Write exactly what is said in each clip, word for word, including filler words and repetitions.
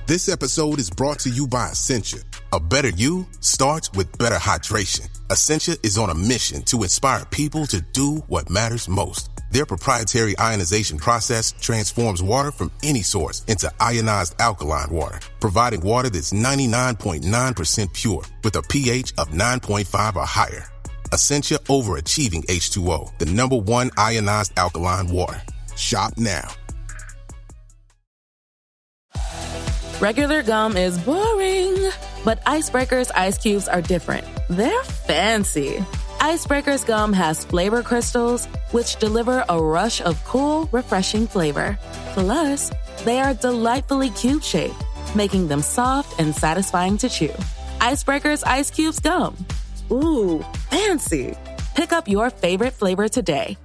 This episode is brought to you by Essentia. A better you starts with better hydration. Essentia is on a mission to inspire people to do what matters most. Their proprietary ionization process transforms water from any source into ionized alkaline water, providing water that's ninety-nine point nine percent pure with a pH of nine point five or higher. Essentia overachieving H two O, the number one ionized alkaline water. Shop now. Regular gum is boring, but Icebreaker's ice cubes are different. They're fancy. Icebreaker's gum has flavor crystals, which deliver a rush of cool, refreshing flavor. Plus, they are delightfully cube-shaped, making them soft and satisfying to chew. Icebreaker's Ice Cubes Gum. Ooh, fancy. Pick up your favorite flavor today.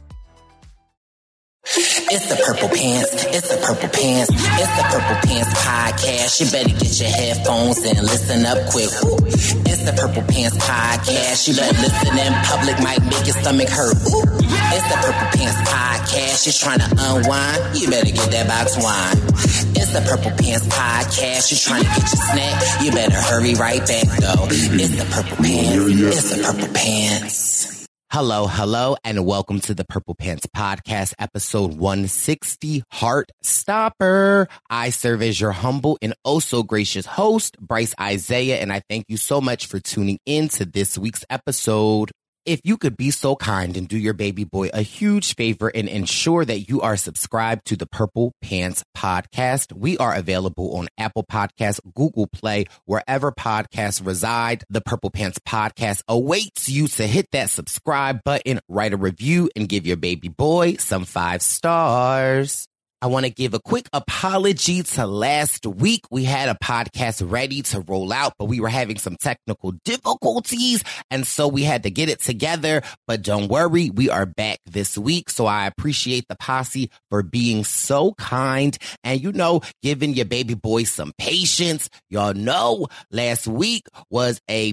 It's the Purple Pants, it's the Purple Pants, it's the Purple Pants podcast. You better get your headphones and listen up quick. Ooh. It's the Purple Pants podcast. You better listen in public, might make your stomach hurt. Ooh. It's the Purple Pants podcast. You're trying to unwind, you better get that box wine. It's the Purple Pants podcast. You're trying to get your snack, you better hurry right back though. It's the Purple Pants, it's the Purple Pants. Hello, hello, and welcome to the Purple Pants Podcast, episode one sixty, Heart Stopper. I serve as your humble and oh so gracious host, Bryce Isaiah, and I thank you so much for tuning in to this week's episode. If you could be so kind and do your baby boy a huge favor and ensure that you are subscribed to the Purple Pants Podcast. We are available on Apple Podcasts, Google Play, wherever podcasts reside. The Purple Pants Podcast awaits you to hit that subscribe button, write a review, and give your baby boy some five stars. I want to give a quick apology to last week. We had a podcast ready to roll out, but we were having some technical difficulties, and so we had to get it together. But don't worry, we are back this week, so I appreciate the posse for being so kind and, you know, giving your baby boy some patience. Y'all know last week was a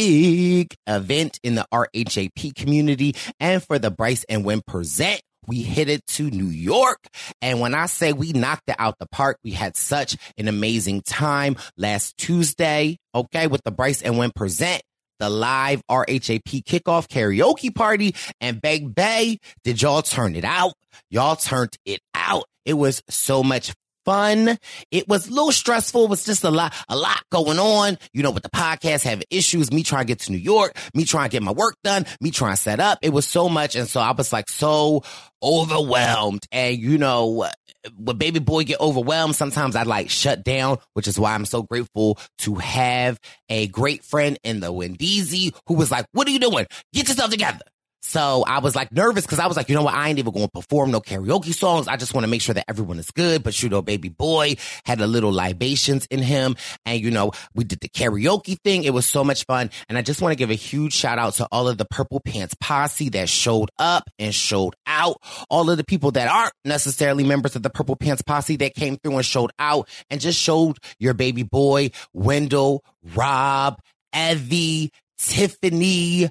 big event in the R H A P community, and for the Bryce and Wynn Present, we hit it to New York. And when I say we knocked it out the park, we had such an amazing time last Tuesday, okay, with the Bryce and Wynn Present, the live R H A P kickoff karaoke party. And Beg Bay, did y'all turn it out? Y'all turned it out. It was so much fun. It was a little stressful. It was just a lot, a lot going on, you know, with the podcast having issues, me trying to get to New York, me trying to get my work done, me trying to set up. It was so much. And so I was like so overwhelmed. And, you know, when baby boy get overwhelmed, sometimes I like shut down, which is why I'm so grateful to have a great friend in the Wendeezy who was like, what are you doing? Get yourself together. So I was like nervous because I was like, you know what? I ain't even going to perform no karaoke songs. I just want to make sure that everyone is good. But, you know, baby boy had a little libations in him. And, you know, we did the karaoke thing. It was so much fun. And I just want to give a huge shout out to all of the Purple Pants posse that showed up and showed out. All of the people that aren't necessarily members of the Purple Pants posse that came through and showed out and just showed your baby boy, Wendell, Rob, Evie, Tiffany,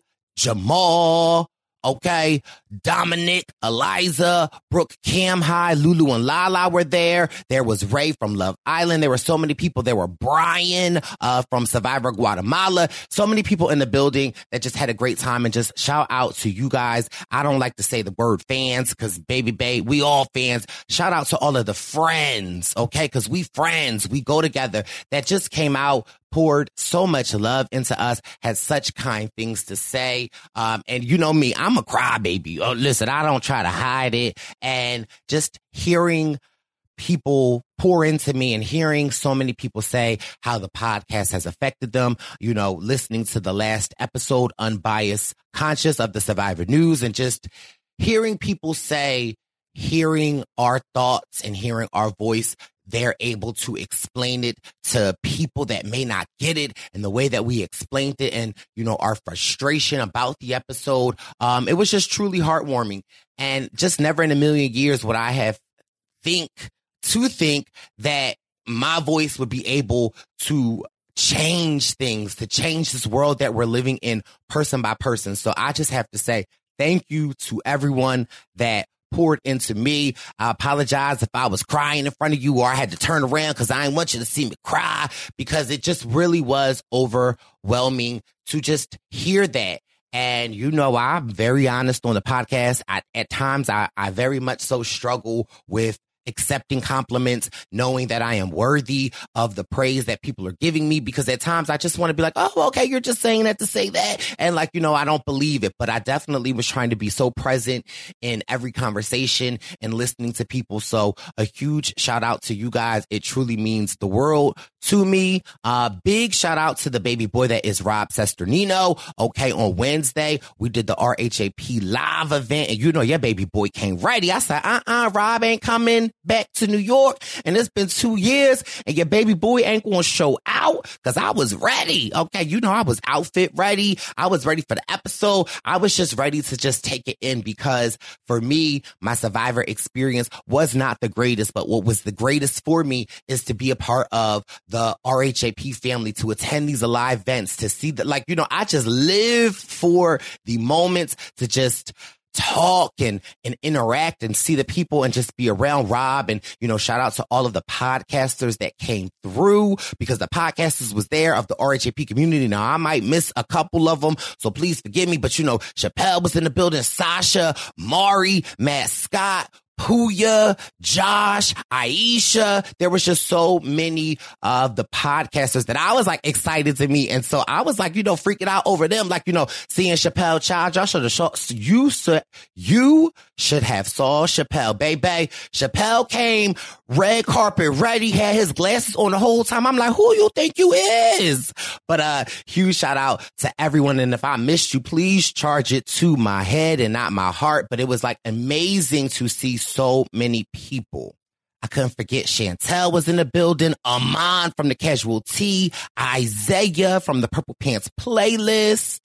Jamal, okay, Dominic, Eliza, Brooke, Cam High, Lulu and Lala were there. There was Ray from Love Island. There were so many people. There were Brian uh, from Survivor Guatemala. So many people in the building that just had a great time. And just shout out to you guys. I don't like to say the word fans because baby babe, we all fans. Shout out to all of the friends, okay, because we friends. We go together. That just came out, poured so much love into us, had such kind things to say. Um, and you know me, I'm a crybaby. Oh, listen, I don't try to hide it. And just hearing people pour into me and hearing so many people say how the podcast has affected them, you know, listening to the last episode, Unbiased Conscious of the Survivor News, and just hearing people say, hearing our thoughts and hearing our voice, they're able to explain it to people that may not get it and the way that we explained it and, you know, our frustration about the episode. Um, it was just truly heartwarming, and just never in a million years would I have think to think that my voice would be able to change things, to change this world that we're living in person by person. So I just have to say thank you to everyone that poured into me. I apologize if I was crying in front of you or I had to turn around because I didn't want you to see me cry, because it just really was overwhelming to just hear that. And, you know, I'm very honest on the podcast. I, at times, I, I very much so struggle with accepting compliments, knowing that I am worthy of the praise that people are giving me, because at times I just want to be like, oh, okay, you're just saying that to say that. And like, you know, I don't believe it, but I definitely was trying to be so present in every conversation and listening to people. So a huge shout out to you guys. It truly means the world to me. Uh, big shout out to the baby boy that is Rob Sesternino. Okay. On Wednesday, we did the R H A P live event, and you know, your baby boy came ready. I said, uh-uh, Rob ain't coming back to New York, and it's been two years and your baby boy ain't gonna show out, because I was ready. Okay, you know, I was outfit ready. I was ready for the episode. I was just ready to just take it in, because for me, my Survivor experience was not the greatest, but what was the greatest for me is to be a part of the R H A P family, to attend these live events, to see that, like, you know, I just live for the moments to just talk and, and interact and see the people and just be around Rob. And, you know, shout out to all of the podcasters that came through, because the podcasters was there of the R H A P community. Now, I might miss a couple of them, so please forgive me. But, you know, Chappelle was in the building, Sasha, Mari, Matt Scott, Pooya, Josh, Aisha. There was just so many of the podcasters that I was like excited to meet. And so I was like, you know, freaking out over them. Like, you know, seeing Chappelle, child, y'all should have saw, you should, you should have saw Chappelle, baby. Chappelle came red carpet ready, had his glasses on the whole time. I'm like, who you think you is? But, uh, huge shout out to everyone. And if I missed you, please charge it to my head and not my heart. But it was like amazing to see so many people. I couldn't forget Chantel was in the building, Amon from the Casual Tea, Isaiah from the Purple Pants playlist,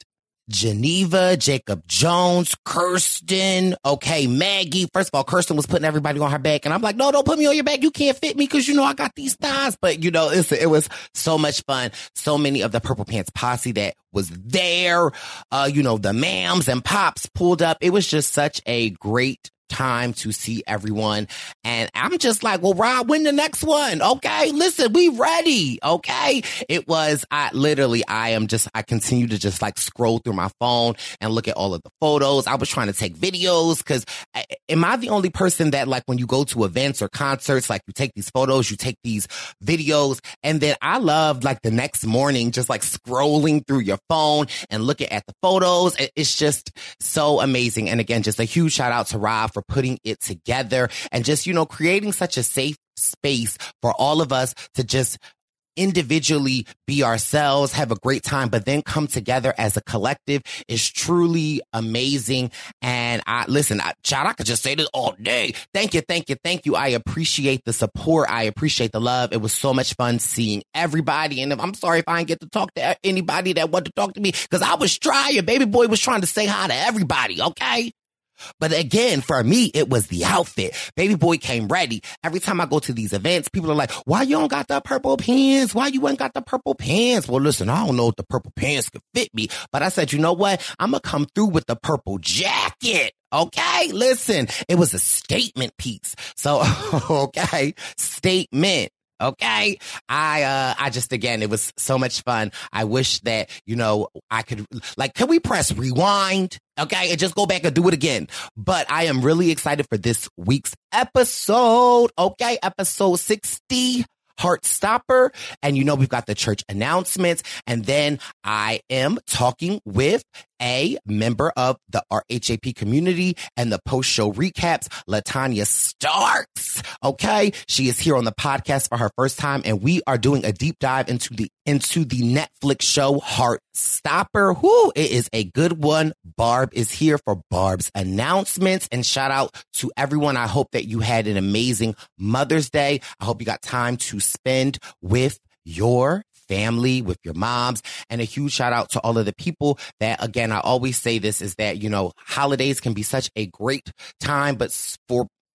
Geneva, Jacob Jones, Kirsten, okay, Maggie. First of all, Kirsten was putting everybody on her back, and I'm like, no, don't put me on your back. You can't fit me because, you know, I got these thighs. But, you know, it's, it was so much fun. So many of the Purple Pants posse that was there. Uh, you know, the mams and pops pulled up. It was just such a great time to see everyone. And I'm just like, well, Rob, when the next one? Okay, listen, we ready. Okay. It was, I literally, I am just, I continue to just like scroll through my phone and look at all of the photos. I was trying to take videos, because am I the only person that, like, when you go to events or concerts, like, you take these photos, you take these videos, and then I love, like, the next morning, just like scrolling through your phone and looking at the photos. It's just so amazing. And again, just a huge shout out to Rob for putting it together and just, you know, creating such a safe space for all of us to just individually be ourselves, have a great time, but then come together as a collective is truly amazing. And I listen, I, child, I could just say this all day. Thank you, thank you, thank you. I appreciate the support. I appreciate the love. It was so much fun seeing everybody. And if, I'm sorry if I didn't get to talk to anybody that wanted to talk to me, because I was trying. Baby boy was trying to say hi to everybody, okay? But again, for me, it was the outfit. Baby boy came ready. Every time I go to these events, people are like, why you don't got the purple pants? Why you ain't got the purple pants? Well, listen, I don't know if the purple pants could fit me, but I said, you know what? I'm going to come through with the purple jacket. Okay, listen, it was a statement piece. So, okay, statement. Okay. I, uh, I just, again, it was so much fun. I wish that, you know, I could, like, can we press rewind? Okay. And just go back and do it again. But I am really excited for this week's episode. Okay. Episode sixty. Heartstopper. And you know, we've got the church announcements. And then I am talking with a member of the R H A P community and the post-show recaps, LaTanya Starks. Okay. She is here on the podcast for her first time, and we are doing a deep dive into the into the Netflix show Heartstopper. Whoo, it is a good one. Barb is here for Barb's announcements, and shout out to everyone. I hope that you had an amazing Mother's Day. I hope you got time to spend with your family, with your moms, and a huge shout out to all of the people that, again, I always say this, is that, you know, holidays can be such a great time, but for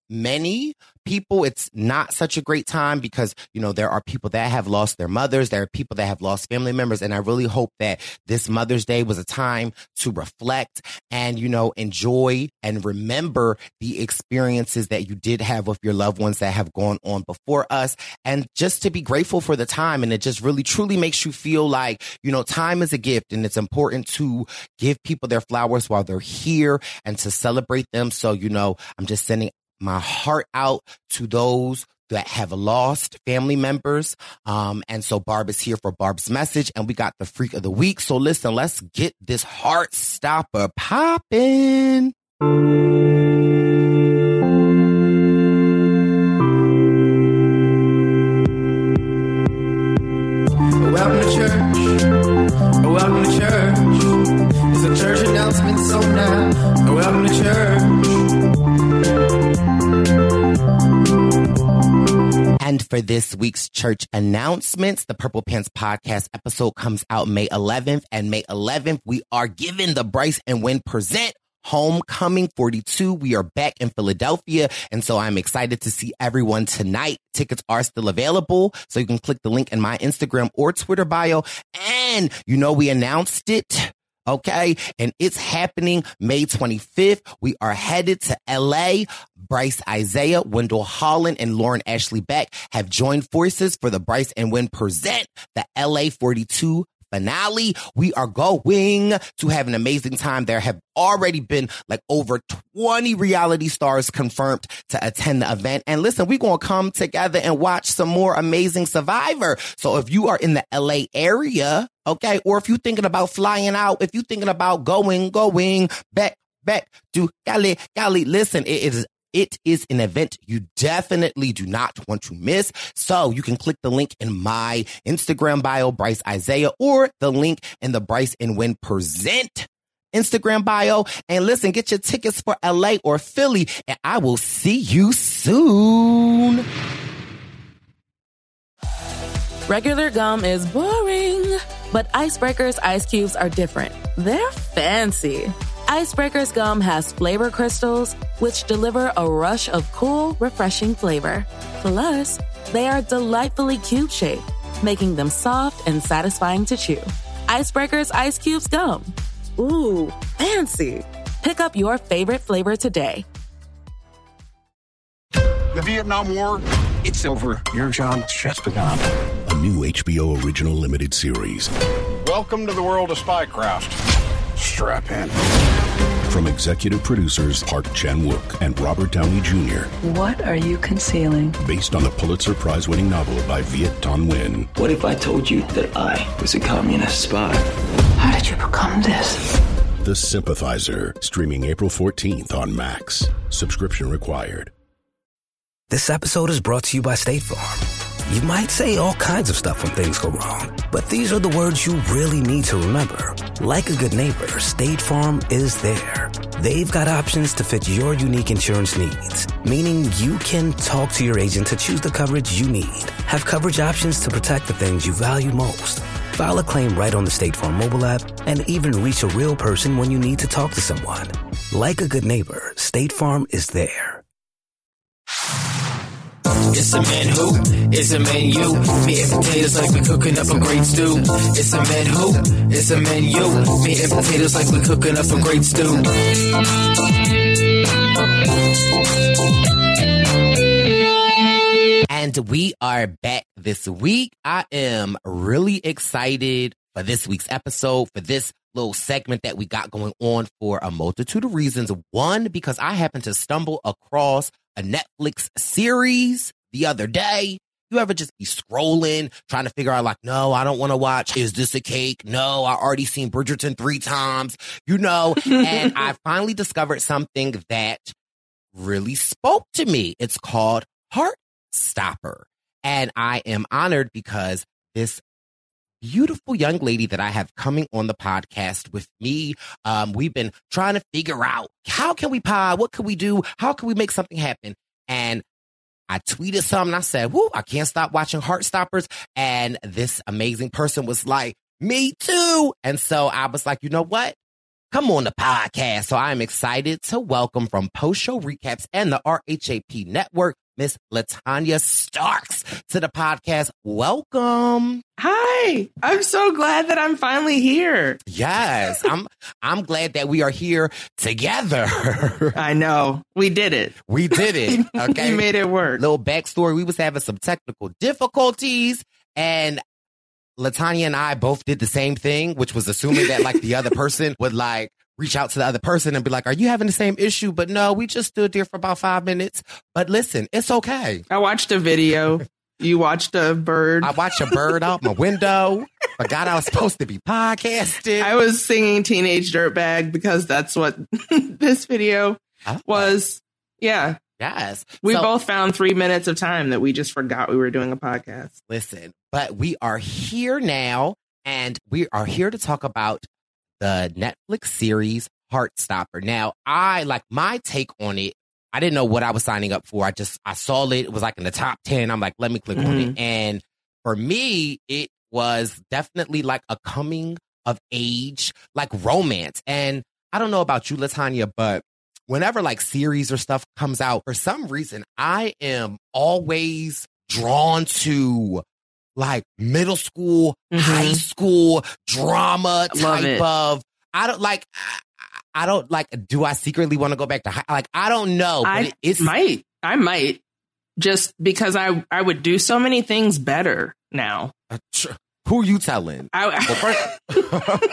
many people, it's not such a great time because, you know, there are people that have lost their mothers. There are people that have lost family members. And I really hope that this Mother's Day was a time to reflect and, you know, enjoy and remember the experiences that you did have with your loved ones that have gone on before us, and just to be grateful for the time. And it just really, truly makes you feel like, you know, time is a gift, and it's important to give people their flowers while they're here and to celebrate them. So, you know, I'm just sending my heart out to those that have lost family members. Um, and so Barb is here for Barb's message, and we got the freak of the week. So listen, let's get this heart stopper popping. Welcome to church. Welcome to church. It's a church announcement, so now welcome to church. And for this week's church announcements, the Purple Pants Podcast episode comes out May eleventh. And May eleventh, we are giving the Bryce and Wynn Present Homecoming forty-two. We are back in Philadelphia. And so I'm excited to see everyone tonight. Tickets are still available. So you can click the link in my Instagram or Twitter bio. And you know, we announced it. Okay. And it's happening May twenty-fifth. We are headed to L A. Bryce Isaiah, Wendell Holland, and Lauren Ashley Beck have joined forces for the Bryce and Wynn Present, the L A forty-two finale. We are going to have an amazing time. There have already been like over twenty reality stars confirmed to attend the event. And listen, we're going to come together and watch some more amazing Survivor. So if you are in the L A area, okay, or if you're thinking about flying out, if you're thinking about going, going back, back to Cali, Cali, listen, it is It is an event you definitely do not want to miss. So you can click the link in my Instagram bio, Bryce Isaiah, or the link in the Bryce and Wynn Present Instagram bio. And listen, get your tickets for L A or Philly, and I will see you soon. Regular gum is boring, but Icebreaker's ice cubes are different. They're fancy. Icebreaker's gum has flavor crystals, which deliver a rush of cool, refreshing flavor. Plus, they are delightfully cube-shaped, making them soft and satisfying to chew. Icebreaker's Ice Cubes Gum. Ooh, fancy. Pick up your favorite flavor today. The Vietnam War, it's over. Your job's just begun. A new H B O original limited series. Welcome to the world of Spycraft. Strap in. From executive producers Park Chan-wook and Robert Downey Junior What are you concealing? Based on the Pulitzer Prize-winning novel by Viet Thanh Nguyen. What if I told you that I was a communist spy? How did you become this? The Sympathizer. Streaming April fourteenth on Max. Subscription required. This episode is brought to you by State Farm. You might say all kinds of stuff when things go wrong, but these are the words you really need to remember. Like a good neighbor, State Farm is there. They've got options to fit your unique insurance needs, meaning you can talk to your agent to choose the coverage you need. Have coverage options to protect the things you value most. File a claim right on the State Farm mobile app and even reach a real person when you need to talk to someone. Like a good neighbor, State Farm is there. It's a man who, it's a man you. Meat and potatoes like we cooking up a great stew. It's a man who, it's a man you. Meat and potatoes like we cooking up a great stew. And we are back this week. I am really excited for this week's episode, for this little segment that we got going on for a multitude of reasons. One, because I happened to stumble across a Netflix series the other day. You ever just be scrolling, trying to figure out like, no, I don't want to watch. Is this a cake? No, I already seen Bridgerton three times, you know, and I finally discovered something that really spoke to me. It's called Heartstopper. And I am honored because this beautiful young lady that I have coming on the podcast with me, um, we've been trying to figure out how can we pod? What can we do? How can we make something happen? And I tweeted something. I said, whoo, I can't stop watching Heartstoppers. And this amazing person was like, me too. And so I was like, you know what? come on the podcast. So I'm excited to welcome from Post Show Recaps and the R H A P Network, Miss LaTanya Starks to the podcast. Welcome. Hi. I'm so glad that I'm finally here. Yes, I'm I'm glad that we are here together. I know. We did it. We did it. Okay. We made it work. Little backstory. We was having some technical difficulties, and LaTanya and I both did the same thing, which was assuming that like the other person would like reach out to the other person and be like, are you having the same issue? But no, we just stood there for about five minutes. But listen, it's okay. I watched a video. You watched a bird. I watched a bird out my window. Forgot I was supposed to be podcasting. I was singing Teenage Dirtbag because that's what this video oh. was. Yeah. Yes. We so, both found three minutes of time that we just forgot we were doing a podcast. Listen, but we are here now, and we are here to talk about the Netflix series Heartstopper. Now, I like my take on it. I didn't know what I was signing up for. I just, I saw it. It was like in the top ten. I'm like, let me click mm-hmm. on it. And for me, it was definitely like a coming of age, like romance. And I don't know about you, LaTanya, but whenever like series or stuff comes out, for some reason, I am always drawn to like middle school, mm-hmm. high school drama type of, I don't like, I, I don't like, do I secretly want to go back to high? Like, I don't know. But I it, it's, might, I might just because I, I would do so many things better now. Uh, tr- who are you telling? I, well, first-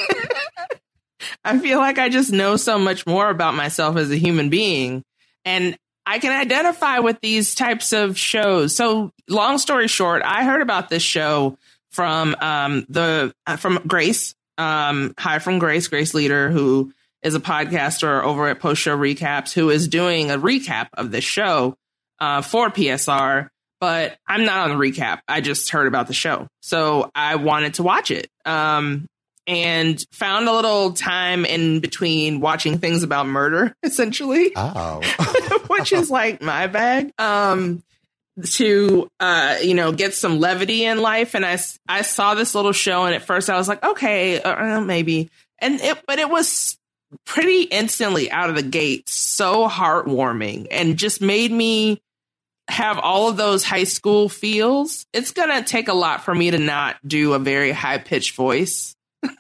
I feel like I just know so much more about myself as a human being, and I can identify with these types of shows. So long story short, I heard about this show from um, the uh, from Grace. Um, hi from Grace, Grace Leader, who is a podcaster over at Post Show Recaps, who is doing a recap of this show uh, for P S R. But I'm not on the recap. I just heard about the show. So I wanted to watch it. Um, and found a little time in between watching things about murder, essentially. Oh. Which is like my bag. Um, to, uh, you know, get some levity in life. And I, I saw this little show, and at first I was like, okay, uh, maybe. And it, but it was pretty instantly out of the gate, so heartwarming, and just made me have all of those high school feels. It's going to take a lot for me to not do a very high pitched voice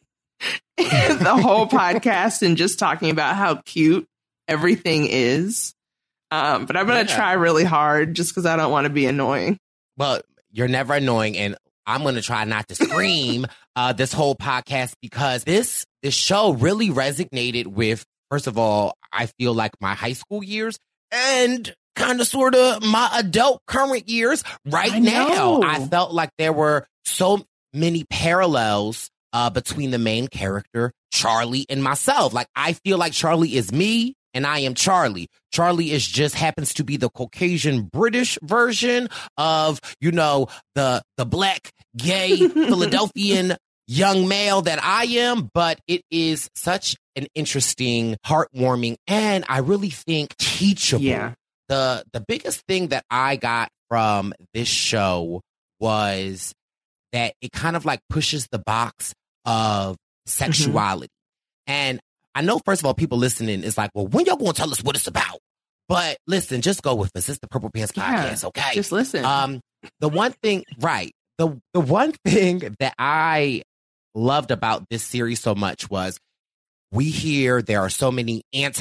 the whole podcast and just talking about how cute everything is. Um, but I'm going to yeah. try really hard just because I don't want to be annoying. Well, you're never annoying, and I'm going to try not to scream uh, this whole podcast, because this this show really resonated with, first of all, I feel like my high school years and kind of sort of my adult current years right I now. know. I felt like there were so many parallels uh, between the main character, Charlie, and myself. Like, I feel like Charlie is me, and I am Charlie. Charlie is just happens to be the Caucasian British version of, you know, the the black, gay, Philadelphian young male that I am. But it is such an interesting, heartwarming, and I really think teachable. Yeah. The the biggest thing that I got from this show was that it kind of like pushes the box of sexuality. Mm-hmm. And I know, first of all, people listening is like, well, when y'all going to tell us what it's about? But listen, just go with us. It's the Purple Pants Podcast, yeah, okay? Just listen. Um, the one thing, right. The, the one thing that I loved about this series so much was we hear there are so many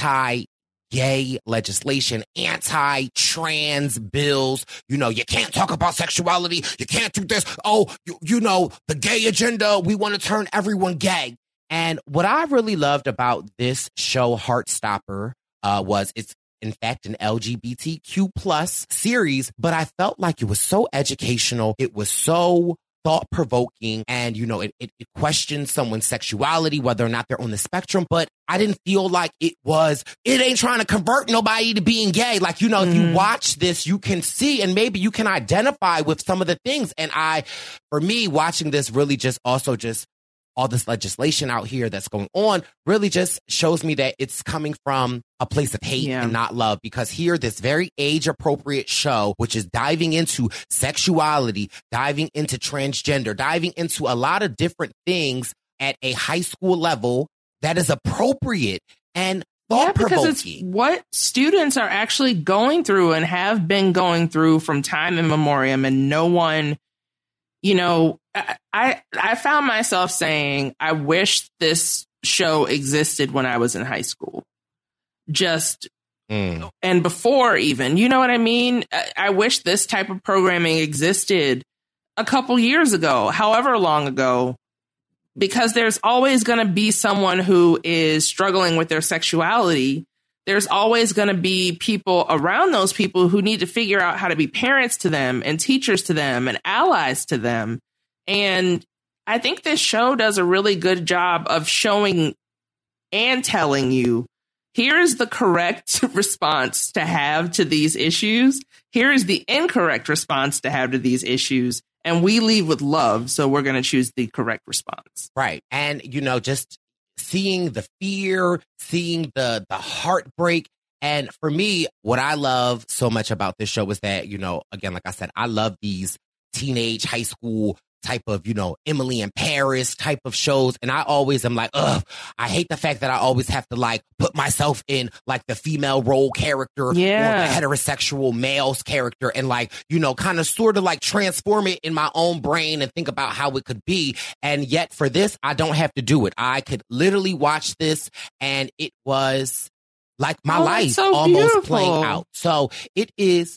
anti-gay legislation, anti-trans bills. You know, you can't talk about sexuality. You can't do this. Oh, you, you know, the gay agenda. We want to turn everyone gay. And what I really loved about this show, Heartstopper, uh, was it's, in fact, an L G B T Q plus series, but I felt like it was so educational. It was so thought-provoking, and, you know, it, it, it questions someone's sexuality, whether or not they're on the spectrum, but I didn't feel like it was, it ain't trying to convert nobody to being gay. Like, you know, mm. if you watch this, you can see, and maybe you can identify with some of the things. And I, for me, watching this really just also just all this legislation out here that's going on really just shows me that it's coming from a place of hate yeah. and not love, because here, this very age appropriate show, which is diving into sexuality, diving into transgender, diving into a lot of different things at a high school level that is appropriate and Yeah, thought-provoking. because it's what students are actually going through and have been going through from time immemorial, and no one, you know, I, I I found myself saying, I wish this show existed when I was in high school. Just mm. and before even, you know what I mean? I, I wish this type of programming existed a couple years ago, however long ago, because there's always going to be someone who is struggling with their sexuality. There's always going to be people around those people who need to figure out how to be parents to them and teachers to them and allies to them. And I think this show does a really good job of showing and telling you, here's the correct response to have to these issues. Here is the incorrect response to have to these issues. And we leave with love, so we're going to choose the correct response. Right. And, you know, just seeing the fear, seeing the the heartbreak. And for me, what I love so much about this show is that, you know, again, like I said, I love these teenage high school type of, you know, Emily in Paris type of shows. And I always am like, ugh, I hate the fact that I always have to like put myself in like the female role character yeah. or the heterosexual male's character and like, you know, kind of sort of like transform it in my own brain and think about how it could be. And yet for this, I don't have to do it. I could literally watch this and it was like my oh, life so almost beautiful. playing out. So it is.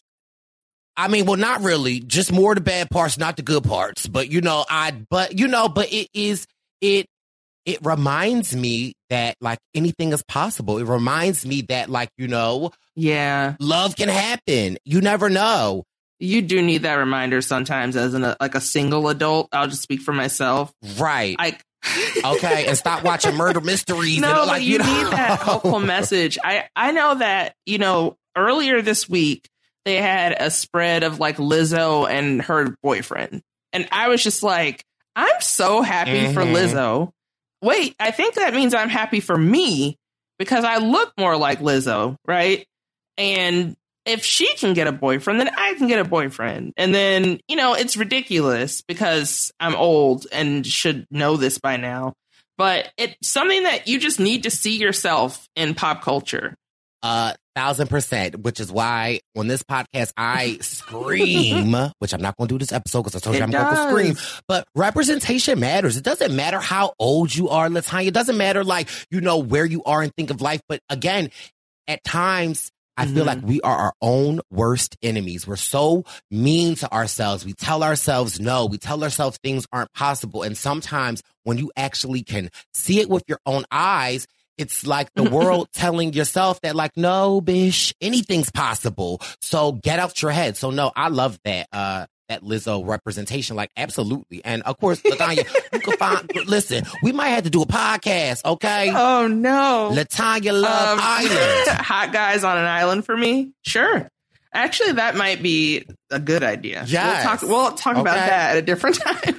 I mean, well, not really. Just more the bad parts, not the good parts. But, you know, I, but, you know, but it is, it, it reminds me that, like, anything is possible. It reminds me that, like, you know, yeah, love can happen. You never know. You do need that reminder sometimes as an, like a single adult. I'll just speak for myself. Right. I, okay. And stop watching murder mysteries. No, and, but like, you, you know. need that hopeful message. I, I know that, you know, earlier this week, they had a spread of like Lizzo and her boyfriend. And I was just like, I'm so happy mm-hmm. for Lizzo. Wait, I think that means I'm happy for me because I look more like Lizzo, right? And if she can get a boyfriend, then I can get a boyfriend. And then, you know, it's ridiculous because I'm old and should know this by now. But it's something that you just need to see yourself in pop culture. Uh, thousand percent, which is why on this podcast, I scream, which I'm not going to do this episode because I told you it I'm does. going to scream, but representation matters. It doesn't matter how old you are, Latanya. It doesn't matter, like, you know, where you are and think of life. But again, at times, I mm-hmm. feel like we are our own worst enemies. We're so mean to ourselves. We tell ourselves no. We tell ourselves things aren't possible. And sometimes when you actually can see it with your own eyes, it's like the world telling yourself that, like, no, bish, anything's possible. So get out your head. So, no, I love that, uh, that Lizzo representation. Like, absolutely. And, of course, Latanya, you can find, listen, we might have to do a podcast, okay? Oh, no. Latanya Love um, Island. Hot guys on an island for me? Sure. Actually, that might be a good idea. Yes. We'll talk, we'll talk okay. about that at a different time.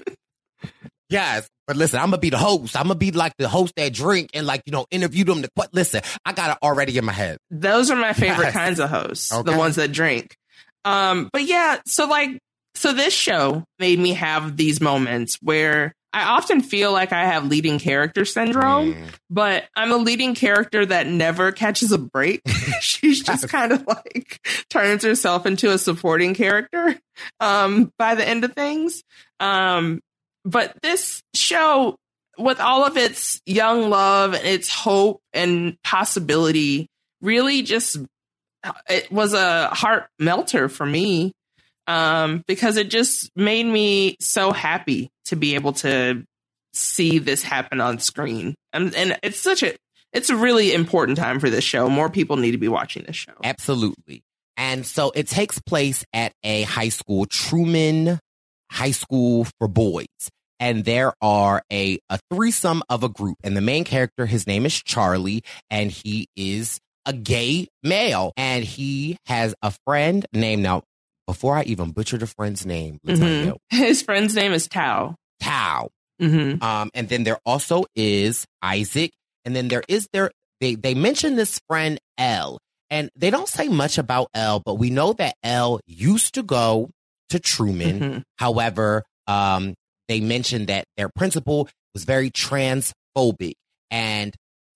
Yes. But listen, I'm going to be the host. I'm going to be like the host that drink and like, you know, interview them. To, but listen, I got it already in my head. Those are my favorite yes. kinds of hosts, okay. the ones that drink. Um, but yeah, so like, so this show made me have these moments where I often feel like I have leading character syndrome, mm. but I'm a leading character that never catches a break. She's just kind of like turns herself into a supporting character um, by the end of things. Um, But this show, with all of its young love and its hope and possibility, really just, it was a heart melter for me um, because it just made me so happy to be able to see this happen on screen. And, and it's such a, it's a really important time for this show. More people need to be watching this show. Absolutely. And so it takes place at a high school, Truman High School for Boys. And there are a, a threesome of a group. And the main character, his name is Charlie, and he is a gay male. And he has a friend named, now, before I even butcher the friend's name, mm-hmm. his friend's name is Tao. Tao. Mm-hmm. Um, and then there also is Isaac. And then there is their, they, they mention this friend, Elle. And they don't say much about Elle, but we know that Elle used to go to Truman. Mm-hmm. However, um, they mentioned that their principal was very transphobic. And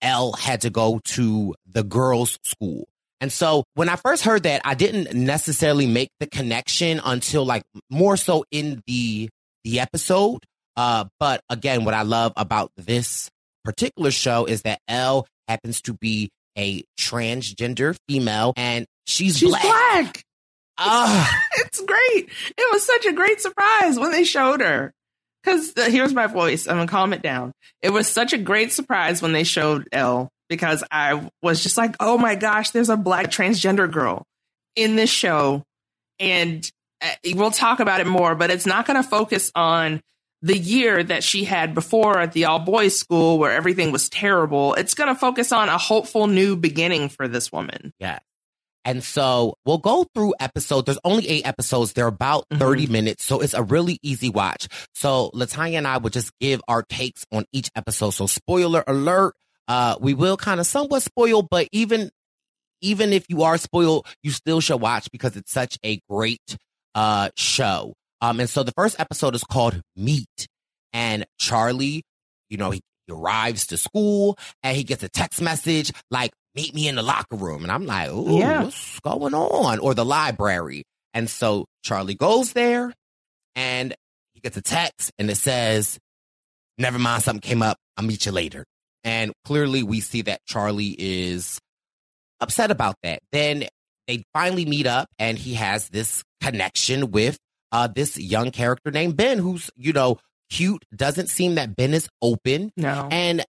Elle had to go to the girls' school. And so when I first heard that, I didn't necessarily make the connection until like more so in the the episode. Uh, but again, what I love about this particular show is that Elle happens to be a transgender female, and she's, she's black. black. Uh, it's great. It was such a great surprise when they showed her. Because uh, here's my voice. I'm going to calm it down. It was such a great surprise when they showed Elle, because I was just like, oh my gosh, there's a black transgender girl in this show. And uh, we'll talk about it more, but it's not going to focus on the year that she had before at the all boys school where everything was terrible. It's going to focus on a hopeful new beginning for this woman. Yeah. And so we'll go through episodes. There's only eight episodes. They're about thirty mm-hmm. minutes. So it's a really easy watch. So Latanya and I will just give our takes on each episode. So spoiler alert, uh, we will kind of somewhat spoil, but even, even if you are spoiled, you still should watch because it's such a great uh, show. Um, and so the first episode is called Meet. And Charlie, you know, he, he arrives to school and he gets a text message like, meet me in the locker room. And I'm like, ooh, yeah. what's going on? Or the library. And so Charlie goes there and he gets a text and it says, never mind, something came up. I'll meet you later. And clearly we see that Charlie is upset about that. Then they finally meet up and he has this connection with uh, this young character named Ben, who's, you know, cute. Doesn't seem that Ben is open. No. And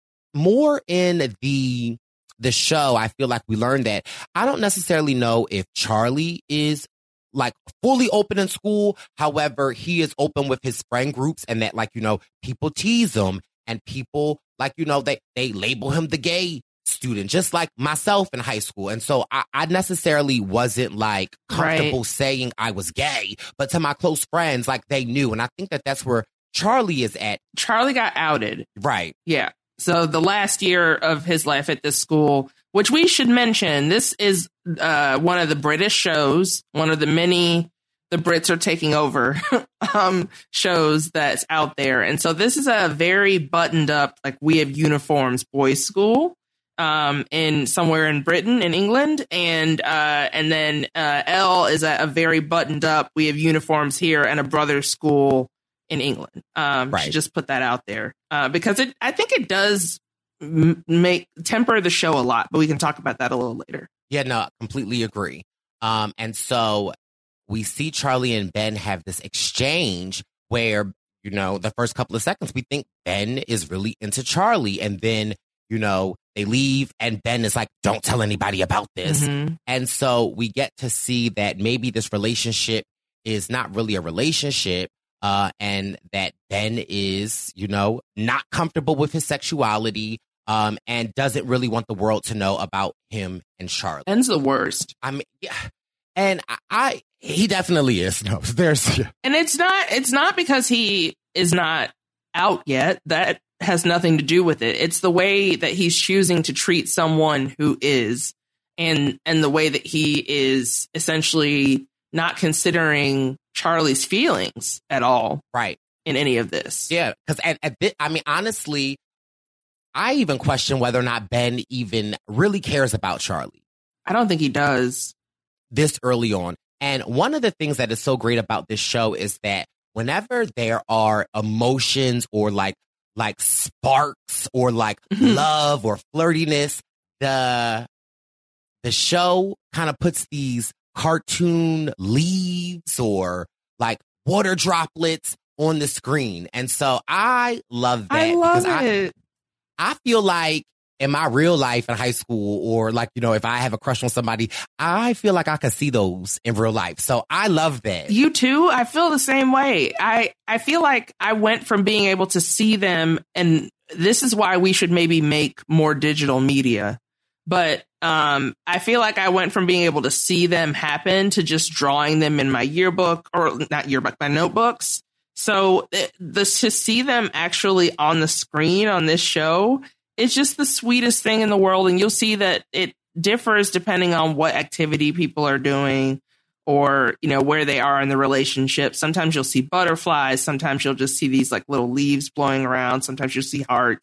more in the the show, I feel like we learned that I don't necessarily know if Charlie is like fully open in school. However, he is open with his friend groups and that, like, you know, people tease him and people like, you know, they, they label him the gay student, just like myself in high school. And so I, I necessarily wasn't like comfortable right. saying I was gay, but to my close friends, like they knew. And I think that that's where Charlie is at. Charlie got outed. Right. Yeah. So the last year of his life at this school, which we should mention, this is uh, one of the British shows, one of the many the Brits are taking over um, shows that's out there. And so this is a very buttoned up, like we have uniforms boys school um, in somewhere in Britain, in England. And uh, and then uh, Elle is a, a very buttoned up, we have uniforms here and a brother's school in England. Um, right. Should just put that out there uh, because it, I think it does m- make temper the show a lot, but we can talk about that a little later. Yeah, no, I completely agree. Um, and so we see Charlie and Ben have this exchange where, you know, the first couple of seconds, we think Ben is really into Charlie. And then, you know, they leave and Ben is like, don't tell anybody about this. Mm-hmm. And so we get to see that maybe this relationship is not really a relationship. Uh, and that Ben is, you know, not comfortable with his sexuality um, and doesn't really want the world to know about him and Charlie. Ben's the worst. I mean, yeah. And I, I he definitely is. No, there's. Yeah. And it's not it's not because he is not out yet. That has nothing to do with it. It's the way that he's choosing to treat someone who is and and the way that he is essentially not considering Charlie's feelings at all, right? In any of this, yeah. Because at, at this, I mean, honestly, I even question whether or not Ben even really cares about Charlie. I don't think he does this early on. And one of the things that is so great about this show is that whenever there are emotions or like like sparks or like mm-hmm. love or flirtiness, the the show kind of puts these cartoon leaves or like water droplets on the screen. And so I love that. I love it. I, I feel like in my real life in high school or like, you know, if I have a crush on somebody, I feel like I can see those in real life. So I love that. You too? I feel the same way. I, I feel like I went from being able to see them, and this is why we should maybe make more digital media. But um, I feel like I went from being able to see them happen to just drawing them in my yearbook or not yearbook, my notebooks. So it, this to see them actually on the screen on this show, it's just the sweetest thing in the world. And you'll see that it differs depending on what activity people are doing or, you know, where they are in the relationship. Sometimes you'll see butterflies. Sometimes you'll just see these like little leaves blowing around. Sometimes you'll see hearts.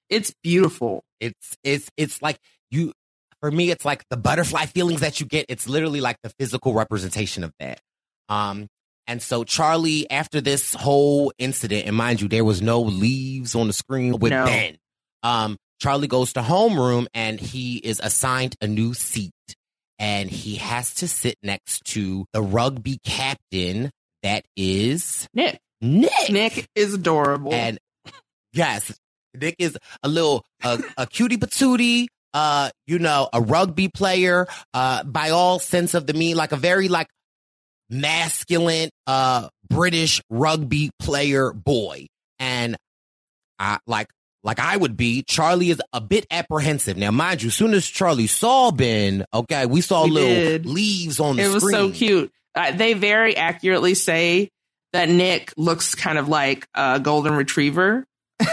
It's beautiful. It's it's it's like you for me, it's like the butterfly feelings that you get. It's literally like the physical representation of that. Um, and so Charlie, after this whole incident, and mind you, there was no leaves on the screen with No. Ben. Um, Charlie goes to homeroom and he is assigned a new seat, and he has to sit next to the rugby captain that is Nick. Nick. Nick is adorable. And yes, Nick is a little uh, a cutie patootie, uh, you know, a rugby player, uh, by all sense of the mean, like a very like masculine, uh, British rugby player boy. And I like, like I would be, Charlie is a bit apprehensive. Now, mind you, as soon as Charlie saw Ben, okay, we saw We little did. leaves on the It was screen. so cute. Uh, they very accurately say that Nick looks kind of like a golden retriever in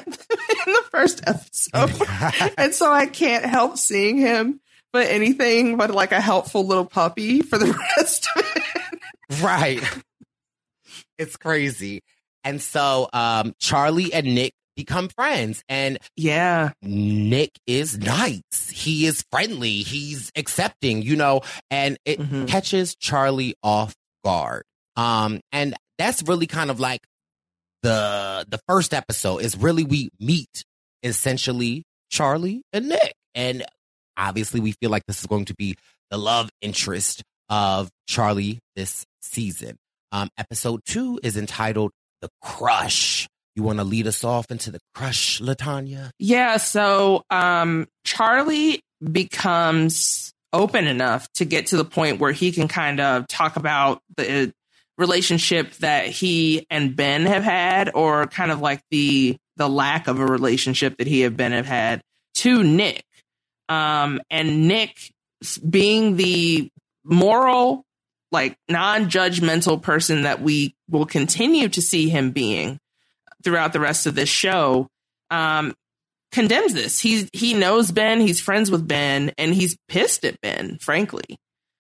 the first episode. And so I can't help seeing him but anything but like a helpful little puppy for the rest of it. Right. It's crazy. And so um, Charlie and Nick become friends. And yeah, Nick is nice. He is friendly. He's accepting, you know, and it Mm-hmm. catches Charlie off guard. Um, and that's really kind of like the the first episode is really we meet essentially Charlie and Nick. And obviously we feel like this is going to be the love interest of Charlie this season. Um, episode two is entitled The Crush. You want to lead us off into the crush, LaTanya? Yeah, so um, Charlie becomes open enough to get to the point where he can kind of talk about the relationship that he and Ben have had, or kind of like the the lack of a relationship that he and Ben have had, to Nick. Um, and Nick, being the moral, like non-judgmental person that we will continue to see him being throughout the rest of this show, um, condemns this. He he knows Ben, he's friends with Ben, and he's pissed at Ben, frankly.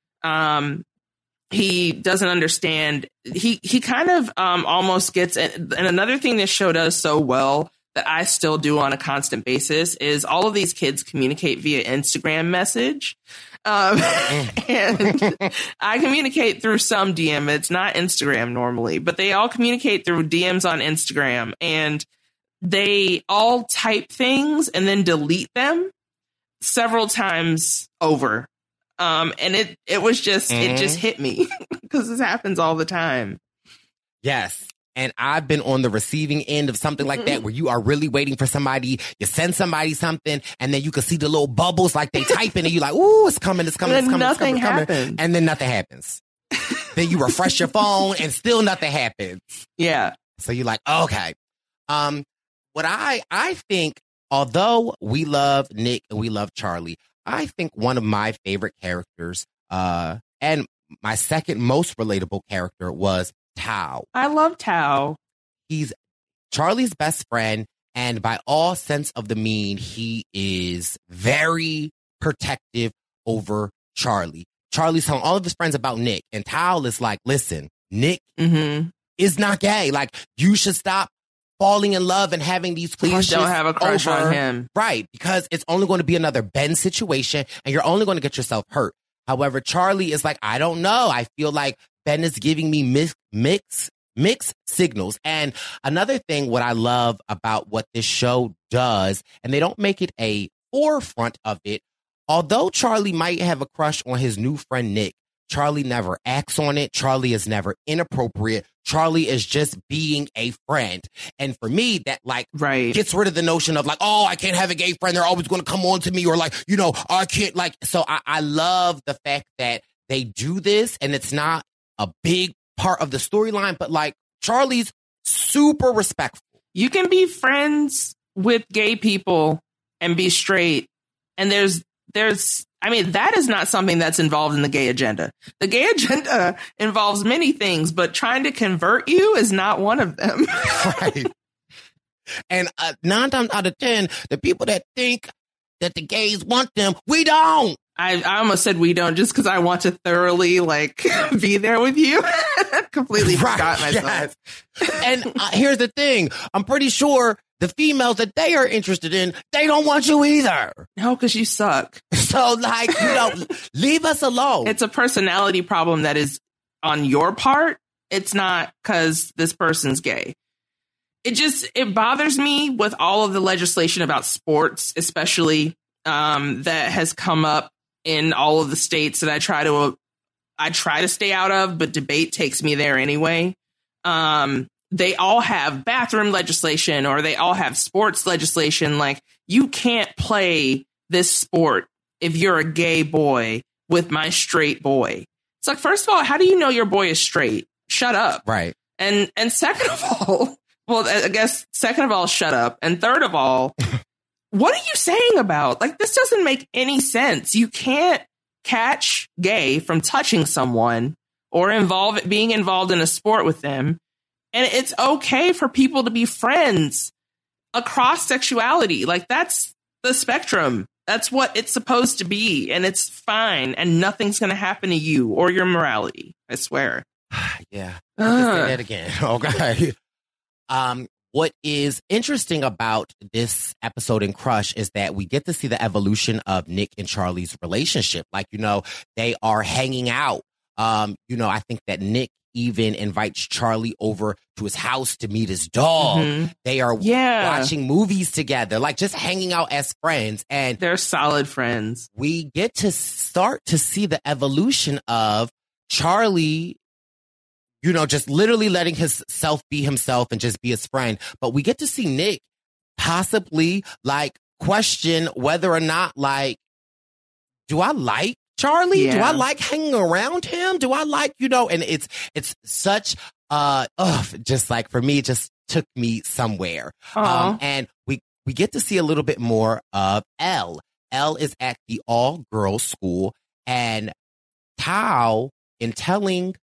Um, he doesn't understand. He he kind of um, almost gets, and another thing this show does so well that I still do on a constant basis is all of these kids communicate via Instagram message. Um, and I communicate through some D M. It's not Instagram normally, but they all communicate through D Ms on Instagram, and they all type things and then delete them several times over. Um, and it, it was just, mm-hmm. it just hit me because this happens all the time. Yes. And I've been on the receiving end of something like that, where you are really waiting for somebody, you send somebody something, and then you can see the little bubbles like they typing, and you're like, ooh, it's coming, it's coming, it's coming, it's coming, it's coming, happens. And then nothing happens. Then you refresh your phone and still nothing happens. Yeah. So you're like, okay. Um, what I, I think, although we love Nick and we love Charlie, I think one of my favorite characters, uh, and my second most relatable character was Tao. I love Tao. He's Charlie's best friend, and by all sense of the mean, he is very protective over Charlie. Charlie's telling all of his friends about Nick, and Tao is like, listen, Nick mm-hmm. is not gay. Like, you should stop falling in love and having these crushes. Please don't have a crush over. on him. Right, because it's only going to be another Ben situation, and you're only going to get yourself hurt. However, Charlie is like, I don't know. I feel like Ben is giving me mix, mix, mixed signals. And another thing, what I love about what this show does, and they don't make it a forefront of it, although Charlie might have a crush on his new friend Nick, Charlie never acts on it. Charlie is never inappropriate. Charlie is just being a friend. And for me, that like right. gets rid of the notion of like, oh, I can't have a gay friend. They're always going to come on to me, or like, you know, I can't like, so I, I love the fact that they do this, and it's not a big part of the storyline, but like Charlie's super respectful. You can be friends with gay people and be straight. And there's, there's, I mean, that is not something that's involved in the gay agenda. The gay agenda involves many things, but trying to convert you is not one of them. Right. And uh, nine times out of ten, the people that think that the gays want them, we don't. I, I almost said we don't, just because I want to thoroughly like be there with you. Completely right, forgot myself. Yes. And uh, here's the thing. I'm pretty sure the females that they are interested in, they don't want you either. No, because you suck. So, like, you know, leave us alone. It's a personality problem that is on your part. It's not because this person's gay. It just, it bothers me with all of the legislation about sports, especially um, that has come up in all of the states that I try to, I try to stay out of, but debate takes me there anyway. Um, they all have bathroom legislation or they all have sports legislation. Like, you can't play this sport if you're a gay boy with my straight boy. It's like, first of all, how do you know your boy is straight? Shut up. Right. And, and second of all, well, I guess second of all, shut up. And third of all, what are you saying about? Like, this doesn't make any sense. You can't catch gay from touching someone or involve being involved in a sport with them. And it's okay for people to be friends across sexuality. Like, that's the spectrum. That's what it's supposed to be. And it's fine. And nothing's going to happen to you or your morality. I swear. Yeah. I'll say that again. Okay. Um, what is interesting about this episode in Crush is that we get to see the evolution of Nick and Charlie's relationship. Like, you know, they are hanging out. Um, you know, I think that Nick even invites Charlie over to his house to meet his dog. Mm-hmm. They are yeah. watching movies together, like just hanging out as friends. And they're solid friends. We get to start to see the evolution of Charlie, you know, just literally letting himself be himself and just be his friend. But we get to see Nick possibly like question whether or not, like, do I like Charlie? Yeah. Do I like hanging around him? Do I like, you know, and it's, it's such, uh, ugh, just like for me, it just took me somewhere. Um, and we, we get to see a little bit more of Elle. Elle is at the all girls school, and Tao, in telling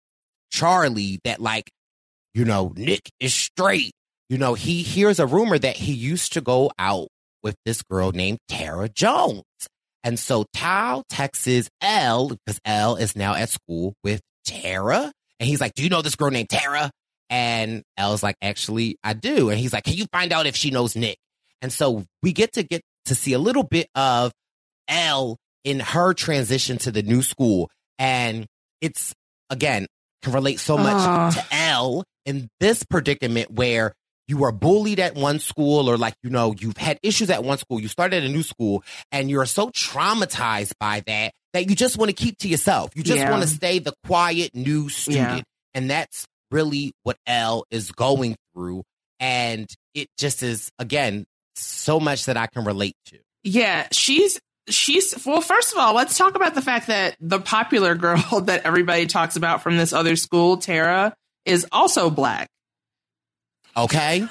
Charlie that, like, you know, Nick is straight, you know, he hears a rumor that he used to go out with this girl named Tara Jones. And so Tao texts Elle, because Elle is now at school with Tara. And he's like, do you know this girl named Tara? And Elle's like, actually, I do. And he's like, can you find out if she knows Nick? And so we get to get to see a little bit of Elle in her transition to the new school. And it's, again, can relate so much uh. to Elle in this predicament where you were bullied at one school, or like, you know, you've had issues at one school, you started a new school, and you're so traumatized by that that you just want to keep to yourself. You just yeah. want to stay the quiet new student. Yeah. And that's really what Elle is going through. And it just is, again, so much that I can relate to. Yeah, she's, she's, well, first of all, let's talk about the fact that the popular girl that everybody talks about from this other school, Tara, is also Black. Okay.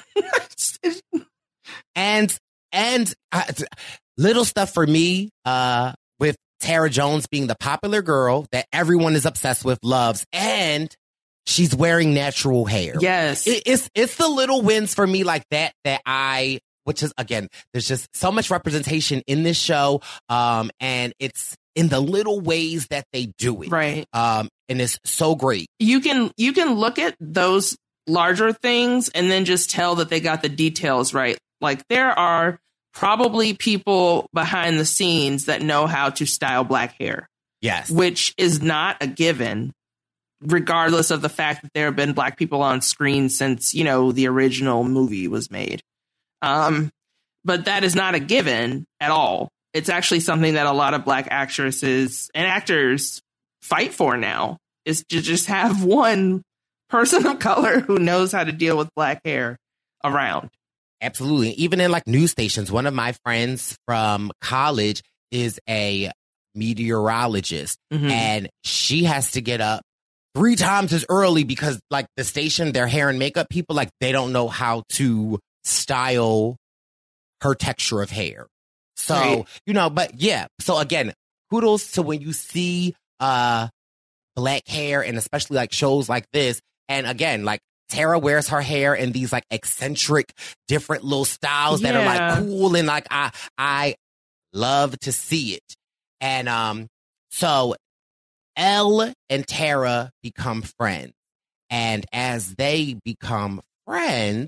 and, and uh, little stuff for me, uh, with Tara Jones being the popular girl that everyone is obsessed with, loves, and she's wearing natural hair. Yes. It, it's, it's the little wins for me like that, that I, which is, again, there's just so much representation in this show. Um, and it's in the little ways that they do it. Right. Um, and it's so great. You can, you can look at those larger things and then just tell that they got the details right. Like, there are probably people behind the scenes that know how to style Black hair. Yes. Which is not a given, regardless of the fact that there have been Black people on screen since, you know, the original movie was made. Um, but that is not a given at all. It's actually something that a lot of Black actresses and actors fight for now, is to just have one person of color who knows how to deal with Black hair around. Absolutely. Even in like news stations, one of my friends from college is a meteorologist, mm-hmm. and she has to get up three times as early because like the station, their hair and makeup people, like they don't know how to style her texture of hair. So, right. you know, but yeah. So again, kudos to when you see uh Black hair, and especially like shows like this. And again, like Tara wears her hair in these like eccentric, different little styles that yeah. are like cool, and like I I love to see it. And um, so Elle and Tara become friends, and as they become friends,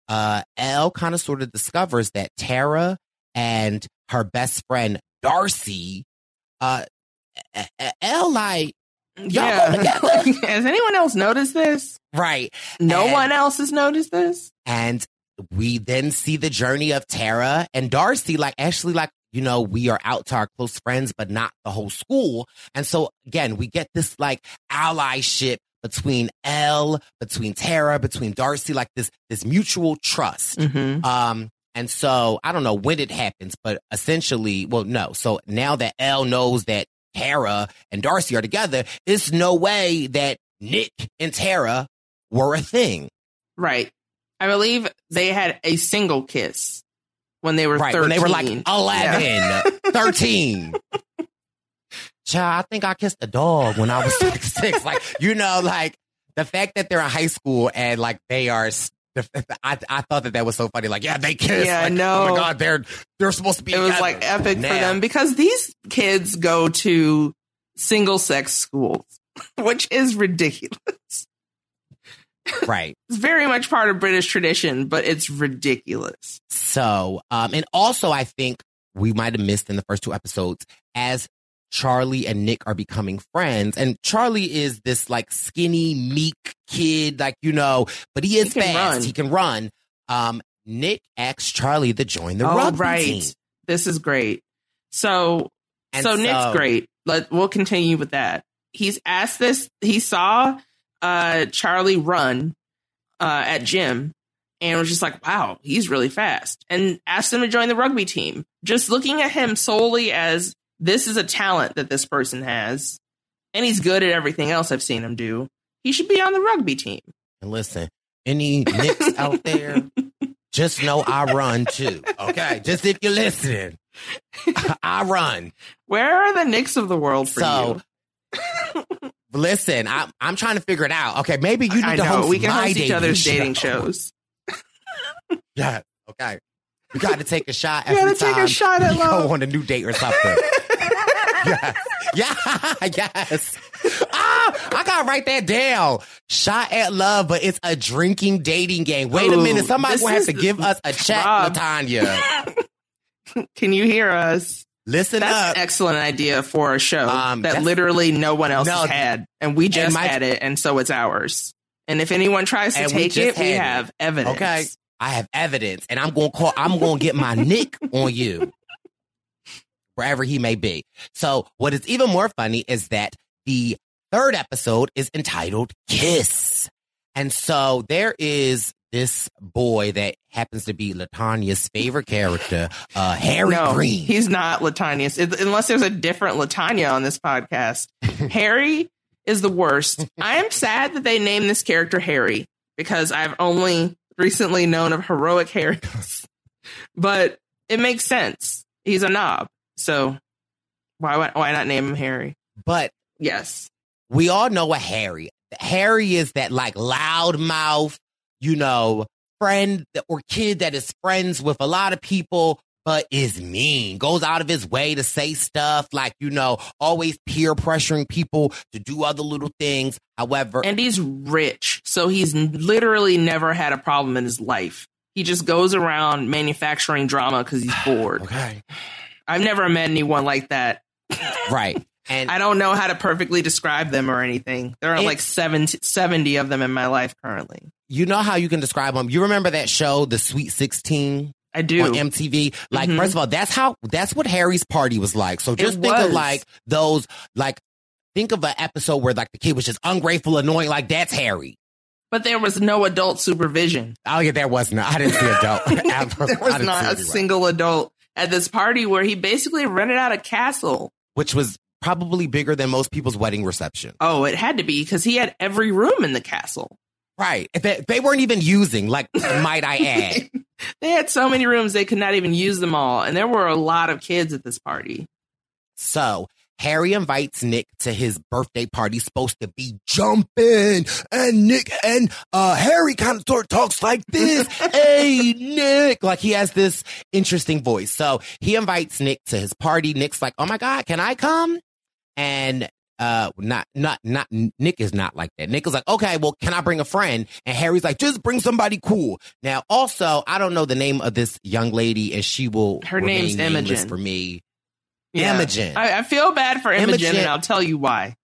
uh, Elle kind of sort of discovers that Tara and her best friend Darcy, uh, Elle like, yeah. Has anyone else noticed this? Right. No and, one else has noticed this. And we then see the journey of Tara and Darcy, like actually like, you know, we are out to our close friends, but not the whole school. And so again, we get this like allyship between Elle, between Tara, between Darcy, like this, this mutual trust. Mm-hmm. Um, and so I don't know when it happens, but essentially, well, no. So now that Elle knows that Tara and Darcy are together, there's no way that Nick and Tara were a thing. Right. I believe they had a single kiss when they were right, thirteen. When they were like eleven, yeah. thirteen. Child, I think I kissed a dog when I was six, six. Like, you know, like the fact that they're in high school and like they are, I, I thought that that was so funny. Like, yeah, they kissed. Yeah, like, no. Oh my God, they're, they're supposed to be It was together. like epic now. for them because these kids go to single sex schools, which is ridiculous. Right. It's very much part of British tradition, but it's ridiculous. So, um, and also I think we might have missed in the first two episodes as Charlie and Nick are becoming friends. And Charlie is this like skinny, meek kid, like, you know, but he is he fast. Run. He can run. Um, Nick asks Charlie to join the oh, rugby right. team. This is great. So, And so so- Nick's great. Let we'll continue with that. He's asked this. He saw uh, Charlie run uh, at gym and was just like, wow, he's really fast, and asked him to join the rugby team. Just looking at him solely as this is a talent that this person has, and he's good at everything else I've seen him do. He should be on the rugby team. And listen, any Knicks out there, just know I run too. Okay, just if you're listening, I run. Where are the Knicks of the world for so, you? Listen, I'm I'm trying to figure it out. Okay, maybe you need I to know host we can my host each other's show. dating shows. Yeah. Okay. We got to take a shot You every gotta take time a shot at we love. go on a new date or something. Yes. Yeah. Yes. Ah, I gotta write that down. Shot at love, but it's a drinking dating game. Wait Ooh, a minute. Somebody's this gonna have is to give us a check, Rob. Latanya. Can you hear us? Listen That's up. an excellent idea for a show Um, that that's- literally no one else No, has had, and we just my- had it, and so it's ours. And if anyone tries to And we take just it, we had it. have evidence. Okay. I have evidence, and I'm gonna call. I'm gonna get my Nick on you, wherever he may be. So, what is even more funny is that the third episode is entitled "Kiss," and so there is this boy that happens to be Latanya's favorite character, uh, Harry no, Green. he's not Latanya. It- Unless there's a different Latanya on this podcast. Harry is the worst. I am sad that they named this character Harry because I've only recently known of heroic Harrys. But it makes sense. He's a knob. So why why not name him Harry? But yes, we all know a Harry. Harry is that like loudmouth, you know, friend or kid that is friends with a lot of people, but is mean, goes out of his way to say stuff like, you know, always peer pressuring people to do other little things. However, and he's rich, so he's literally never had a problem in his life. He just goes around manufacturing drama because he's bored. Okay. I've never met anyone like that. Right. And I don't know how to perfectly describe them or anything. There are It's- like seventy, seventy of them in my life currently. you know how you can describe them. You remember that show, The Sweet sixteen? I do. On M T V. Like, Mhm. first of all, that's how, that's what Harry's party was like. So just It think of was. like those, like, think of an episode where like the kid was just ungrateful, annoying. Like, that's Harry. But there was no adult supervision. Oh, yeah, there was not. I didn't see adult. There was not a single adult at this party where he basically rented out a castle. Which was probably bigger than most people's wedding reception. Oh, it had to be because he had every room in the castle. Right. They, they weren't even using, like, might I add. They had so many rooms they could not even use them all. And there were a lot of kids at this party. So Harry invites Nick to his birthday party, supposed to be jumping, and Nick and uh, Harry kind of sort of talks like this. Hey, Nick, like he has this interesting voice. So he invites Nick to his party. Nick's like, oh my God, can I come? And Uh, not, not, not, Nick is not like that. Nick is like, okay, well, can I bring a friend? And Harry's like, just bring somebody cool. Now, also, I don't know the name of this young lady, and she will Her name's Imogen for me. Yeah. Imogen. I, I feel bad for Imogen, Imogen, and I'll tell you why.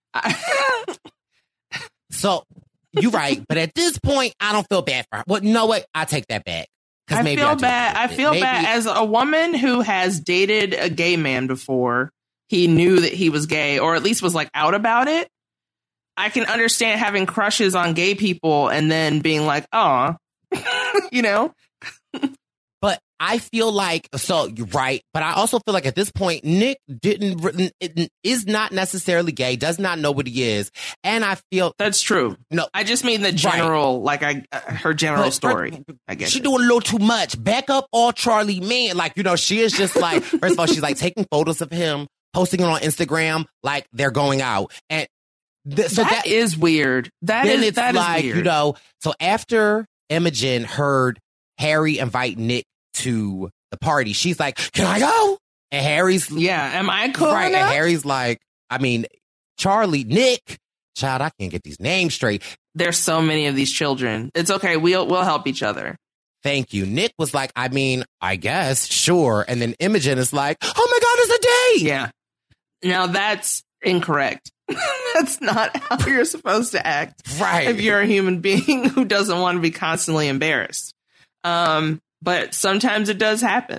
So, you're right, but at this point, I don't feel bad for her. Well, you know what? I take that back. I maybe feel I bad. I feel maybe, bad as a woman who has dated a gay man before. He knew that he was gay, or at least was like out about it. I can understand having crushes on gay people and then being like, oh, you know. But I feel like, so you're right. But I also feel like at this point, Nick didn't is not necessarily gay, does not know what he is, and I feel that's true. No, I just mean the general, right. like I uh, her general but, story. But, I guess she's doing a little too much. Back up all Charlie man, like you know, she is just like first of all, she's like taking photos of him, posting it on Instagram, like they're going out, and th- so that, that is weird. That is it's that like is weird. You know, so after Imogen heard Harry invite Nick to the party, she's like, can I go? And Harry's yeah, am I cool right? enough? And Harry's like, I mean, Charlie, Nick, child, I can't get these names straight. There's so many of these children. It's okay. We'll we'll help each other. Thank you. Nick was like, I mean, I guess, sure. And then Imogen is like, oh my God, it's a date. Yeah. Now that's incorrect. That's not how you're supposed to act. Right. If you're a human being who doesn't want to be constantly embarrassed. Um, but sometimes it does happen.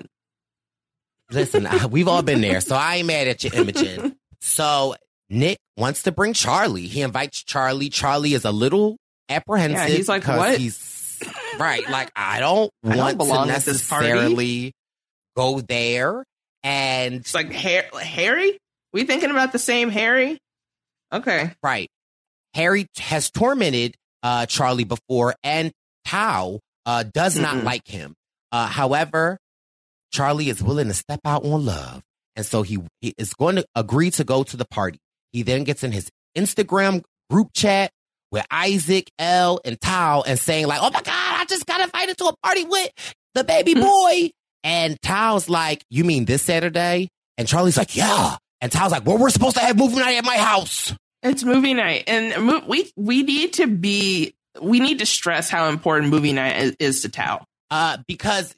Listen, we've all been there, so I ain't mad at you, Imogen. So Nick wants to bring Charlie. He invites Charlie. Charlie is a little apprehensive. Yeah, he's like, what? He's, right, like, I don't I want don't to necessarily go there. And it's like, Harry? We thinking about the same Harry? Okay. Right. Harry has tormented uh, Charlie before, and Tao uh, does Mm-mm. not like him. Uh, however, Charlie is willing to step out on love. And so he, he is going to agree to go to the party. He then gets in his Instagram group chat with Isaac, Elle, and Tao and saying like, oh my God, I just got invited to a party with the baby boy. And Tao's like, you mean this Saturday? And Charlie's like, yeah. And Tao's like, well, we're supposed to have movie night at my house. It's movie night. And we we need to be, we need to stress how important movie night is, is to Tao. Uh, because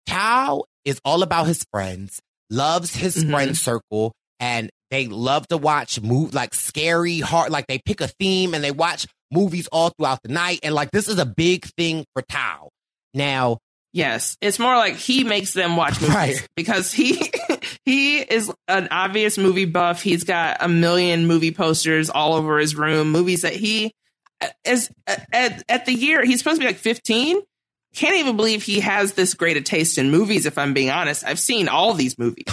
Tao is all about his friends, loves his mm-hmm. friend circle, and they love to watch move like scary, hard, like they pick a theme and they watch movies all throughout the night. And like, this is a big thing for Tao. Now, yes, it's more like he makes them watch movies right. because he he is an obvious movie buff. He's got a million movie posters all over his room, movies that he is at, at the year. He's supposed to be like fifteen. Can't even believe he has this great a taste in movies. If I'm being honest, I've seen all these movies.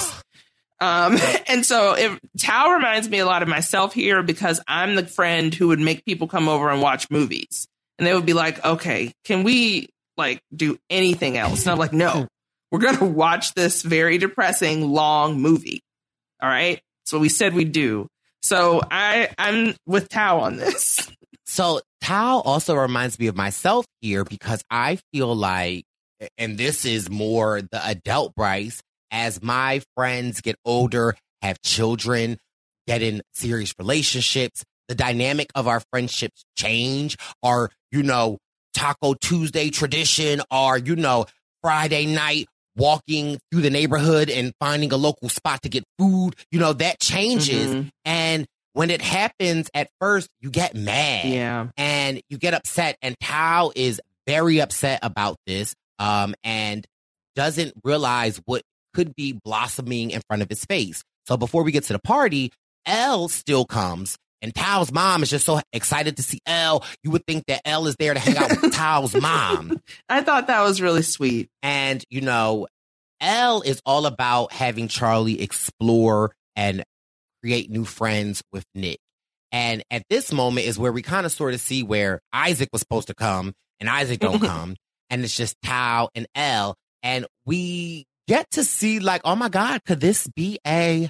Um, and so if Tao reminds me a lot of myself here because I'm the friend who would make people come over and watch movies and they would be like, okay, can we like do anything else? And I'm like, no, we're going to watch this very depressing, long movie. All right. That's what we said we'd do. So I, I'm with Tao on this. So Tao also reminds me of myself here because I feel like, and this is more the adult Bryce, as my friends get older, have children, get in serious relationships, the dynamic of our friendships change. Our, you know, Taco Tuesday tradition, our, you know, Friday night walking through the neighborhood and finding a local spot to get food, you know, that changes. Mm-hmm. And when it happens at first, you get mad. Yeah. And you get upset. And Tao is very upset about this um, and doesn't realize what could be blossoming in front of his face. So before we get to the party, Elle still comes. And Tao's mom is just so excited to see Elle. You would think that Elle is there to hang out with Tao's mom. I thought that was really sweet. And, you know, Elle is all about having Charlie explore and create new friends with Nick. And at this moment is where we kind of sort of see where Isaac was supposed to come and Isaac don't come. And it's just Tao and Elle. And we get to see like, oh my God, could this be a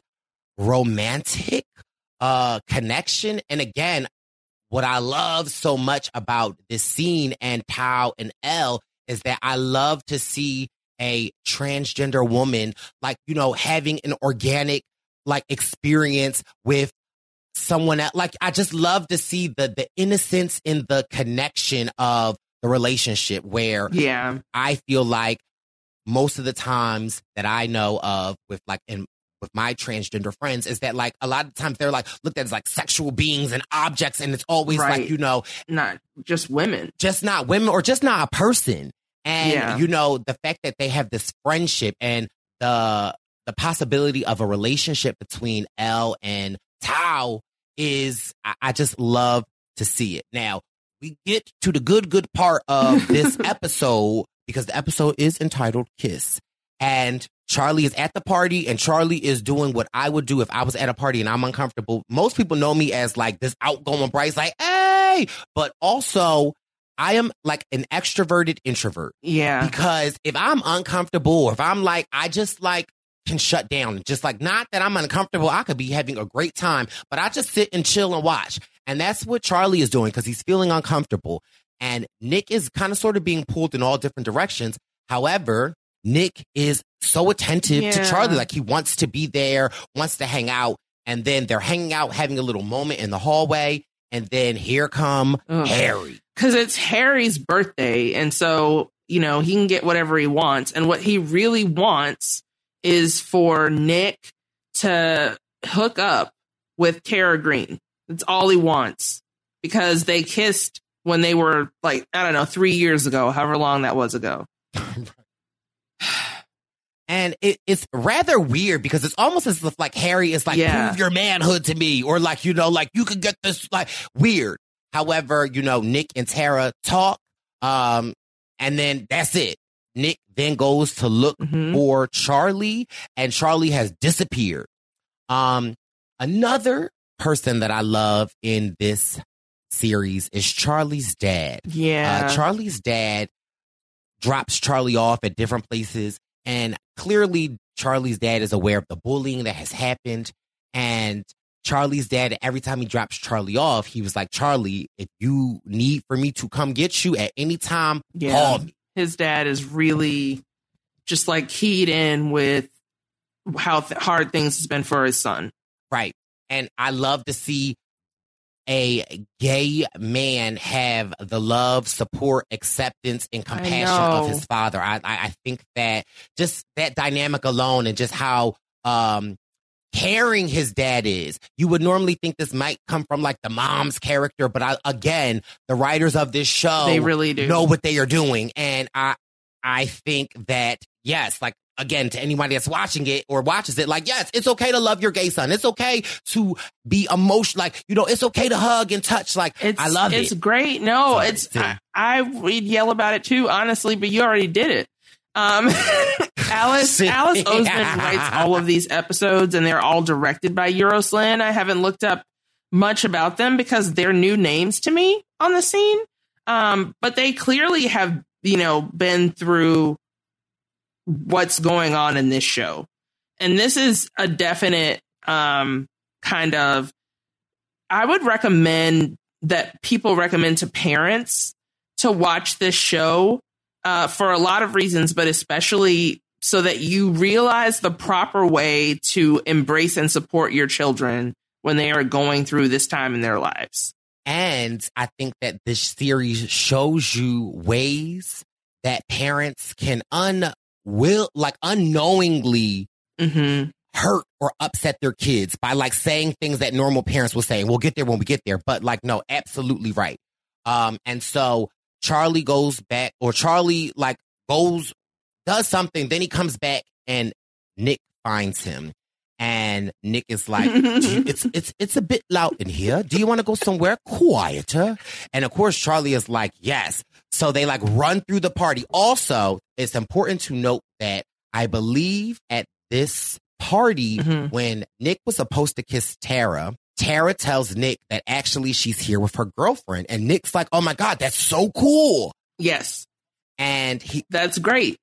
romantic uh, connection? And again, what I love so much about this scene and Tao and Elle is that I love to see a transgender woman, like, you know, having an organic like experience with someone else. Like, I just love to see the the innocence in the connection of the relationship where yeah. I feel like most of the times that I know of with like in with my transgender friends is that like a lot of times they're like looked at as like sexual beings and objects, and it's always right. like, you know, not just women, just not women or just not a person. And, yeah. you know, the fact that they have this friendship and the the possibility of a relationship between Elle and Tao is, I, I just love to see it. Now, we get to the good, good part of this episode because the episode is entitled Kiss. And Charlie is at the party, and Charlie is doing what I would do if I was at a party and I'm uncomfortable. Most people know me as like this outgoing Bryce, like, hey, but also I am like an extroverted introvert. Yeah. Because if I'm uncomfortable or if I'm like, I just like can shut down. Just like, not that I'm uncomfortable. I could be having a great time, but I just sit and chill and watch. And that's what Charlie is doing because he's feeling uncomfortable. And Nick is kind of sort of being pulled in all different directions. However, Nick is so attentive yeah. to Charlie. Like, he wants to be there, wants to hang out. And then they're hanging out, having a little moment in the hallway. And then here come Ugh. Harry. Because it's Harry's birthday. And so, you know, he can get whatever he wants. And what he really wants is for Nick to hook up with Tara Green. That's all he wants. Because they kissed when they were like, I don't know, three years ago, however long that was ago. And it, it's rather weird because it's almost as if like Harry is like, yeah. prove your manhood to me. Or like, you know, like you could get this, like, weird. However, you know, Nick and Tara talk. Um, and then that's it. Nick then goes to look mm-hmm. for Charlie, and Charlie has disappeared. Um, another person that I love in this series is Charlie's dad. Yeah. Uh, Charlie's dad drops Charlie off at different places. And clearly, Charlie's dad is aware of the bullying that has happened. And Charlie's dad, every time he drops Charlie off, he was like, Charlie, if you need for me to come get you at any time, yeah. call me. His dad is really just like keyed in with how th- hard things has been for his son. Right. And I love to see a gay man have the love, support, acceptance, and compassion of his father. I, I, I think that just that dynamic alone and just how um, caring his dad is. You would normally think this might come from like the mom's character, but I, again, the writers of this show they really do know what they are doing. And I, I think that, yes, like, again, to anybody that's watching it or watches it, like, yes, it's okay to love your gay son. It's okay to be emotional. Like, you know, it's okay to hug and touch. Like, it's, I love it's it. It's great. No, Sorry, it's, I, I would yell about it too, honestly, but you already did it. Um, Alice, Alice Oseman writes all of these episodes, and they're all directed by Euroslan. I haven't looked up much about them because they're new names to me on the scene. Um, but they clearly have, you know, been through what's going on in this show. And this is a definite um, kind of, I would recommend that people recommend to parents to watch this show uh, for a lot of reasons, but especially so that you realize the proper way to embrace and support your children when they are going through this time in their lives. And I think that this series shows you ways that parents can un will like unknowingly mm-hmm. hurt or upset their kids by like saying things that normal parents will say. We'll get there when we get there. But like, no, absolutely right. Um, and so Charlie goes back, or Charlie like goes, does something. Then he comes back and Nick finds him. And Nick is like, you, it's it's it's a bit loud in here. Do you want to go somewhere quieter? And of course, Charlie is like, yes. So they like run through the party. Also, it's important to note that I believe at this party, mm-hmm. when Nick was supposed to kiss Tara, Tara tells Nick that actually she's here with her girlfriend. And Nick's like, oh my God, that's so cool. Yes. And he that's great.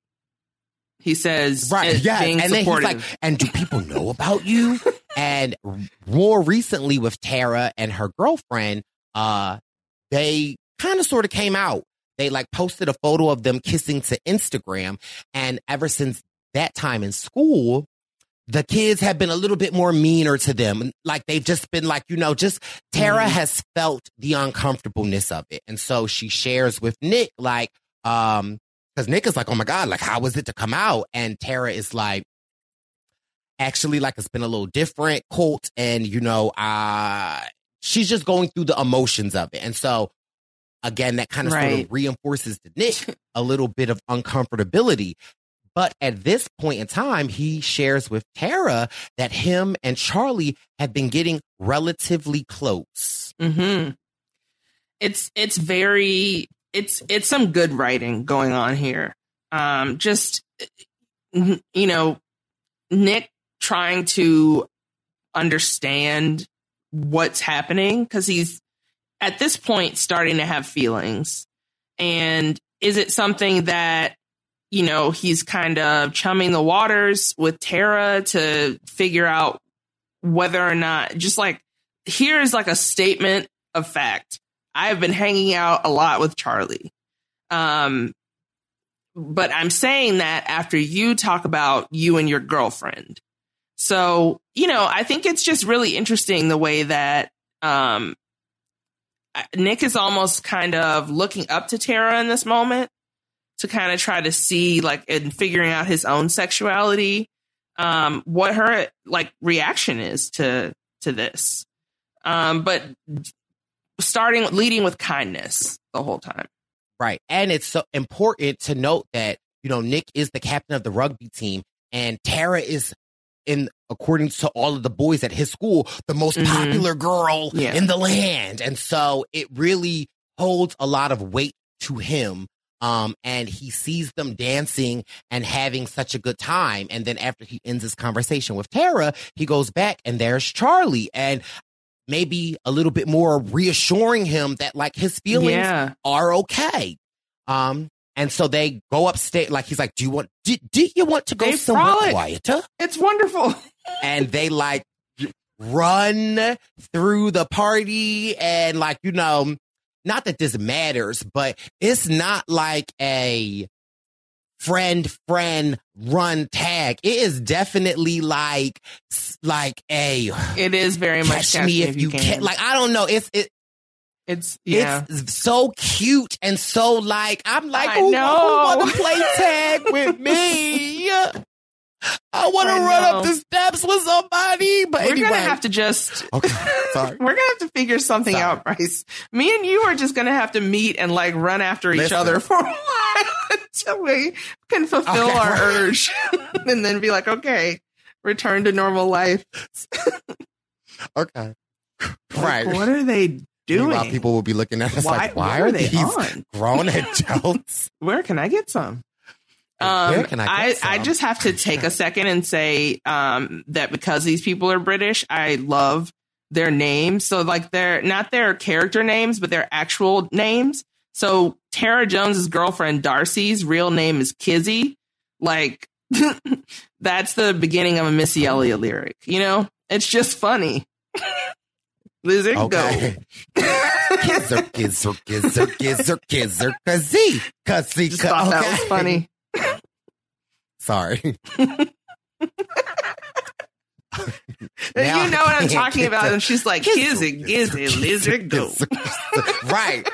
He says, right, yeah, and supportive. Then he's like, and do people know about you? And more recently with Tara and her girlfriend, uh, they kind of sort of came out. They like posted a photo of them kissing to Instagram. And ever since that time in school, the kids have been a little bit more meaner to them. Like they've just been like, you know, just Tara mm. has felt the uncomfortableness of it. And so she shares with Nick, like, um, because Nick is like, oh my God, like, how was it to come out? And Tara is like, actually, like, it's been a little different, Colt. And, you know, uh, she's just going through the emotions of it. And so, again, that kind of right. sort of reinforces to Nick a little bit of uncomfortability. But at this point in time, he shares with Tara that him and Charlie have been getting relatively close. Mm-hmm. It's it's very it's it's some good writing going on here. Um, just you know, Nick trying to understand what's happening because he's at this point starting to have feelings. And is it something that, you know, he's kind of chumming the waters with Tara to figure out whether or not, just like, here's like a statement of fact. I've been hanging out a lot with Charlie. Um, but I'm saying that after you talk about you and your girlfriend. So, you know, I think it's just really interesting the way that um, Nick is almost kind of looking up to Tara in this moment to kind of try to see, like, and figuring out his own sexuality, um, what her, like, reaction is to to this. Um, but starting, leading with kindness the whole time. Right. And it's so important to note that, you know, Nick is the captain of the rugby team and Tara is, in according to all of the boys at his school, the most mm-hmm. popular girl yeah. in the land. And so it really holds a lot of weight to him. Um, and he sees them dancing and having such a good time. And then after he ends his conversation with Tara, he goes back and there's Charlie. And maybe a little bit more reassuring him that, like, his feelings yeah. are okay. Um, and so they go upstairs. Like, he's like, do you want, do, do you want to go they somewhere frolic. quieter? It's wonderful. And they, like, run through the party and, like, you know, not that this matters, but it's not like a friend, friend run tag. It is definitely like, like a. It is very much catch me if, if you can. can. Like, I don't know. It's it. It's yeah. It's so cute and so like I'm like, who, who want to play tag with me? I want to run up the steps with somebody, but we're anyway. gonna have to just. Okay, sorry. We're gonna have to figure something sorry. out, Bryce. Me and you are just gonna have to meet and like run after Listen. each other for a while until we can fulfill okay. our urge, and then be like, okay, return to normal life. Okay, right. Like, what are they doing? Meanwhile, people will be looking at us why, like, why are they these on? grown adults? Where can I get some? Um, Where can I, I, some? I just have to take a second and say um, that because these people are British, I love their names. So like they're not their character names, but their actual names. So Tara Jones's girlfriend, Darcy's real name is Kizzy. Like that's the beginning of a Missy Elliott lyric. You know, it's just funny. Lizard okay. go. Kizzer, kizzer, kizzer, kizzer, kizzer, kizzy, kizzy. Just thought that was funny. Sorry. You know what I'm talking about. And she's like, Kizzy, Gizzy, Lizard, go. Right.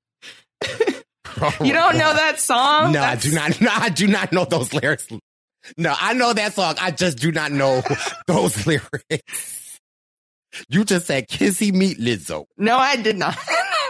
You don't know that song? No, That's... I do not. No, I do not know those lyrics. No, I know that song. I just do not know those lyrics. You just said Kizzy meet Lizzo. No, I did not.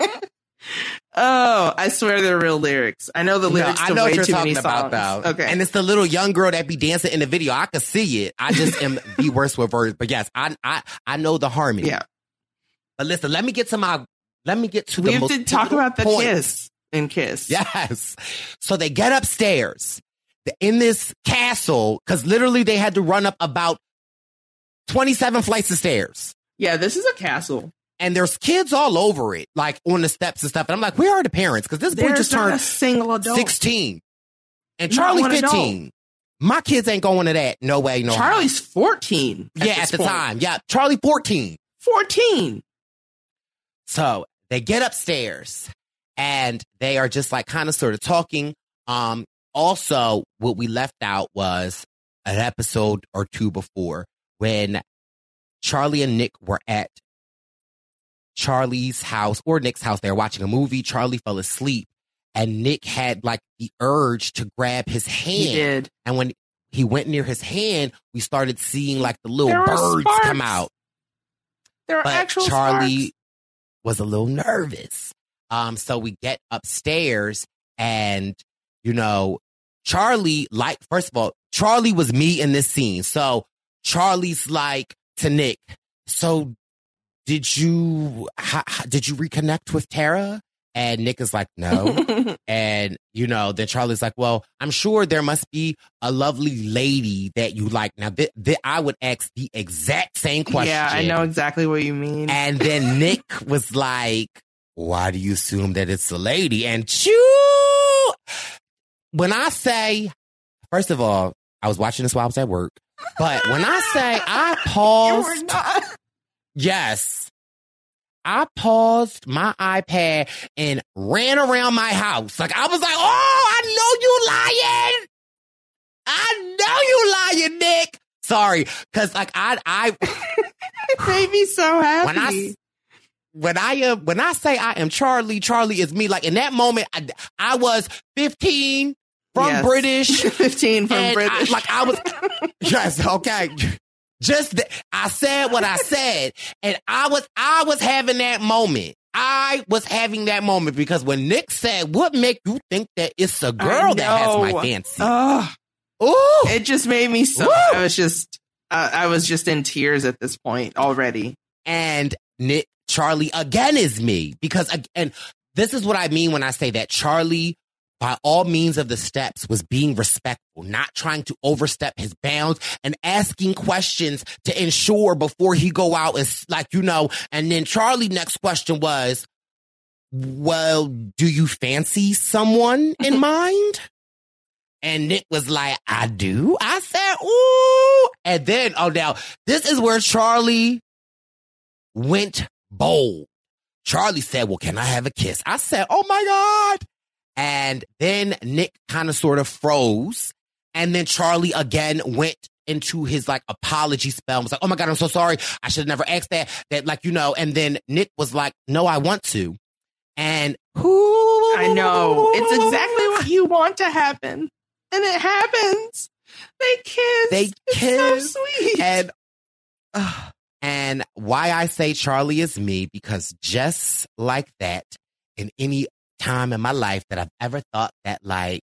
Oh, I swear they're real lyrics. I know the lyrics. No, I to know way what you're too talking many about, songs. though. Okay, and it's the little young girl that be dancing in the video. I could see it. I just am the worst with words. But yes, I I I know the harmony. Yeah. But listen, let me get to my. Let me get to we the have most to talk about the point. kiss and kiss. Yes. So they get upstairs in this castle because literally they had to run up about twenty-seven flights of stairs. Yeah, this is a castle. And there's kids all over it, like on the steps and stuff. And I'm like, where are the parents? Because this boy There's just not turned a single adult. sixteen. And Charlie fifteen. Adult. My kids ain't going to that. No way, no Charlie's how. fourteen. At yeah, at the point. time. Yeah, Charlie fourteen. fourteen. So they get upstairs and they are just like kind of sort of talking. Um, also, what we left out was, an episode or two before when Charlie and Nick were at Charlie's house or Nick's house. They were watching a movie. Charlie fell asleep and Nick had like the urge to grab his hand. He did. And when he went near his hand, we started seeing like the little There were birds sparks. come out. There are But actual Charlie sparks. was a little nervous. Um, so we get upstairs and, you know, Charlie, like, first of all, Charlie was me in this scene. So Charlie's like to Nick, so did you, ha, ha, did you reconnect with Tara? And Nick is like, no. And, you know, then Charlie's like, well, I'm sure there must be a lovely lady that you like. Now, th- th- I would ask the exact same question. Yeah, I know exactly what you mean. And then Nick was like, why do you assume that it's a lady? And choo! When I say, first of all, I was watching this while I was at work. But when I say I paused. You were not. Yes. I paused my iPad and ran around my house. Like, I was like, oh, I know you lying. I know you lying, Nick. Sorry. Because, like, I... I it made me so happy. When I, when I, uh, when I say I am Charlie, Charlie is me. Like, in that moment, I, I was fifteen from Yes. British. fifteen from and British. I, like, I was... Yes, okay. Just th- I said what I said, and I was I was having that moment. I was having that moment because when Nick said, "What make you think that it's a girl that has my fancy?" Oh, Ooh. It just made me so. Ooh. I was just uh, I was just in tears at this point already. And Nick Charlie again is me because and this is what I mean when I say that Charlie, by all means of the steps, was being respectful, not trying to overstep his bounds and asking questions to ensure before he go out is like, you know, and then Charlie next question was, well, do you fancy someone in mind? And Nick was like, I do. I said, ooh. And then, oh, now this is where Charlie went bold. Charlie said, well, can I have a kiss? I said, oh my God. And then Nick kind of sort of froze. And then Charlie again went into his like apology spell. Was like, oh my God, I'm so sorry. I should have never asked that. That like, you know, and then Nick was like, no, I want to. And who? I know. It's exactly what you want to happen. And it happens. They kiss. They it's kiss. So sweet. And, uh, and why I say Charlie is me, because just like that, in any time in my life that I've ever thought that like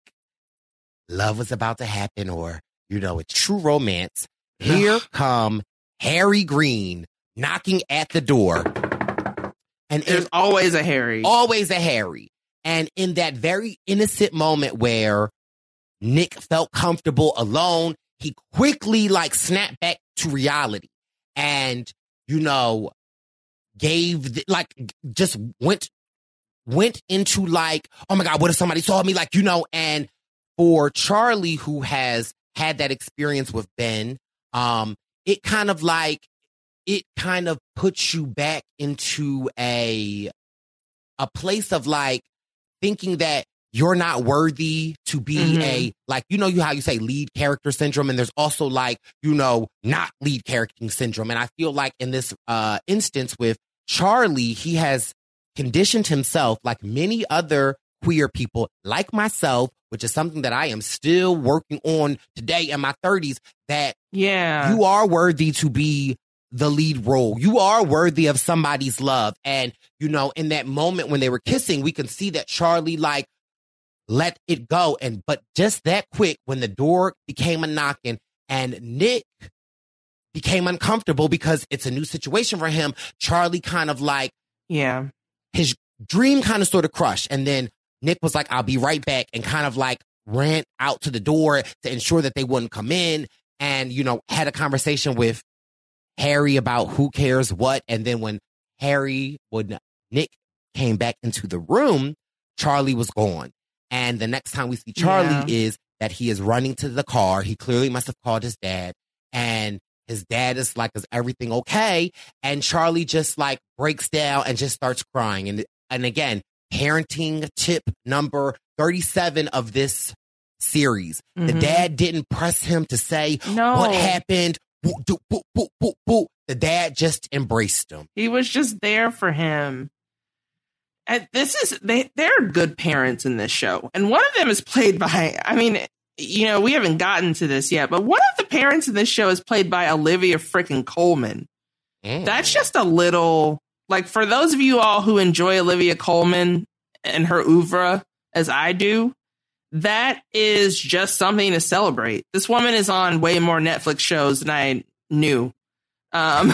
love was about to happen or, you know, it's true romance, here come Harry Green knocking at the door. And there's always a Harry. Always a Harry. And in that very innocent moment where Nick felt comfortable alone, he quickly like snapped back to reality and, you know, gave the, like just went went into like, oh my God, what if somebody saw me? Like, you know, and for Charlie, who has had that experience with Ben, um, it kind of like, it kind of puts you back into a, a place of like thinking that you're not worthy to be mm-hmm. a, like, you know, you how you say lead character syndrome. And there's also like, you know, not lead character syndrome. And I feel like in this uh, instance with Charlie, he has conditioned himself like many other queer people like myself, which is something that I am still working on today in my thirties, that yeah, you are worthy to be the lead role. You are worthy of somebody's love. And, you know, in that moment when they were kissing, we can see that Charlie like let it go. And but just that quick, when the door became a knocking and Nick became uncomfortable because it's a new situation for him, Charlie kind of like, yeah, his dream kind of sort of crushed. And then Nick was like, I'll be right back, and kind of like ran out to the door to ensure that they wouldn't come in, and, you know, had a conversation with Harry about who cares what. And then when Harry, when Nick came back into the room, Charlie was gone. And the next time we see Charlie yeah. is that he is running to the car. He clearly must have called his dad. And his dad is like, is everything okay? And Charlie just like breaks down and just starts crying. And, and again, parenting tip number thirty-seven of this series. Mm-hmm. The dad didn't press him to say no. what happened. Boop, doop, boop, boop, boop, boop. The dad just embraced him. He was just there for him. And this is, they, they're good parents in this show. And one of them is played by, I mean, you know, we haven't gotten to this yet, but one of the parents in this show is played by Olivia frickin' Colman. Mm. That's just a little, like, for those of you all who enjoy Olivia Colman and her oeuvre as I do, that is just something to celebrate. This woman is on way more Netflix shows than I knew. Um,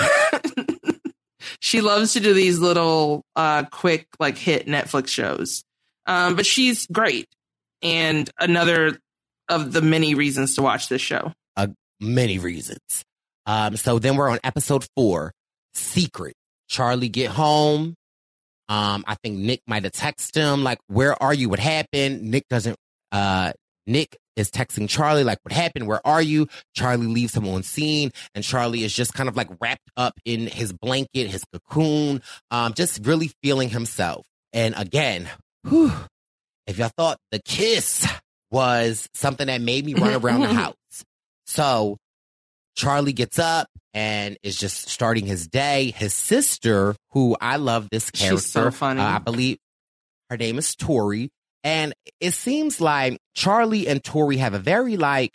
she loves to do these little, uh, quick, like, hit Netflix shows. Um, but she's great. And another of the many reasons to watch this show. Uh, many reasons. Um, so then we're on episode four, Secret. Charlie get home. Um, I think Nick might have texted him, like, where are you? What happened? Nick doesn't, uh, Nick is texting Charlie, like, what happened? Where are you? Charlie leaves him on scene, and Charlie is just kind of like wrapped up in his blanket, his cocoon, um, just really feeling himself. And again, whew, if y'all thought the kiss was something that made me run around the house. So Charlie gets up and is just starting his day. His sister, who I love this character. She's so funny. Uh, I believe her name is Tori. And it seems like Charlie and Tori have a very, like,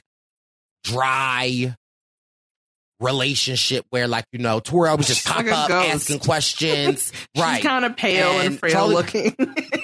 dry relationship where, like, you know, Tori always just pop like up ghost. asking questions. She's right. kind of pale and, and frail Charlie, looking.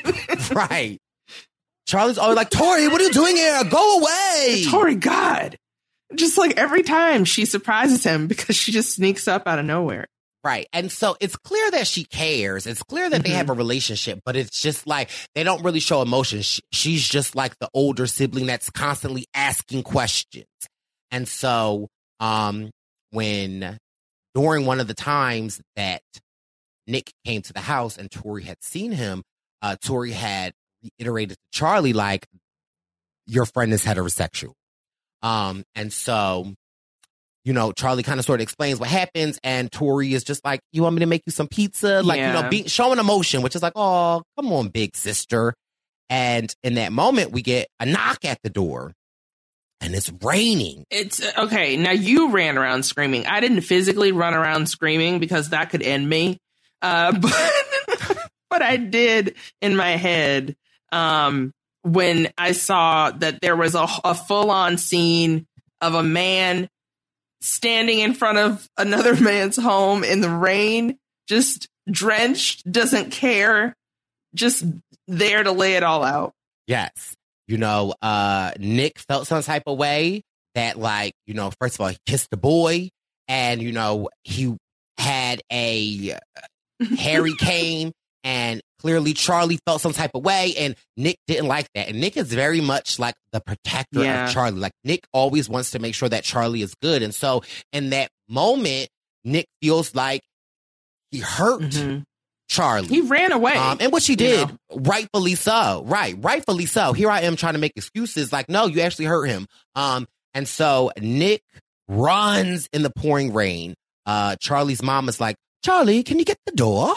right. Charlie's always like, Tori, what are you doing here? Go away. Tori, God. Just like every time she surprises him because she just sneaks up out of nowhere. Right. And so it's clear that she cares. It's clear that mm-hmm. they have a relationship, but it's just like they don't really show emotion. She, she's just like the older sibling that's constantly asking questions. And so um, when during one of the times that Nick came to the house and Tori had seen him, uh, Tori had reiterated to Charlie, like, your friend is heterosexual. Um, and so, you know, Charlie kind of sort of explains what happens, and Tori is just like, you want me to make you some pizza? Like, yeah. you know, be, showing emotion, which is like, oh, come on, big sister. And in that moment, we get a knock at the door, and it's raining. It's, okay, now you ran around screaming. I didn't physically run around screaming because that could end me. Uh, but, but I did in my head um, when I saw that there was a, a full-on scene of a man standing in front of another man's home in the rain, just drenched, doesn't care, just there to lay it all out. Yes. You know, uh, Nick felt some type of way that, like, you know, first of all, he kissed the boy, and, you know, he had a Harry came, and clearly Charlie felt some type of way, and Nick didn't like that. And Nick is very much like the protector yeah. of Charlie. Like, Nick always wants to make sure that Charlie is good. And so in that moment, Nick feels like he hurt mm-hmm. Charlie. He ran away. Um, and which he did, know? rightfully so. Right, rightfully so. Here I am trying to make excuses like, no, you actually hurt him. Um, and so Nick runs in the pouring rain. Uh, Charlie's mom is like, Charlie, can you get the door?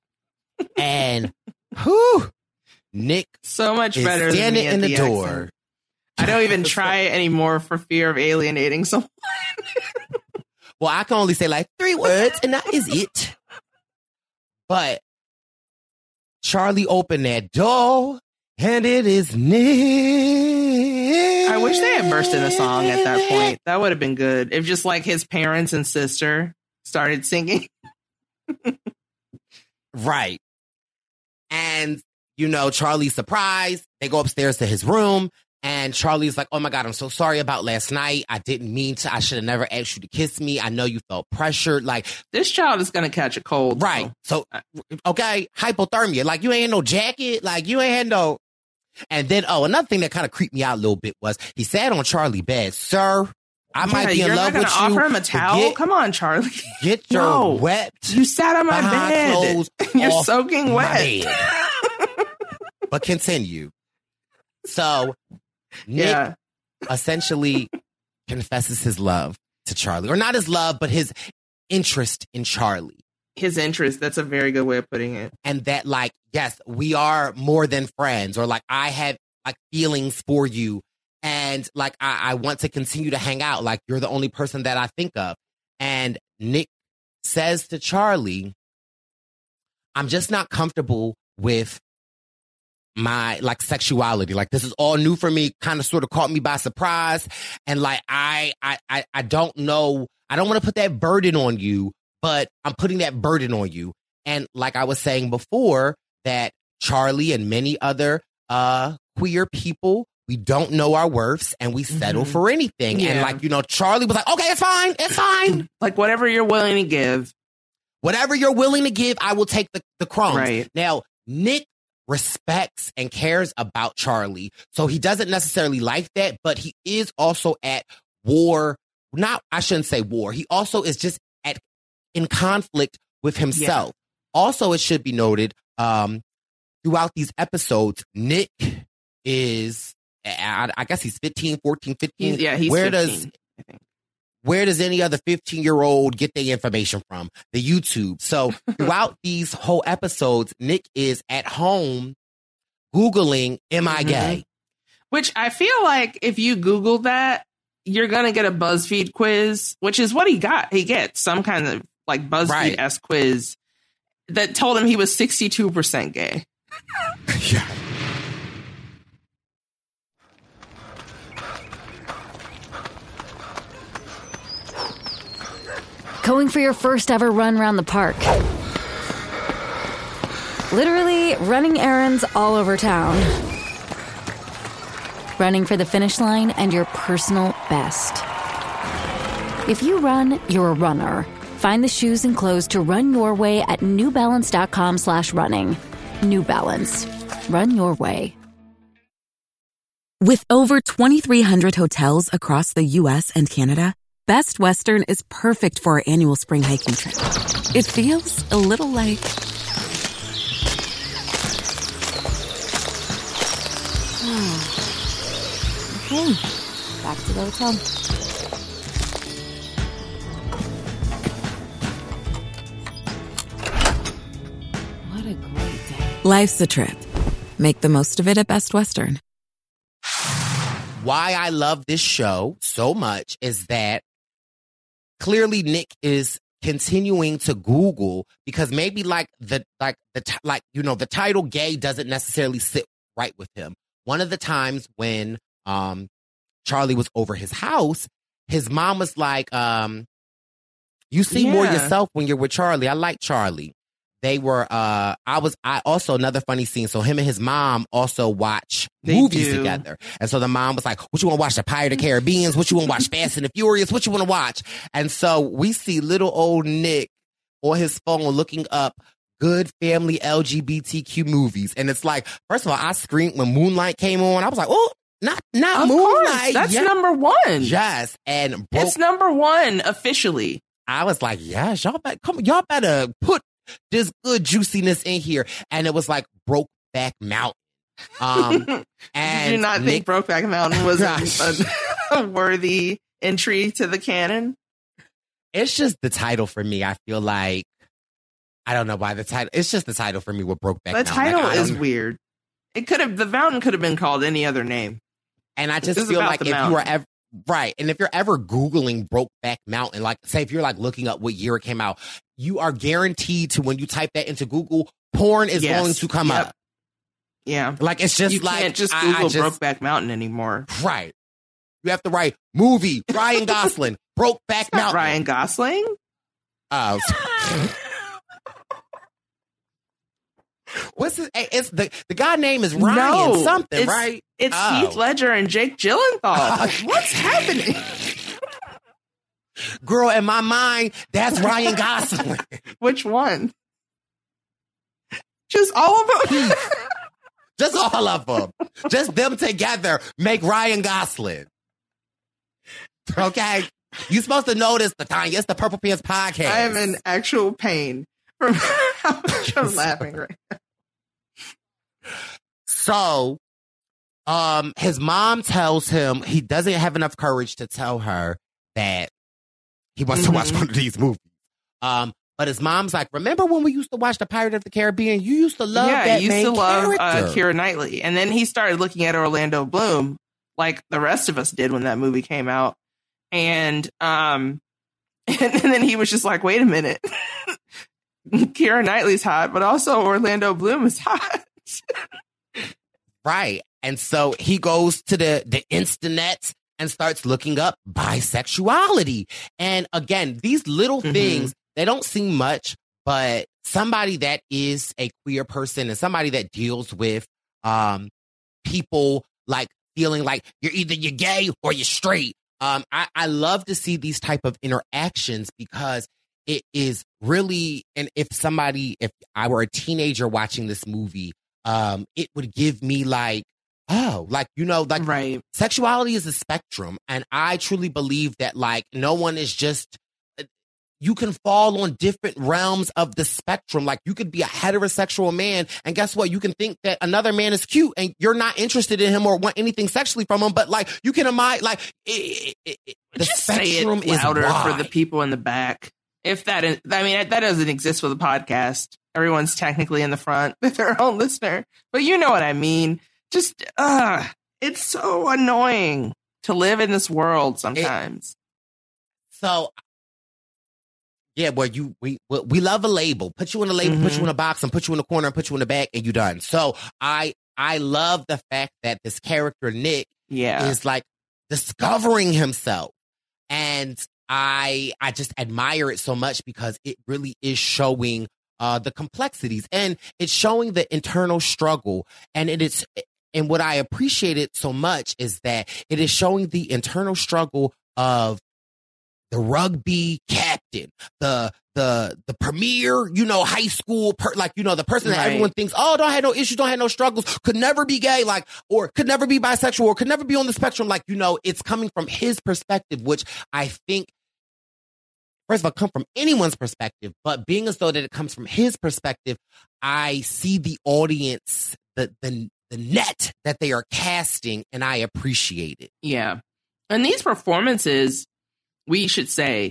And whew, Nick so much better than me in the, the door. Accent. I don't even try anymore for fear of alienating someone. Well, I can only say like three words, and that is it. But Charlie opened that door, and it is Nick. I wish they had burst in a song at that point. That would have been good. If just like his parents and sister started singing. Right. And, you know, Charlie's surprised. They go upstairs to his room, and Charlie's like, oh my God, I'm so sorry about last night. I didn't mean to. I should have never asked you to kiss me. I know you felt pressured. Like, this child is going to catch a cold. Right. Though. So, okay, hypothermia. Like, you ain't had no jacket. Like, you ain't had no. And then, oh, another thing that kind of creeped me out a little bit was he sat on Charlie's bed. Sir, I yeah, might be in love with you. Offer him a towel? Get, Come on, Charlie. Get your no, wet. You sat on my bed. You're soaking wet. But continue. So Nick yeah. essentially confesses his love to Charlie, or not his love, but his interest in Charlie. His interest. That's a very good way of putting it. And that, like, yes, we are more than friends, or like I have like feelings for you. And like, I, I want to continue to hang out. Like, you're the only person that I think of. And Nick says to Charlie, I'm just not comfortable with my like sexuality. Like, this is all new for me, kind of sort of caught me by surprise. And like, I, I, I, I don't know. I don't want to put that burden on you, but I'm putting that burden on you. And like I was saying before, that Charlie and many other uh, queer people, we don't know our worths and we settle mm-hmm. for anything. Yeah. And like, you know, Charlie was like, okay, it's fine. It's fine. Like, whatever you're willing to give. Whatever you're willing to give, I will take the, the crumbs. Right. Now, Nick respects and cares about Charlie. So he doesn't necessarily like that, but he is also at war. Not, I shouldn't say war. He also is just at in conflict with himself. Yeah. Also, it should be noted, um, throughout these episodes, Nick is, I, I guess he's fifteen, fourteen, fifteen. He's, yeah, he's where fifteen, does, I think. Where does any other fifteen-year-old get their information from? The YouTube. So throughout these whole episodes, Nick is at home Googling, am I gay? Mm-hmm. Which I feel like if you Google that, you're going to get a BuzzFeed quiz, which is what he got. He gets some kind of like BuzzFeed-esque right. quiz that told him he was sixty-two percent gay. Yeah. Going for your first ever run around the park. Literally running errands all over town. Running for the finish line and your personal best. If you run, you're a runner. Find the shoes and clothes to run your way at newbalance.com slash running. New Balance. Run your way. With over twenty-three hundred hotels across the U S and Canada, Best Western is perfect for our annual spring hiking trip. It feels a little like... Okay, back to the hotel. What a great day. Life's a trip. Make the most of it at Best Western. Why I love this show so much is that clearly Nick is continuing to Google because maybe like the like the t- like you know the title gay doesn't necessarily sit right with him. One of the times when um Charlie was over his house, his mom was like, um, you seem yeah. more yourself when you're with Charlie. I like Charlie. They were, uh, I was, I also, another funny scene. So him and his mom also watch they movies do. together. And so the mom was like, what you want to watch? The Pirate of the Caribbean? What you want to watch? Fast and the Furious? What you want to watch? And so we see little old Nick on his phone looking up good family L G B T Q movies. And it's like, first of all, I screamed when Moonlight came on. I was like, oh, not, not of Moonlight. Course, that's yes. number one. Yes. And broke, it's number one officially. I was like, yes, y'all better, come, y'all better put this good juiciness in here. And it was like Brokeback Mountain. Um, and Did you not Nick, think Brokeback Mountain was a, a worthy entry to the canon? It's just the title for me. I feel like, I don't know why the title, it's just the title for me with Brokeback the Mountain. The title like, is weird. It could have, the mountain could have been called any other name. And I just feel like if mountain. you are ever, right, and if you're ever Googling Brokeback Mountain, like say if you're like looking up what year it came out, you are guaranteed to when you type that into Google, porn is yes. going to come yep. up. Yeah. Like it's just you like. You can't just I, Google I just, Brokeback Mountain anymore. Right. You have to write movie, Ryan Gosling, Brokeback Mountain. Ryan Gosling? Oh. Uh, What's his? It's the the guy name is Ryan no, something, it's, right? It's oh. Heath Ledger and Jake Gyllenhaal. What's happening? Girl, in my mind, that's Ryan Gosling. Which one? Just all of them? Just all of them. Just them together make Ryan Gosling. Okay? You're supposed to notice the Tanya. It's the Purple Pants Podcast. I am in actual pain from how much I'm laughing right now. So, um, his mom tells him he doesn't have enough courage to tell her that he wants mm-hmm. to watch one of these movies. Um, but his mom's like, remember when we used to watch The Pirate of the Caribbean? You used to love yeah, that used main to love character. uh, Keira Knightley. And then he started looking at Orlando Bloom, like the rest of us did when that movie came out. And um, and, and then he was just like, wait a minute. Keira Knightley's hot, but also Orlando Bloom is hot. Right. And so he goes to the, the Instanets and starts looking up bisexuality. And again, these little mm-hmm. things, they don't seem much, but somebody that is a queer person and somebody that deals with um, people like feeling like you're either you're gay or you're straight. Um, I, I love to see these type of interactions because it is really, and if somebody, if I were a teenager watching this movie, um, it would give me like, oh, like, you know, like right. Sexuality is a spectrum. And I truly believe that like no one is just, you can fall on different realms of the spectrum. Like you could be a heterosexual man and guess what? You can think that another man is cute and you're not interested in him or want anything sexually from him. But like you can admire, like it, it, it, the just spectrum say it louder is wide. For the people in the back. If that is, I mean, that doesn't exist with a podcast. Everyone's technically in the front with their own listener, but you know what I mean. Just, uh, it's so annoying to live in this world sometimes. It, so, yeah, well, you we we love a label. Put you in a label, mm-hmm. put you in a box, and put you in a corner, and put you in the back, and you're done. So I I love the fact that this character Nick yeah. is like discovering himself, and I I just admire it so much because it really is showing uh, the complexities and it's showing the internal struggle. And it is, and what I appreciate it so much is that it is showing the internal struggle of the rugby captain, the the the premier, you know, high school, per, like, you know, the person that right. everyone thinks, oh, don't have no issues, don't have no struggles, could never be gay, like, or could never be bisexual, or could never be on the spectrum. Like, you know, it's coming from his perspective, which I think, first of all, come from anyone's perspective, but being as though that it comes from his perspective, I see the audience, the the the net that they are casting, and I appreciate it. Yeah. And these performances, we should say,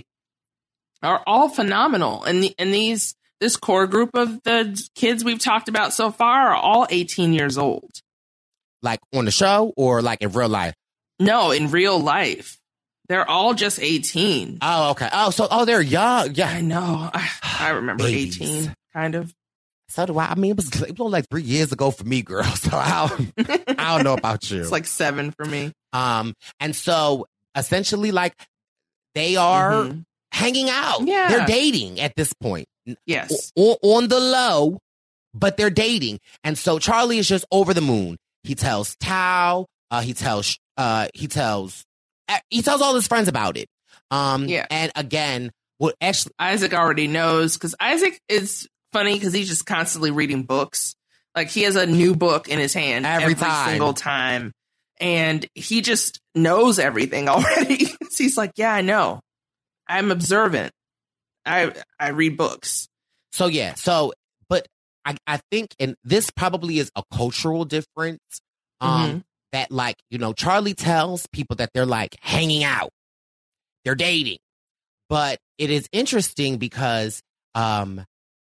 are all phenomenal. And the, and these this core group of the kids we've talked about so far are all eighteen years old. Like on the show or like in real life? No, in real life. They're all just eighteen. Oh, okay. Oh, so oh, they're young. Yeah, I know. I, I remember Babies. eighteen, kind of. So do I. I mean, it was, it was only like three years ago for me, girl. So I don't, I don't know about you. It's like seven for me. Um, and so essentially, like they are mm-hmm. hanging out. Yeah, they're dating at this point. Yes, o- on the low, but they're dating. And so Charlie is just over the moon. He tells Tao. Uh, he tells. Uh, he tells. He tells all his friends about it. Um, yeah. And again, what actually Isaac already knows because Isaac is funny because he's just constantly reading books. Like he has a new book in his hand every, every time. single time. And he just knows everything already. So he's like, yeah, I know. I'm observant. I I read books. So, yeah. So, but I, I think, and this probably is a cultural difference. Um, mm-hmm. That, like, you know, Charlie tells people that they're like hanging out, they're dating. But it is interesting because um,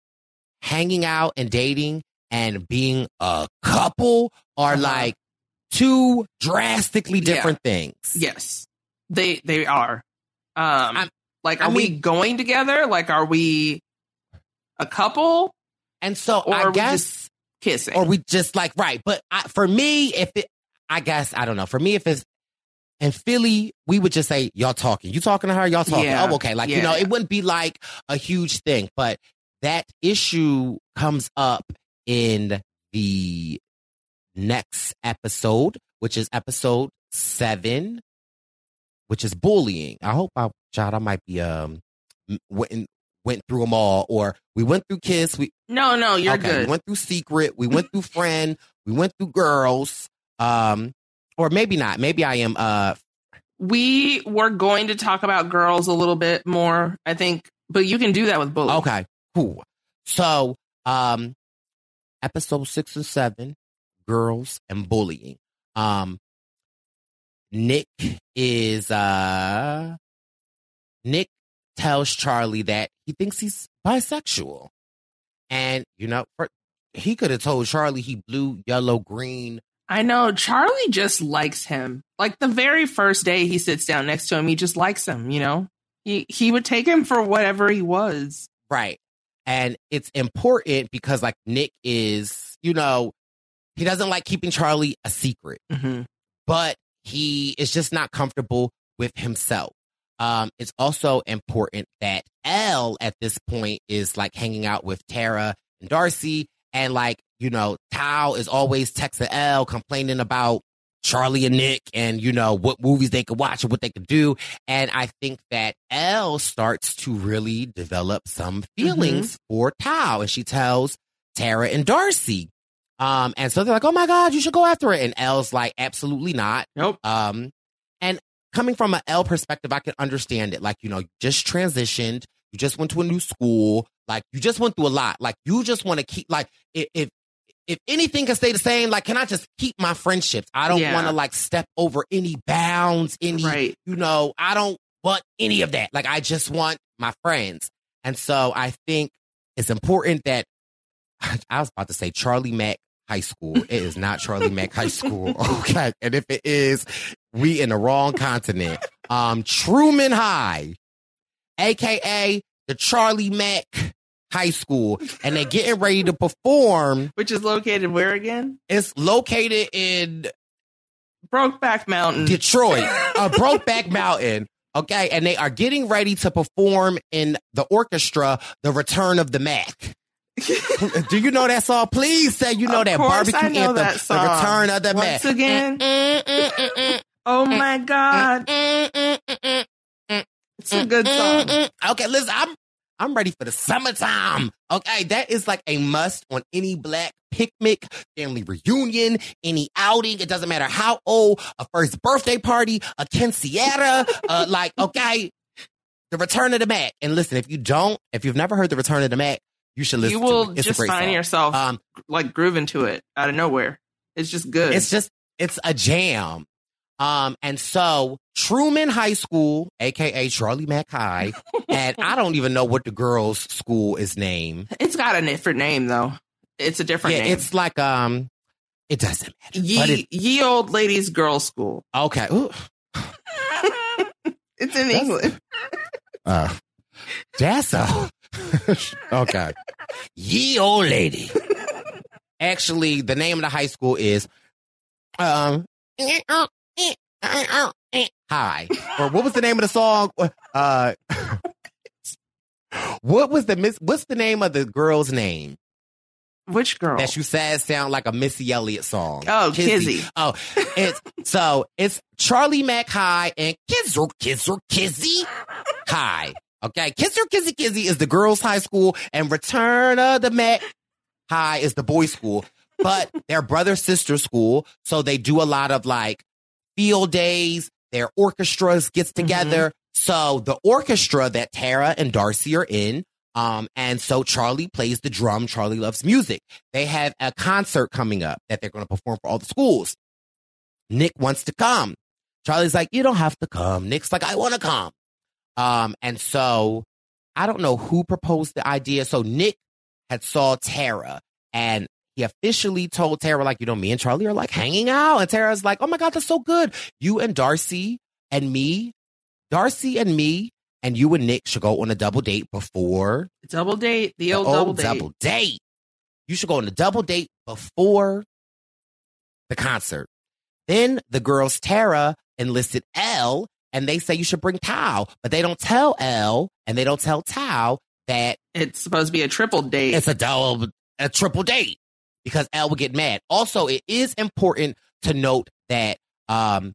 hanging out and dating and being a couple are uh-huh. like two drastically different yeah. things. Yes, they they are. Um, I'm, like, are I mean, we going together? Like, are we a couple? And so or I are guess we just kissing, or we just like right. But I, for me, if it. I guess, I don't know. For me, if it's in Philly, we would just say, y'all talking. You talking to her? Y'all talking. Yeah. Oh, okay. Like, yeah. you know, it wouldn't be like a huge thing. But that issue comes up in the next episode, which is episode seven, which is bullying. I hope I, child, I might be, um, went, went through them all. Or we went through Kiss. We No, no, you're okay, good. We went through Secret. We went through Friend. We went through Girls. Um, or maybe not. Maybe I am. Uh, we were going to talk about Girls a little bit more, I think, but you can do that with bullying. Okay, cool. So, um, episode six and seven, Girls and bullying. Um, Nick is uh, Nick tells Charlie that he thinks he's bisexual, and you know, for, he could have told Charlie he blue, yellow, green. I know. Charlie just likes him. Like the very first day he sits down next to him, he just likes him, you know? He he would take him for whatever he was. Right. And it's important because, like, Nick is, you know, he doesn't like keeping Charlie a secret, mm-hmm. but he is just not comfortable with himself. Um, it's also important that Elle at this point is like hanging out with Tara and Darcy, and like, you know, Tao is always texting Elle complaining about Charlie and Nick and, you know, what movies they could watch and what they could do. And I think that Elle starts to really develop some feelings mm-hmm. for Tao, and she tells Tara and Darcy. Um, and so they're like, oh my God, you should go after it. And Elle's like, absolutely not. Nope. Um, and coming from an Elle perspective, I can understand it. Like, you know, you just transitioned, you just went to a new school, like you just went through a lot. Like you just want to keep, like, if, if if anything can stay the same, like, can I just keep my friendships? I don't yeah. want to like step over any bounds, any, right. you know, I don't want any of that. Like, I just want my friends. And so I think it's important that I was about to say Charlie Mack High School. It is not Charlie Mack High School. Okay. And if it is, we in the wrong continent. Um, Truman High, A K A the Charlie Mack High School. And they're getting ready to perform. Which is located where again? It's located in Brokeback Mountain. Detroit. uh, Brokeback Mountain. Okay. And they are getting ready to perform in the orchestra, The Return of the Mac. Do you know that song? Please say you know of that barbecue I know anthem, that song. The Return of the Once Mac. again. Mm, mm, mm, mm, oh my God. Mm, mm, mm, mm, it's a good song. Mm, mm. Okay, listen, I'm I'm ready for the summertime. Okay, that is like a must on any Black picnic, family reunion, any outing. It doesn't matter how old, a first birthday party, a quinceañera, uh, like, okay, The Return of the Mac. And listen, if you don't, if you've never heard The Return of the Mac, you should listen you will to it. It's just a great find song. yourself um, like grooving to it out of nowhere. It's just good. It's just, it's a jam. Um, and so Truman High School, A K A Charlie Mack High, and I don't even know what the girls' school is named. It's got a different name though. It's a different yeah, name. It's like, um, it doesn't matter. Ye, but it, Ye Old Ladies Girls School. Okay. Ooh. It's in That's, English. Uh, that's a, okay. Ye Old Lady. Actually, the name of the high school is, um, High. Or what was the name of the song? Uh, what was the miss? What's the name of the girl's name? Which girl? That you said sound like a Missy Elliott song. Oh, Kizzy. Kizzy. Oh, it's so it's Charlie Mack High and Kizzer Kizzer Kizzy High. Okay, Kizzer Kizzy Kizzy is the girls' high school, and Return of the Mack High is the boys' school. But they're brother sister school, so they do a lot of like field days. Their orchestras gets together. Mm-hmm. So the orchestra that Tara and Darcy are in, um, and so Charlie plays the drum. Charlie loves music. They have a concert coming up that they're going to perform for all the schools. Nick wants to come. Charlie's like, you don't have to come. Nick's like, I want to come. Um, and so I don't know who proposed the idea. So Nick had saw Tara, and he officially told Tara, like, you know, me and Charlie are like hanging out. And Tara's like, oh my God, that's so good. You and Darcy and me, Darcy and me, and you and Nick should go on a double date before. Double date, the, the old, old double date. double date. You should go on a double date before the concert. Then the girls, Tara, enlisted Elle, and they say you should bring Tao, but they don't tell Elle and they don't tell Tao that it's supposed to be a triple date. It's a double, a triple date. Because Elle would get mad. Also, it is important to note that um,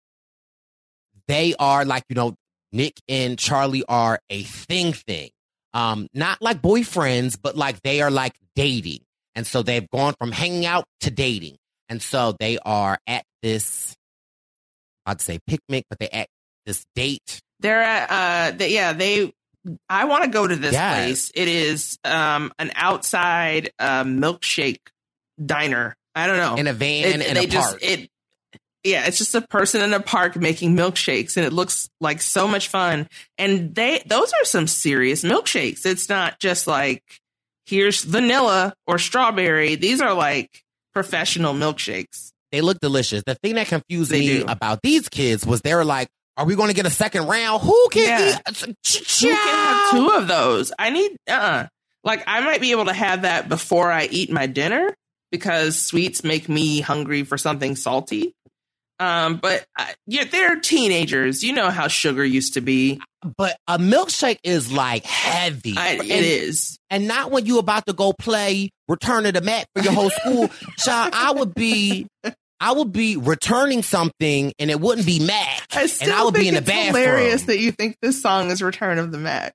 they are like, you know, Nick and Charlie are a thing thing. Um, not like boyfriends, but like they are like dating. And so they've gone from hanging out to dating. And so they are at this, I'd say picnic, but they're at this date. They're at, uh, they, yeah, they, I want to go to this yes. place. It is um, an outside uh, milkshake diner. I don't know. In a van it, in they a just, park. It, yeah, it's just a person in a park making milkshakes, and it looks like so much fun. And they, those are some serious milkshakes. It's not just like, here's vanilla or strawberry. These are like professional milkshakes. They look delicious. The thing that confused They me do. about these kids was they were like, are we going to get a second round? Who can Yeah. eat? Who can have two of those? I need, uh, like, I might be able to have that before I eat my dinner because sweets make me hungry for something salty. Um, but uh, yeah, they're teenagers. You know how sugar used to be. But a milkshake is like heavy. I, it and, is. And not when you about to go play Return of the Mac for your whole school. Child, I would be... I would be returning something and it wouldn't be Mac. I still and I would think be in the it's bathroom. hilarious that you think this song is Return of the Mac.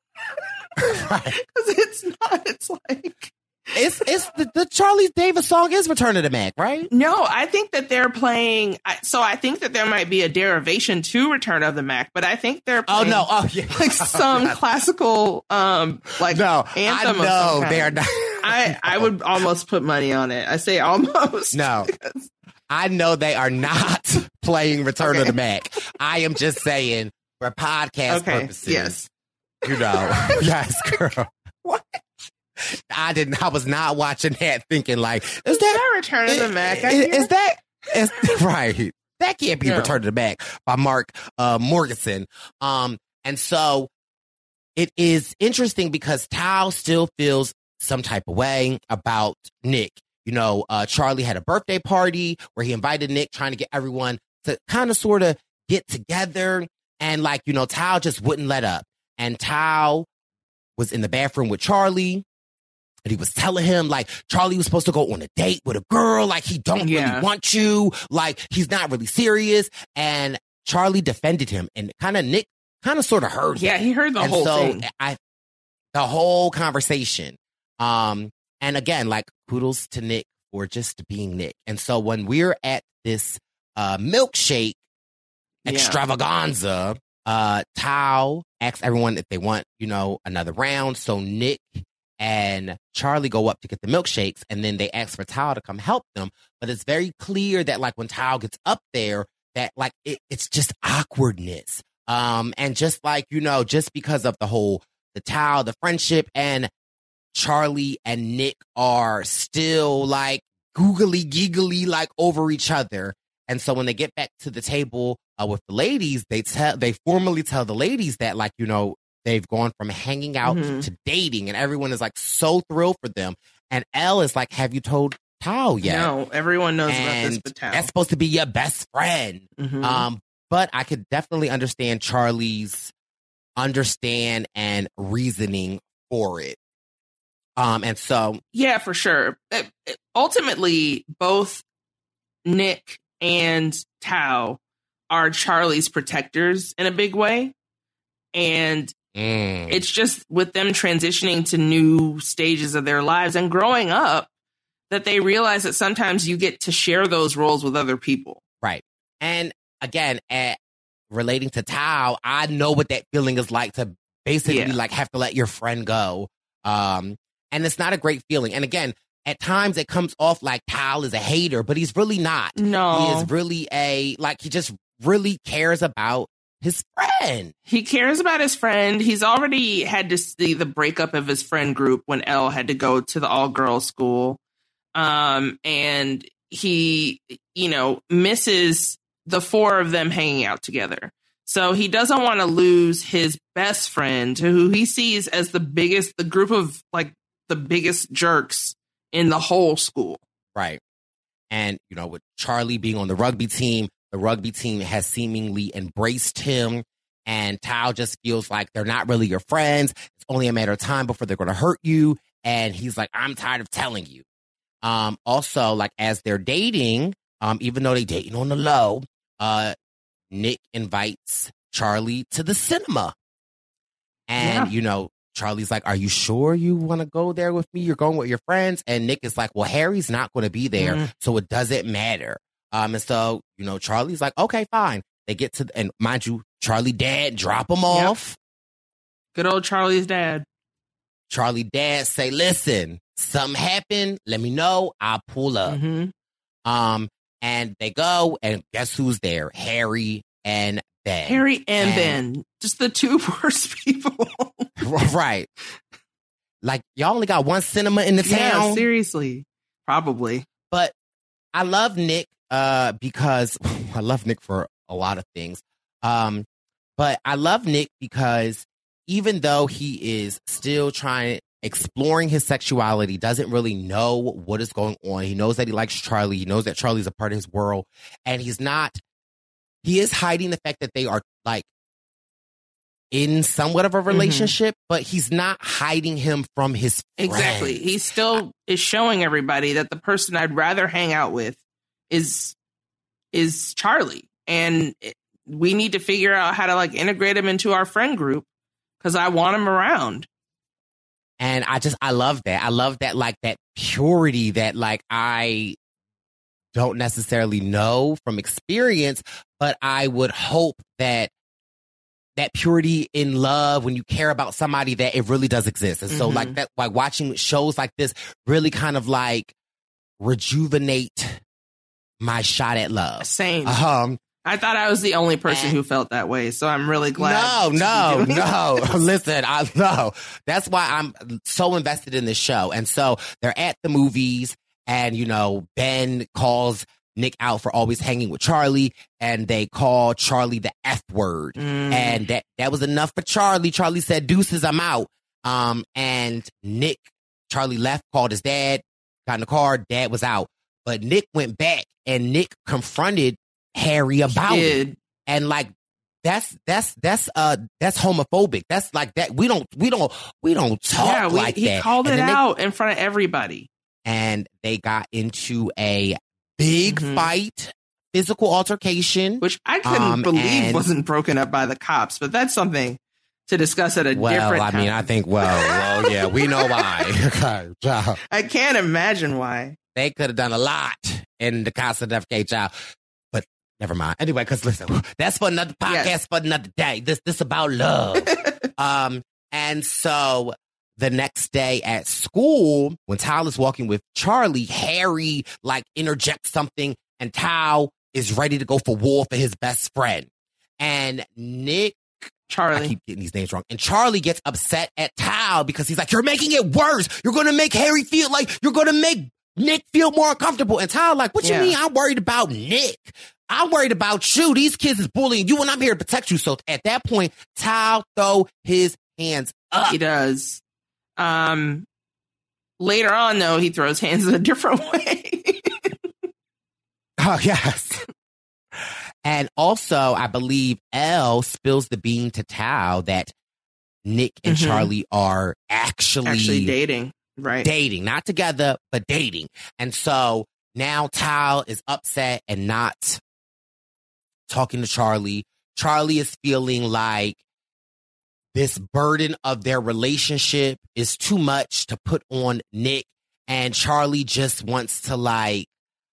Right. Because it's not. It's like... It's it's the, the Charlie Davis song is Return of the Mac, right? No, I think that they're playing. I, so I think that there might be a derivation to Return of the Mac, but I think they're playing Oh, no. Oh, yeah. like some classical, um, like No, anthem. I of some know kind. they are not. I, I would almost put money on it. I say almost. No. because- I know they are not playing Return Okay. of the Mac. I am just saying for podcast Okay. purposes. Yes. You know. Yes, girl. What? I didn't. I was not watching that thinking like, is Is that that Return of the Mac? I Is, hear? is that is, right? That can't be No. Return to the Mac by Mark uh, Morganson. Um, and so it is interesting because Tao still feels some type of way about Nick. You know, uh, Charlie had a birthday party where he invited Nick, trying to get everyone to kind of sort of get together, and like you know, Tao just wouldn't let up. And Tao was in the bathroom with Charlie. And he was telling him, like, Charlie was supposed to go on a date with a girl. Like, he don't Yeah. really want you. Like, he's not really serious. And Charlie defended him. And kind of Nick kind of sort of heard Yeah, that. he heard the and whole so thing. I, the whole conversation. Um, and again, like, kudos to Nick for just being Nick. And so when we're at this uh, milkshake Yeah. extravaganza, uh, Tao asks everyone if they want, you know, another round. So Nick and Charlie go up to get the milkshakes, and then they ask for Tao to come help them. But it's very clear that, like, when Tao gets up there, that, like, it, it's just awkwardness. Um, and just, like, you know, just because of the whole, the Tao, the friendship, and Charlie and Nick are still, like, googly giggly, like, over each other. And so when they get back to the table uh, with the ladies, they tell, they formally tell the ladies that, like, you know, they've gone from hanging out Mhm. to dating, and everyone is like so thrilled for them. And Elle is like, "Have you told Tao yet?" No, everyone knows about this And but Tao. that's supposed to be your best friend. Mhm. Um, but I could definitely understand Charlie's understand and reasoning for it. Um, and so Yeah, for sure. It- it- ultimately, both Nick and Tao are Charlie's protectors in a big way. And mm, it's just with them transitioning to new stages of their lives and growing up that they realize that sometimes you get to share those roles with other people. right. And again, at relating to Tao, I know what that feeling is like to basically Yeah. like have to let your friend go. Um, and it's not a great feeling. And again, at times it comes off like Tao is a hater, but he's really not. No. He is really a, like, he just really cares about his friend. He cares about his friend. He's already had to see the breakup of his friend group when Elle had to go to the all girls school. Um, and he, you know, misses the four of them hanging out together. So he doesn't want to lose his best friend, who he sees as the biggest, the group of like the biggest jerks in the whole school. Right. And, you know, with Charlie being on the rugby team, the rugby team has seemingly embraced him, and Tao just feels like they're not really your friends. It's only a matter of time before they're going to hurt you. And he's like, I'm tired of telling you. Um, also, like, as they're dating, um, even though they're dating on the low, uh, Nick invites Charlie to the cinema. And, Yeah. you know, Charlie's like, are you sure you want to go there with me? You're going with your friends? And Nick is like, well, Harry's not going to be there, Mhm. so it doesn't matter. Um, and so, you know, Charlie's like, okay, fine. They get to, and mind you, Charlie dad drop him off. Good old Charlie's dad. Charlie dad say, listen, something happened. Let me know. I'll pull up. Mhm. Um, and they go, and guess who's there? Harry and Ben. Harry and, And- Ben, just the two worst people. Right. Like, y'all only got one cinema in the Yeah, town. seriously. Probably. But I love Nick. uh, because I love Nick for a lot of things. Um, but I love Nick because even though he is still trying, exploring his sexuality, doesn't really know what is going on. He knows that he likes Charlie. He knows that Charlie's a part of his world. And he's not, he is hiding the fact that they are like in somewhat of a relationship, mm-hmm. but he's not hiding him from his friends. Exactly. He still is showing everybody that the person I'd rather hang out with is, is Charlie. And it, we need to figure out how to like integrate him into our friend group because I want him around. And I just, I love that. I love that, like, that purity that, like, I don't necessarily know from experience, but I would hope that that purity in love, when you care about somebody, that it really does exist. And so, mm-hmm. like, that, like, watching shows like this really kind of, like, rejuvenate my shot at love. Same. Um, I thought I was the only person who felt that way, so I'm really No, glad. no, no. Listen, I know. That's why I'm so invested in this show. And so they're at the movies, and, you know, Ben calls Nick out for always hanging with Charlie, and they call Charlie the F word. Mm. And that, that was enough for Charlie. Charlie said, deuces, I'm out. Um, and Nick, Charlie left, called his dad, got in the car, dad was out. But Nick went back, and Nick confronted Harry about it, and like that's that's that's uh that's homophobic. That's like that. We don't we don't we don't talk yeah, we, like he that. He called and it out they, in front of everybody, and they got into a big mm-hmm. fight, physical altercation, which I couldn't um, believe and, wasn't broken up by the cops. But that's something to discuss at a well, different I time. mean, I think well, well, yeah, we know why. I can't imagine why. They could have done a lot in the Casa de F K child. Never mind. Anyway, because listen, that's for another podcast yes. for another day. This this about love. um, and so the next day at school, when Tao is walking with Charlie, Harry like interjects something, and Tao is ready to go for war for his best friend. And Nick, Charlie, I keep getting these names wrong. And Charlie gets upset at Tao because he's like, "You're making it worse. You're going to make Harry feel like you're going to make Nick feel more uncomfortable." And Tao like, "What yeah. you mean? I'm worried about Nick. I'm worried about you. These kids is bullying you, and I'm here to protect you." So at that point, Tao throw his hands up. He does. Um, later on, though, he throws hands in a different way. Oh, yes. And also, I believe Elle spills the bean to Tao that Nick and mm-hmm. Charlie are actually, actually dating. Right. Dating. Not together, but dating. And so now Tao is upset and not talking to Charlie. Charlie is feeling like this burden of their relationship is too much to put on Nick. And Charlie just wants to like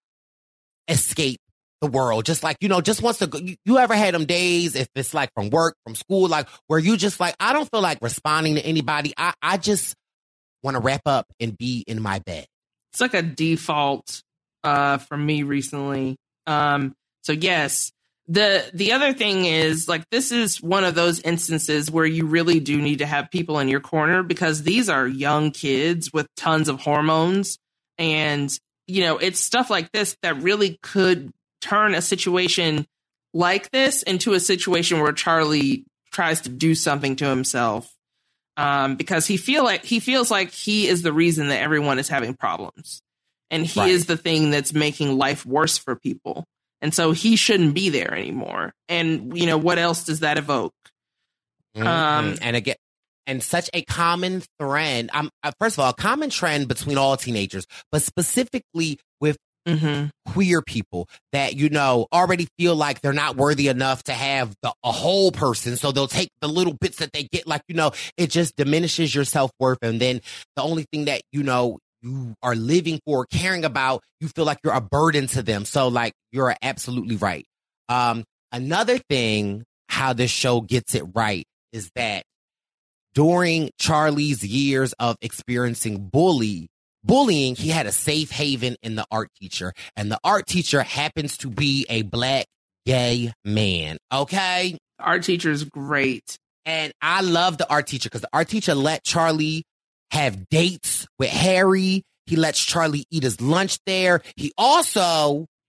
escape the world. Just like, you know, just wants to go. You, you ever had them days, if it's like from work, from school, like where you just like, I don't feel like responding to anybody. I, I just want to wrap up and be in my bed. It's like a default uh, for me recently. Um, so yes, the the other thing is like this is one of those instances where you really do need to have people in your corner because these are young kids with tons of hormones, and you know it's stuff like this that really could turn a situation like this into a situation where Charlie tries to do something to himself. Um, because he feel like he feels like he is the reason that everyone is having problems, and he right. is the thing that's making life worse for people, and so he shouldn't be there anymore. And you know what else does that evoke? Mm-hmm. Um, and again, and such a common thread. Um, uh, first of all, a common trend between all teenagers, but specifically with mm-hmm. queer people that, you know, already feel like they're not worthy enough to have the, a whole person. So they'll take the little bits that they get, like, you know, it just diminishes your self-worth. And then the only thing that, you know, you are living for, caring about, you feel like you're a burden to them. So like, you're absolutely right. Um, another thing, how this show gets it right is that during Charlie's years of experiencing bully, bullying, he had a safe haven in the art teacher, and the art teacher happens to be a black gay man. Okay. Art teacher is great. And I love the art teacher because the art teacher let Charlie have dates with Harry. He lets Charlie eat his lunch there. He also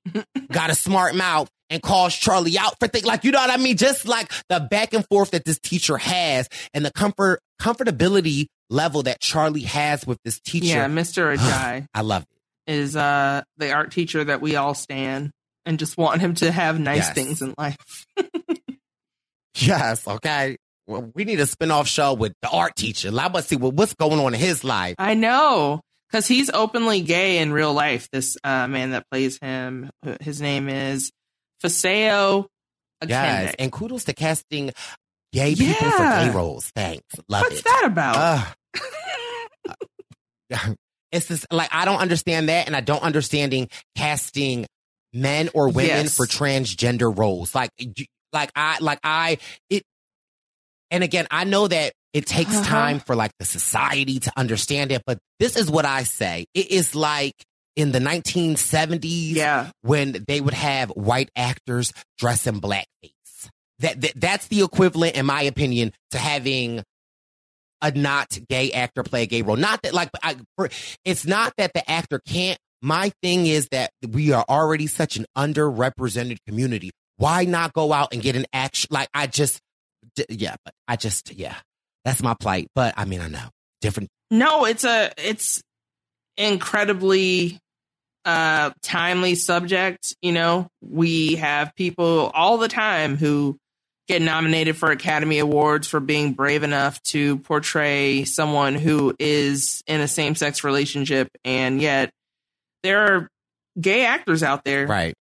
got a smart mouth and calls Charlie out for things. Like, you know what I mean? Just like the back and forth that this teacher has and the comfort comfortability level that Charlie has with this teacher. Yeah, Mister Ajay. I love it. Is uh, the art teacher that we all stan and just want him to have nice Yes. things in life. Yes, okay. Well, we need a spin-off show with the art teacher. I want to see what, what's going on in his life. I know, because he's openly gay in real life. This uh, man that plays him, his name is Faseo Akende. Yes, and kudos to casting gay people for Yeah. gay roles. Thanks. Love What's it. that about? Uh, it's just like, I don't understand that, and I don't understanding casting men or women Yes. for transgender roles. Like, you- like I, like I, it, and again, I know that it takes Uh-huh. time for like the society to understand it, but this is what I say. It is like in the nineteen seventies Yeah. when they would have white actors dress in blackface. That, that that's the equivalent, in my opinion, to having a not gay actor play a gay role. Not that like I, for, it's not that the actor can't. My thing is that we are already such an underrepresented community. Why not go out and get an action? Like I just, d- yeah, but I just, yeah, that's my plight. But I mean, I know different. No, it's a it's incredibly uh timely subject. You know, we have people all the time who get nominated for Academy Awards for being brave enough to portray someone who is in a same-sex relationship, and yet there are gay actors out there. Right.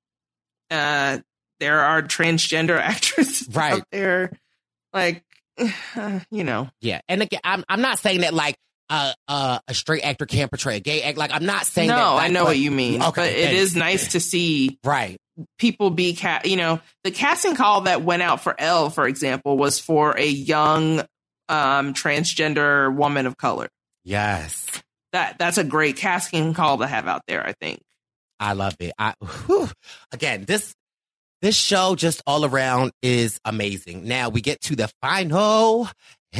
Uh there are transgender actors Right. out there. Like, you know. Yeah. And again, I'm, I'm not saying that like uh, uh, a straight actor can't portray a gay act. Like, I'm not saying no, that. Like, I know but, what you mean. Okay. But it thanks. is nice to see Right. people be ca- you know, the casting call that went out for Elle, for example, was for a young um transgender woman of color. Yes. That that's a great casting call to have out there, I think. I love it. I whew. Again, this this show just all around is amazing. Now we get to the final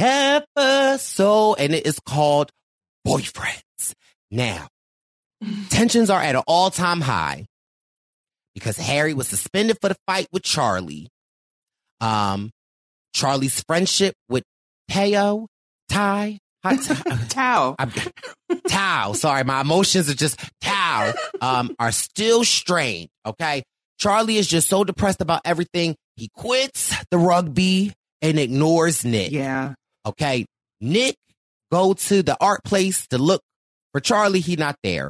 episode, and it is called Boyfriends. Now, tensions are at an all-time high because Harry was suspended for the fight with Charlie. Um, Charlie's friendship with Tao, Ty, Tao, Tao. Sorry, my emotions are just Tao. Um, are still strained. Okay, Charlie is just so depressed about everything. He quits the rugby and ignores Nick. Yeah. Okay, Nick go to the art place to look for Charlie. He not there.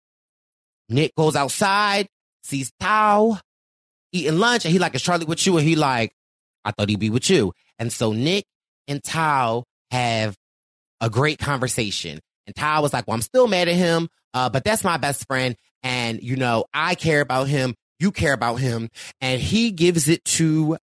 Nick goes outside, sees Tao eating lunch, and he like, is Charlie with you? And he like, I thought he'd be with you. And so Nick and Tao have a great conversation. And Tao was like, well, I'm still mad at him, uh, but that's my best friend. And, you know, I care about him. You care about him. And he gives it to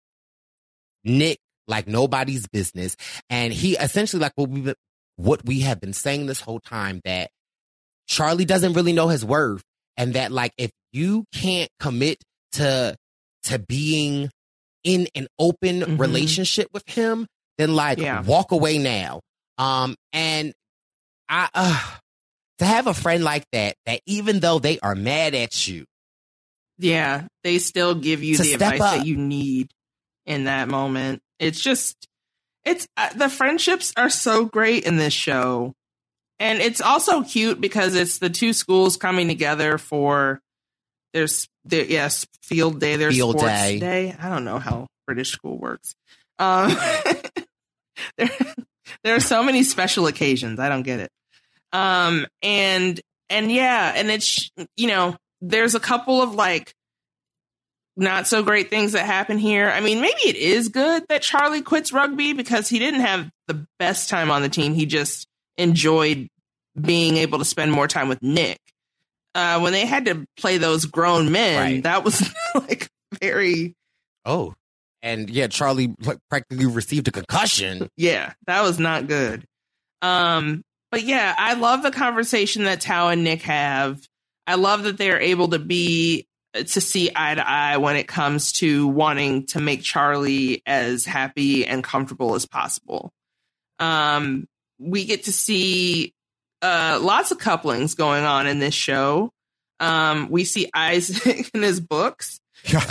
Nick like nobody's business. And he essentially, like what we what we have been saying this whole time, that Charlie doesn't really know his worth. And that, like, if you can't commit to to being in an open Mm-hmm. relationship with him, then like Yeah. walk away now. Um, and I uh, to have a friend like that, that even though they are mad at you, Yeah, they still give you To the step advice up. that you need in that moment. It's just, it's uh, the friendships are so great in this show. And it's also cute because it's the two schools coming together for there's their yes, field day, their Field sports day. day. I don't know how British school works. Um, there, there are so many special occasions. I don't get it. Um, and and yeah, and it's, you know, there's a couple of like not so great things that happen here. I mean, maybe it is good that Charlie quits rugby because he didn't have the best time on the team. He just enjoyed being able to spend more time with Nick. Uh, when they had to play those grown men, Right. that was like very, oh, and yeah, Charlie like practically received a concussion. yeah, that was not good. Um, but yeah, I love the conversation that Tao and Nick have. I love that they're able to be to see eye to eye when it comes to wanting to make Charlie as happy and comfortable as possible. Um, we get to see uh, lots of couplings going on in this show. Um, we see Isaac in his books.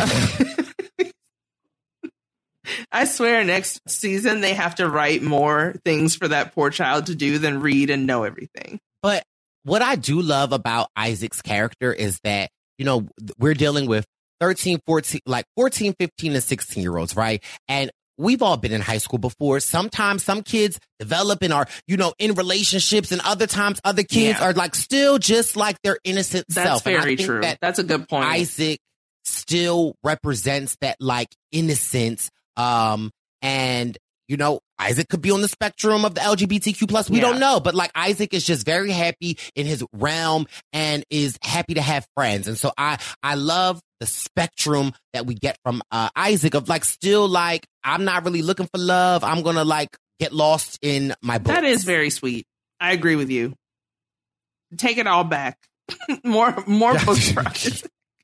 I swear next season they have to write more things for that poor child to do than read and know everything. But what I do love about Isaac's character is that, you know, we're dealing with thirteen, fourteen, like fourteen, fifteen, and sixteen year olds, right? And we've all been in high school before. Sometimes some kids develop and are, you know, in relationships, and other times other kids yeah. are like still just like their innocent That's self. That's very and I think true. That That's a good point. Isaac still represents that like innocence. Um, and you know, Isaac could be on the spectrum of the L G B T Q plus. We yeah. don't know, but like Isaac is just very happy in his realm and is happy to have friends. And so I, I love the spectrum that we get from uh, Isaac of like still like, I'm not really looking for love. I'm going to like get lost in my books. That is very sweet. I agree with you. Take it all back. more, more books for us.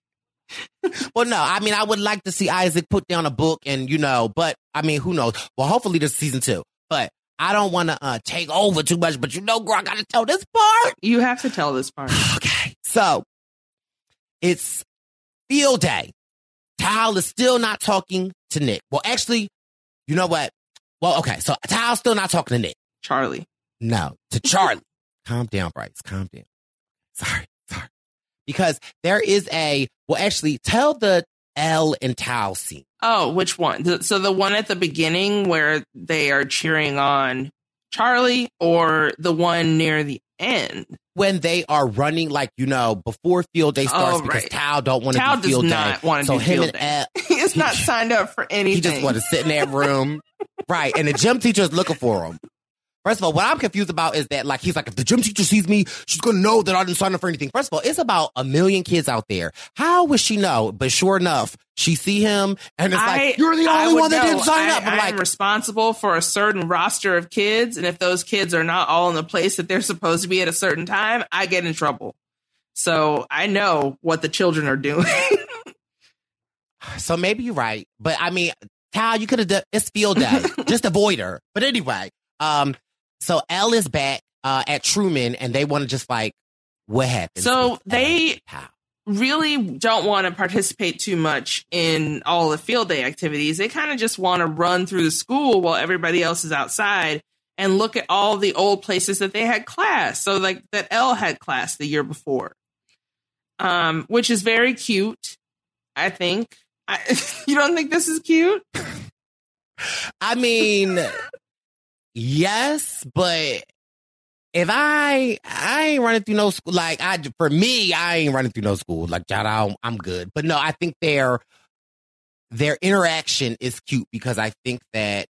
Well, no, I mean, I would like to see Isaac put down a book and, you know, but I mean, who knows? Well, hopefully there's season two, but I don't want to uh, take over too much, but you know, girl, I got to tell this part. You have to tell this part. Okay. So it's field day. Tal is still not talking to Nick. Well, actually, you know what? Well, okay. So Tal's still not talking to Nick. Charlie. No, to Charlie. Calm down, Bryce. Calm down. Sorry. Sorry. Because there is a, well, actually, tell the Elle and Tal scene. Oh, which one? So the one at the beginning where they are cheering on Charlie, or the one near the end? When they are running, like, you know, before field day starts, oh, because right. Tal don't want to Tal do field does day. not want to so do him field and day. Elle, he is not signed up for anything. He just want to sit in that room. Right. And the gym teacher is looking for him. First of all, what I'm confused about is that, like, he's like, if the gym teacher sees me, she's going to know that I didn't sign up for anything. First of all, it's about a million kids out there. How would she know? But sure enough, she see him, and it's I, like, you're the only one that know. didn't sign I, up. I'm I'm like, responsible for a certain roster of kids, and if those kids are not all in the place that they're supposed to be at a certain time, I get in trouble. So I know what the children are doing. So maybe you're right. But, I mean, Tal, you could have done, it's field day. Just avoid her. But anyway, um, so Elle is back uh, at Truman, and they want to just like, what happened? So they really don't want to participate too much in all the field day activities. They kind of just want to run through the school while everybody else is outside and look at all the old places that they had class. So like that Elle had class the year before, um, which is very cute, I think. I, you don't think this is cute? I mean... Yes, but if I I ain't running through no school, like I for me, I ain't running through no school. Like I I'm good. But no, I think their their interaction is cute because I think that,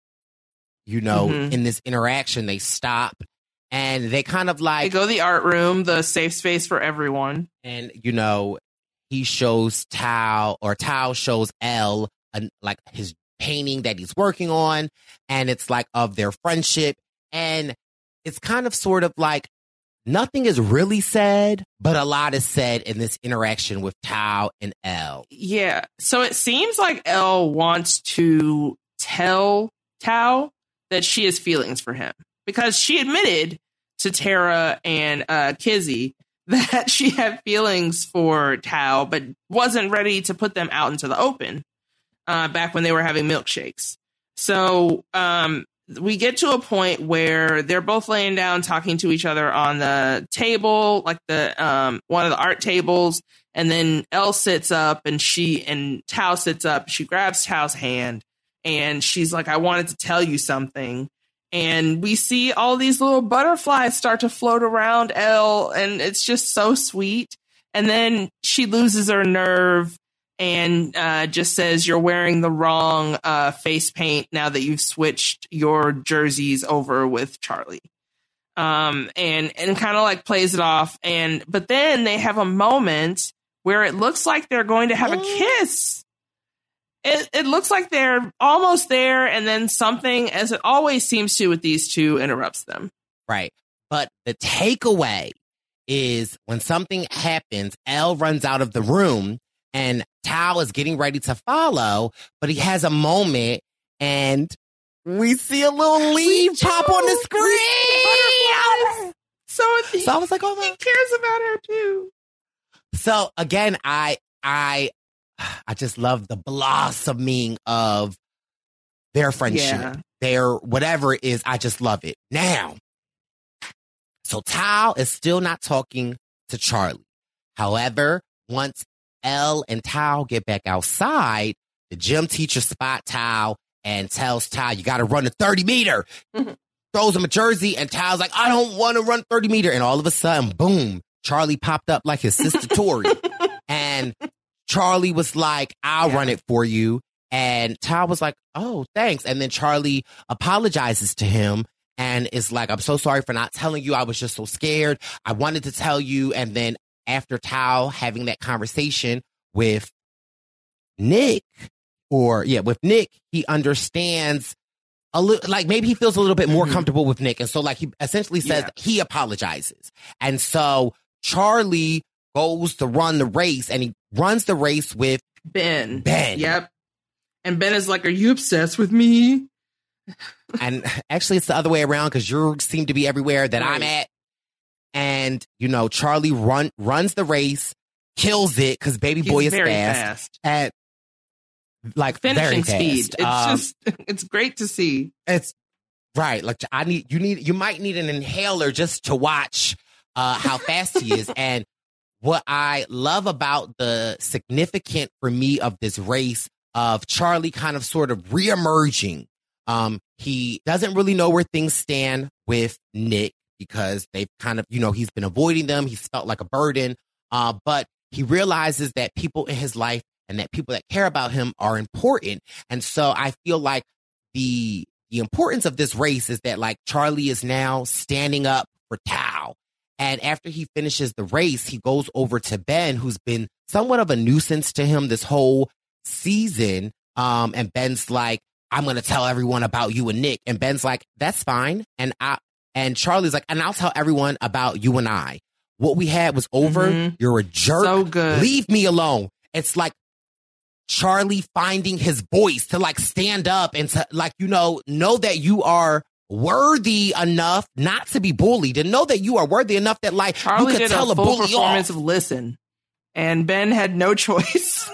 you know, mm-hmm. in this interaction they stop and they kind of like they go to the art room, the safe space for everyone. And you know, he shows Tal or Tal shows Elle a, like his painting that he's working on, and it's like of their friendship, and it's kind of sort of like nothing is really said, but a lot is said in this interaction with Tal and Elle. Yeah, so it seems like Elle wants to tell Tal that she has feelings for him because she admitted to Tara and uh, Kizzy that she had feelings for Tal, but wasn't ready to put them out into the open. Uh, back when they were having milkshakes. So um, we get to a point where they're both laying down talking to each other on the table, like the um, one of the art tables. And then Elle sits up and she and Tal sits up. She grabs Tal's hand and she's like, I wanted to tell you something. And we see all these little butterflies start to float around Elle, and it's just so sweet. And then she loses her nerve and uh, just says, you're wearing the wrong uh, face paint now that you've switched your jerseys over with Charlie. Um, and and kind of like plays it off. And but then they have a moment where it looks like they're going to have a kiss. It, it looks like they're almost there. And then something, as it always seems to with these two, interrupts them. Right. But the takeaway is when something happens, Elle runs out of the room. And Tal is getting ready to follow, but he has a moment, and we see a little leaf pop on the screen. So, he, so I was like, oh, he cares about her too. So again, I I I just love the blossoming of their friendship, Yeah. their whatever it is. I just love it. Now, so Tao is still not talking to Charlie. However, once Elle and Tao get back outside, the gym teacher spot Tao and tells Tao, you got to run a thirty meter. Mhm. Throws him a jersey, and Tao's like, I don't want to run thirty meter. And all of a sudden, boom, Charlie popped up like his sister Tori. And Charlie was like, I'll Yeah. run it for you. And Tao was like, oh, thanks. And then Charlie apologizes to him and is like, I'm so sorry for not telling you. I was just so scared. I wanted to tell you. And then after Tao having that conversation with Nick, or yeah, with Nick, he understands a little, like maybe he feels a little bit more Mhm. comfortable with Nick. And so like he essentially says Yeah. he apologizes. And so Charlie goes to run the race, and he runs the race with Ben. Ben. Yep. And Ben is like, are you obsessed with me? And actually it's the other way around, because you seem to be everywhere that I'm Right. at. And, you know, Charlie run runs the race, kills it, because baby He's boy is very fast. fast. And like Finishing very fast. speed. It's Um, just, it's great to see. It's right. Like I need, you need, you might need an inhaler just to watch uh, how fast he is. And what I love about the significant for me of this race of Charlie kind of sort of reemerging. Um, he doesn't really know where things stand with Nick, because they've kind of, you know, he's been avoiding them. He's felt like a burden. Uh, but he realizes that people in his life and that people that care about him are important. And so I feel like the the importance of this race is that like Charlie is now standing up for Tao. And after he finishes the race, he goes over to Ben, who's been somewhat of a nuisance to him this whole season. Um, and Ben's like, I'm going to tell everyone about you and Nick. And Ben's like, that's fine. And I, and Charlie's like, and I'll tell everyone about you and I. What we had was over. Mhm. You're a jerk. So good. Leave me alone. It's like Charlie finding his voice to like stand up and to like, you know, know that you are worthy enough not to be bullied, and know that you are worthy enough that like Charlie you could did tell a a full bully performance off. of Listen, and Ben had no choice.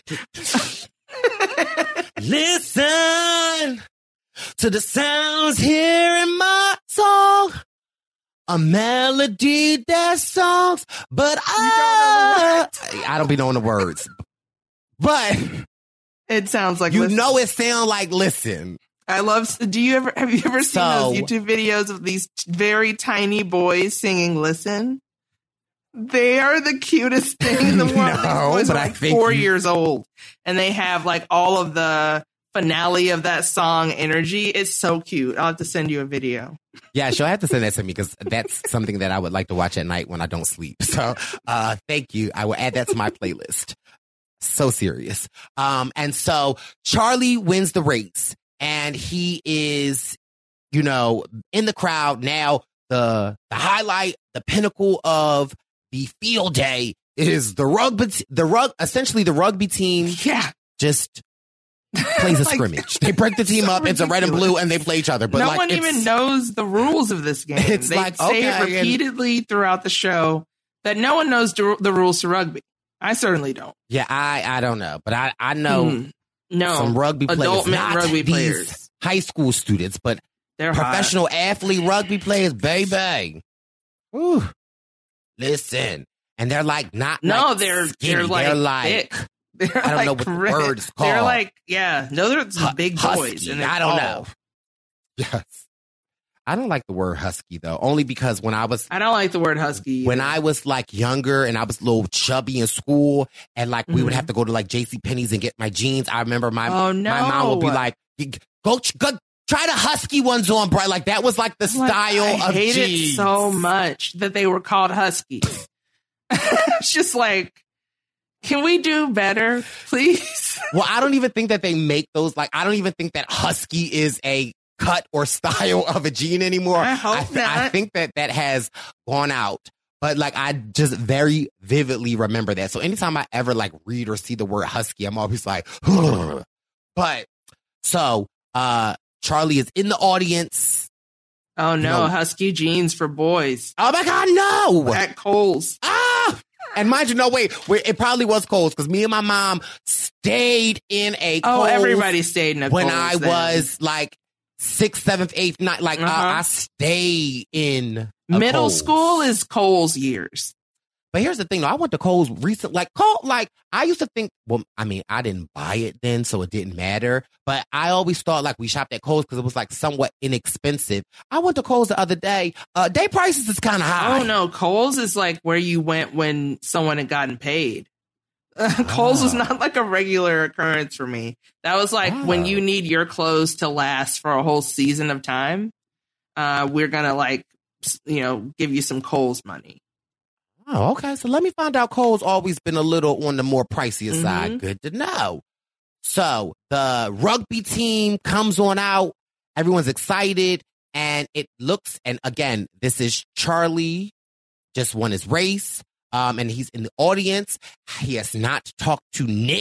Listen to the sounds here in my song. A melody that songs, but I don't I don't be knowing the words. But It sounds like you Listen. know it sound like Listen. I love. Do you ever have you ever seen So- those YouTube videos of these t- very tiny boys singing "Listen"? They are the cutest thing in the world. No, These boys but are I like think four you- years old, and they have like all of the finale of that song energy. It's so cute. I'll have to send you a video. Yeah, she'll have to send that to me, because that's something that I would like to watch at night when I don't sleep. So uh, thank you. I will add that to my playlist. So serious. Um, and so Charlie wins the race, and he is, you know, in the crowd. Now the, the highlight, the pinnacle of the field day is the rugby, the rug, essentially the rugby team Yeah. just plays a Like, scrimmage. They break the team so up into red and ridiculous. blue, and they play each other. But no like, one it's- even knows the rules of this game. It's they like, say it okay, and- repeatedly throughout the show that no one knows the the rules to rugby. I certainly don't. Yeah, I I don't know, but I I know Mm. No, some rugby players, adult men not rugby these players. high school students, but They're hot. professional athlete rugby players, baby. Ooh, listen, and they're like not No, like they're skinny. they're like, they're like thick. They're I don't like know what the red. word is called. They're like yeah, no, they're some Hu- big husky. boys. And they're I don't tall. know. Yes, I don't like the word husky though, only because when I was I don't like the word husky. when either. I was like younger and I was a little chubby in school, and like we would Mhm. have to go to like J C Penney's and get my jeans. I remember my Oh, my mom would be no. like, "Go, go try the husky ones on, bro." Like that was like the Like, style I of hate jeans. it so much that they were called huskies. It's just like, can we do better, please? Well, I don't even think that they make those. Like, I don't even think that husky is a cut or style of a jean anymore. I hope th- I not. think that that has gone out. But like, I just very vividly remember that. So anytime I ever like read or see the word husky, I'm always like, but so, uh, Charlie is in the audience. Oh no, No. husky jeans for boys Oh my God, no! at Kohl's. Ah! And mind you, no, wait, wait it probably was Kohl's because me and my mom stayed in a Oh, Kohl's everybody stayed in a when Kohl's I then. was like sixth, seventh, eighth, ninth. Like Uh-huh. I, I stayed in a Middle Kohl's. school is Kohl's years. But here's the thing, though. I went to Kohl's recent, like, Kohl, like, I used to think, well, I mean, I didn't buy it then, so it didn't matter. But I always thought, like, we shopped at Kohl's because it was, like, somewhat inexpensive. I went to Kohl's the other day. Uh, day prices is kind of high. Oh, no. Kohl's is like where you went when someone had gotten paid. Kohl's was not like a regular occurrence for me. That was like Oh. when you need your clothes to last for a whole season of time. Uh, we're going to, like, s- you know, give you some Kohl's money. Oh, okay. So let me find out. Kohl's always been a little on the more pricier Mhm. side. Good to know. So the rugby team comes on out. Everyone's excited. And it looks, and again, this is Charlie, just won his race. Um, and he's in the audience. He has not talked to Nick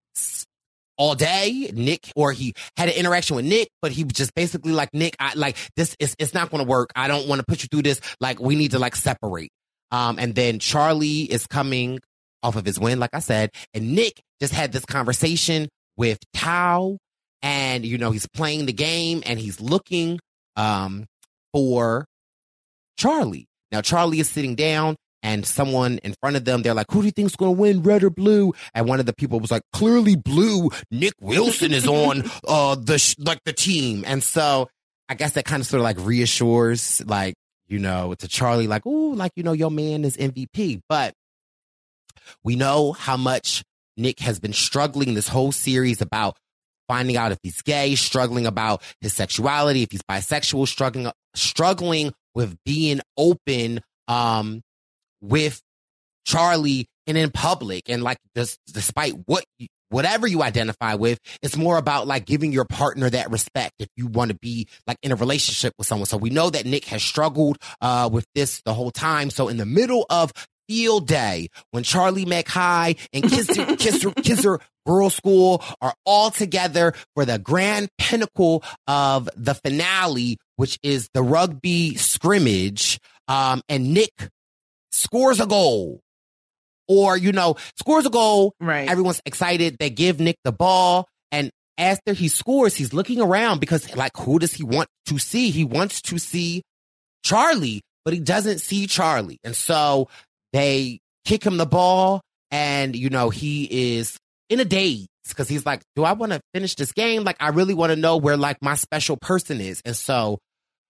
all day. Nick, or he had an interaction with Nick, but he was just basically like, Nick, I like this is, it's not going to work. I don't want to put you through this. Like, we need to like separate. Um, and then Charlie is coming off of his win, like I said, and Nick just had this conversation with Tao, and, you know, he's playing the game and he's looking, um, for Charlie. Now, Charlie is sitting down and someone in front of them, they're like, who do you think's going to win, red or blue? And one of the people was like, clearly blue. Nick Wilson is on, uh, the, sh- like the team. And so I guess that kind of sort of like reassures, like, you know, to Charlie, like, oh, like, you know, your man is M V P. But we know how much Nick has been struggling this whole series about finding out if he's gay, struggling about his sexuality, if he's bisexual, struggling, struggling with being open um, with Charlie and in public. And like, just, despite what you, whatever you identify with, it's more about like giving your partner that respect if you want to be like in a relationship with someone. So we know that Nick has struggled uh, with this the whole time. So in the middle of field day, when Charlie McHigh and Kisser, Kisser, Kisser Girls School are all together for the grand pinnacle of the finale, which is the rugby scrimmage, um, and Nick scores a goal. Or, you know, scores a goal. Right. Everyone's excited. They give Nick the ball. And after he scores, he's looking around because, like, who does he want to see? He wants to see Charlie, but he doesn't see Charlie. And so they kick him the ball. And, you know, he is in a daze because he's like, do I want to finish this game? Like, I really want to know where, like, my special person is. And so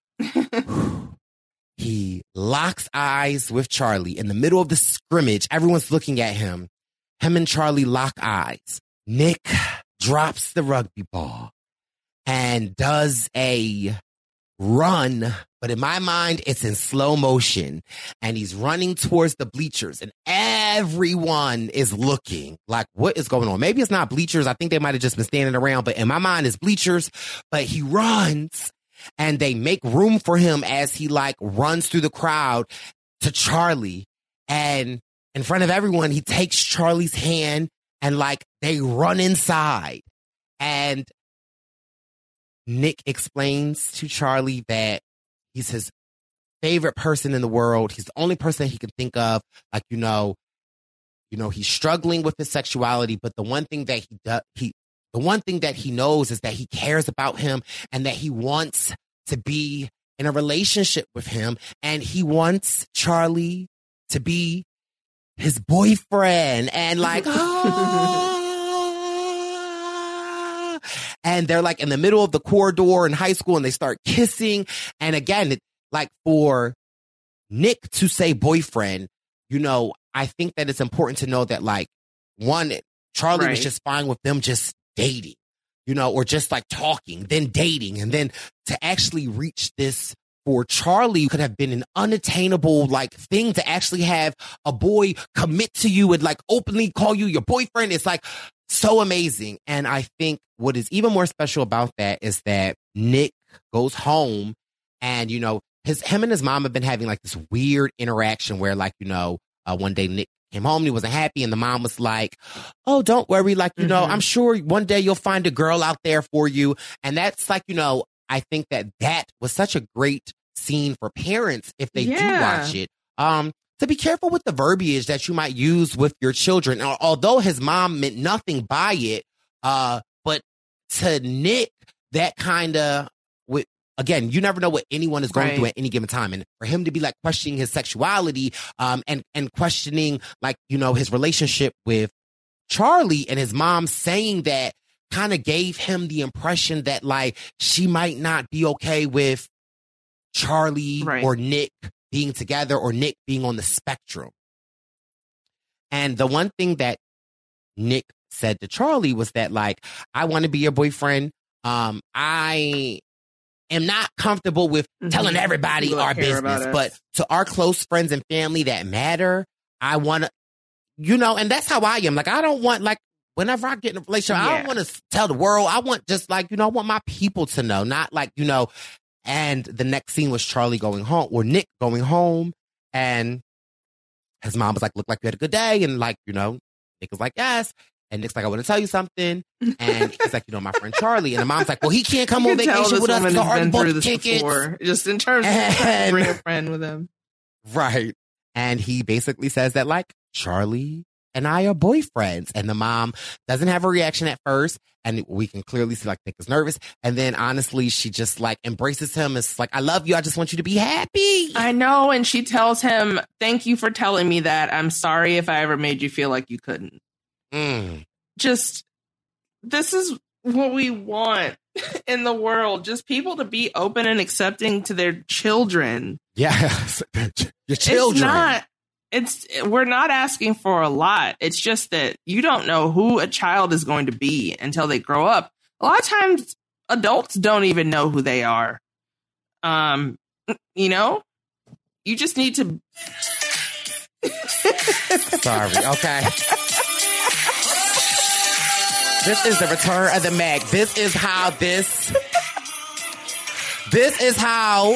he locks eyes with Charlie in the middle of the scrimmage. Everyone's looking at him. Him and Charlie lock eyes. Nick drops the rugby ball and does a run, but in my mind, it's in slow motion. And he's running towards the bleachers, and everyone is looking like, what is going on? Maybe it's not bleachers. I think they might have just been standing around, but in my mind, it's bleachers. But he runs. And they make room for him as he like runs through the crowd to Charlie. And in front of everyone, he takes Charlie's hand and like they run inside. And Nick explains to Charlie that he's his favorite person in the world. He's the only person he can think of. Like, you know, you know, he's struggling with his sexuality, but the one thing that he does, he, The one thing that he knows is that he cares about him and that he wants to be in a relationship with him. And he wants Charlie to be his boyfriend. And like, ah. And they're like in the middle of the corridor in high school and they start kissing. And again, it, like for Nick to say boyfriend, you know, I think that it's important to know that like, one, Charlie Right. was just fine with them just dating, you know, or just like talking, then dating. And then to actually reach this for Charlie could have been an unattainable like thing to actually have a boy commit to you and like openly call you your boyfriend. It's like so amazing. And I think what is even more special about that is that Nick goes home and, you know, his, him and his mom have been having like this weird interaction where like, you know, uh, one day Nick came home and he wasn't happy and the mom was like, oh, don't worry. Like, you know, Mhm. I'm sure one day you'll find a girl out there for you. And that's like, you know, I think that that was such a great scene for parents if they Yeah. do watch it. Um, to be careful with the verbiage that you might use with your children. Although his mom meant nothing by it, uh, but to Nick, that kind of, again, you never know what anyone is going right. through at any given time. And for him to be like questioning his sexuality um, and, and questioning like, you know, his relationship with Charlie, and his mom saying that kind of gave him the impression that like she might not be okay with Charlie right. or Nick being together or Nick being on the spectrum. And the one thing that Nick said to Charlie was that like, I want to be your boyfriend. Um, I am not comfortable with mm-hmm. telling everybody our business, but to our close friends and family that matter, I want to, you know, and that's how I am. Like, I don't want, like, whenever I get in a relationship, yeah. I don't want to tell the world. I want just like, you know, I want my people to know, not like, you know, and the next scene was Charlie going home or Nick going home. And his mom was like, look like you had a good day. And like, you know, Nick was like, yes. And Nick's like, I want to tell you something. And he's like, you know, my friend Charlie. And the mom's like, well, he can't come on vacation with us because I already bought the tickets. Before, just in terms and, of bring a friend with him. Right. And he basically says that like, Charlie and I are boyfriends. And the mom doesn't have a reaction at first. And we can clearly see like Nick is nervous. And then honestly, she just like embraces him. It's like, I love you. I just want you to be happy. I know. And she tells him, thank you for telling me that. I'm sorry if I ever made you feel like you couldn't. Mm. Just, this is what we want in the world. Just people to be open and accepting to their children. Yes. Your children. It's not, it's, we're not asking for a lot. It's just that you don't know who a child is going to be until they grow up. A lot of times adults don't even know who they are. Um, you know, you just need to. Sorry. Okay. This is the return of the Mac. This is how this. This is how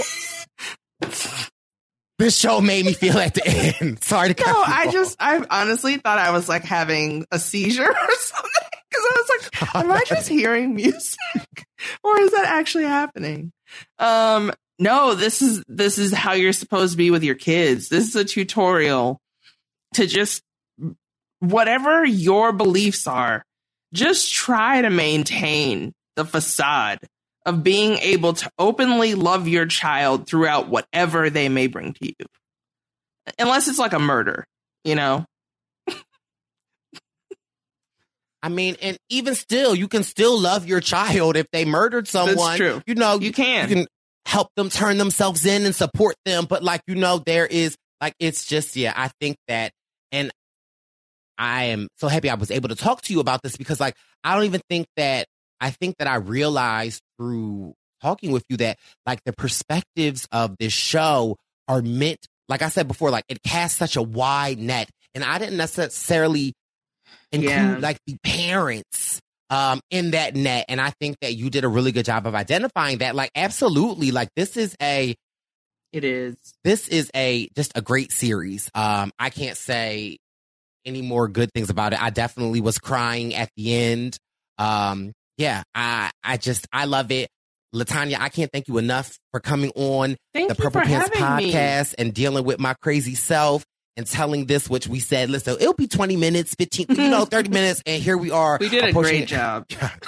this show made me feel at the end. Sorry to cut No, you I off. just, I honestly thought I was like having a seizure or something. Because I was like, am I just hearing music? Or is that actually happening? Um, no, this is, this is how you're supposed to be with your kids. This is a tutorial to just, whatever your beliefs are, just try to maintain the facade of being able to openly love your child throughout whatever they may bring to you. Unless it's like a murder, you know? I mean, and even still, you can still love your child if they murdered someone. That's true. You know, you can. You can help them turn themselves in and support them. But like, you know, there is like, it's just, yeah, I think that, and I am so happy I was able to talk to you about this because like, I don't even think that, I think that I realized through talking with you that like the perspectives of this show are meant, like I said before, like it casts such a wide net, and I didn't necessarily include yeah. like the parents um, in that net. And I think that you did a really good job of identifying that. Like, absolutely, like this is a, it is, this is a, just a great series. Um, I can't say any more good things about it. I definitely was crying at the end. Um, Yeah, I I just, I love it. LaTanya, I can't thank you enough for coming on thank the Purple Pants podcast me. and dealing with my crazy self and telling this, which we said, listen, it'll be twenty minutes, fifteen, you know, thirty minutes. And here we are. We did a great job.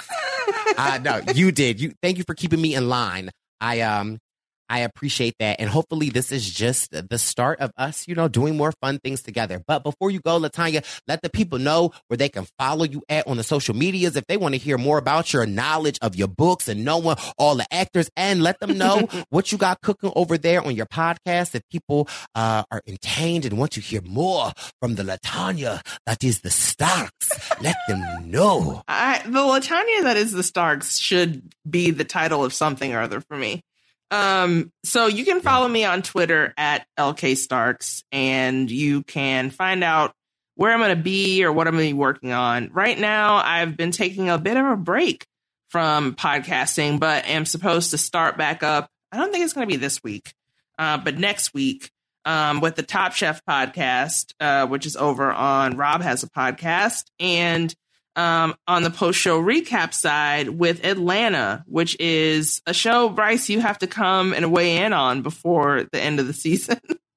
I know you did. You thank you for keeping me in line. I, um, I appreciate that. And hopefully this is just the start of us, you know, doing more fun things together. But before you go, LaTanya, let the people know where they can follow you at on the social medias if they want to hear more about your knowledge of your books and knowing all the actors, and let them know what you got cooking over there on your podcast. If people uh, are entertained and want to hear more from the LaTanya that is the Starks, let them know. I, the LaTanya that is the Starks should be the title of something or other for me. Um, so you can follow me on Twitter at L K Starks, and you can find out where I'm going to be or what I'm going to be working on. Right now, I've been taking a bit of a break from podcasting, but am supposed to start back up. I don't think it's going to be this week, uh, but next week, um, with the Top Chef podcast, uh, which is over on Rob Has a Podcast, and Um, on the post-show recap side with Atlanta, which is a show, Bryce, you have to come and weigh in on before the end of the season.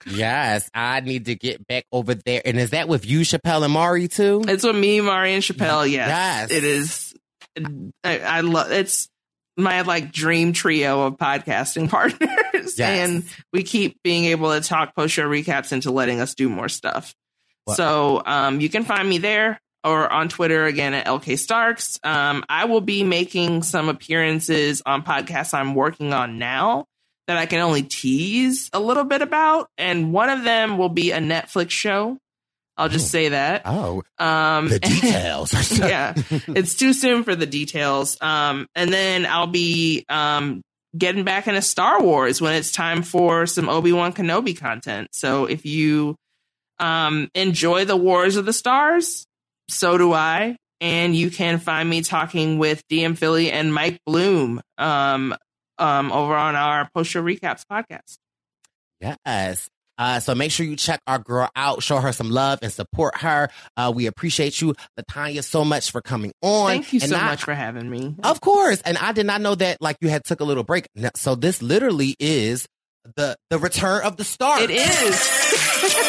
Yes, I need to get back over there. And is that with you, Chappelle, and Mari too? It's with me, Mari, and Chappelle. Yes, yes. It is. I, I love it's my like dream trio of podcasting partners, yes. And we keep being able to talk post show recaps into letting us do more stuff. What? So um, you can find me there or on Twitter again at L K Starks. Um, I will be making some appearances on podcasts I'm working on now that I can only tease a little bit about. And one of them will be a Netflix show. I'll just oh. say that. Oh, um, the details. Yeah, it's too soon for the details. Um, and then I'll be um, getting back into Star Wars when it's time for some Obi-Wan Kenobi content. So if you um, enjoy the Wars of the Stars, so do I. And you can find me talking with D M Philly and Mike Bloom um, um, over on our Post Show Recaps podcast. Yes. Uh, so make sure you check our girl out, show her some love and support her. Uh, we appreciate you, LaTanya, so much for coming on. Thank you and so I, much for having me. Of course. And I did not know that like you had took a little break. So this literally is the, the return of the Stark. It is.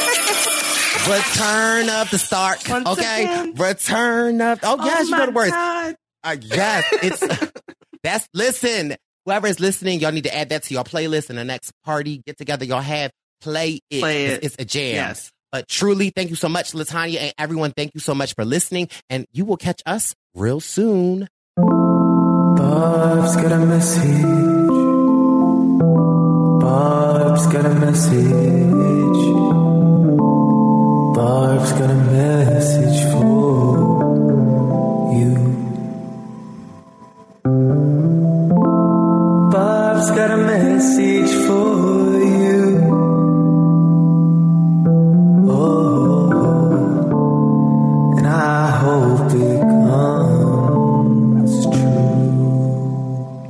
Return of the Stark. Once okay. Again. Return of, oh, yes, oh you know the words. God. Uh, yes. It's, that's, listen, whoever is listening, y'all need to add that to your playlist in the next party get together y'all have. Play it. Play it. It's, it's a jam. Yes. But truly, thank you so much, LaTanya, and everyone. Thank you so much for listening. And you will catch us real soon. Bob's got a message. Bob's got a message. Bob's got a message for you. Bob's got a message for you. I hope it comes true.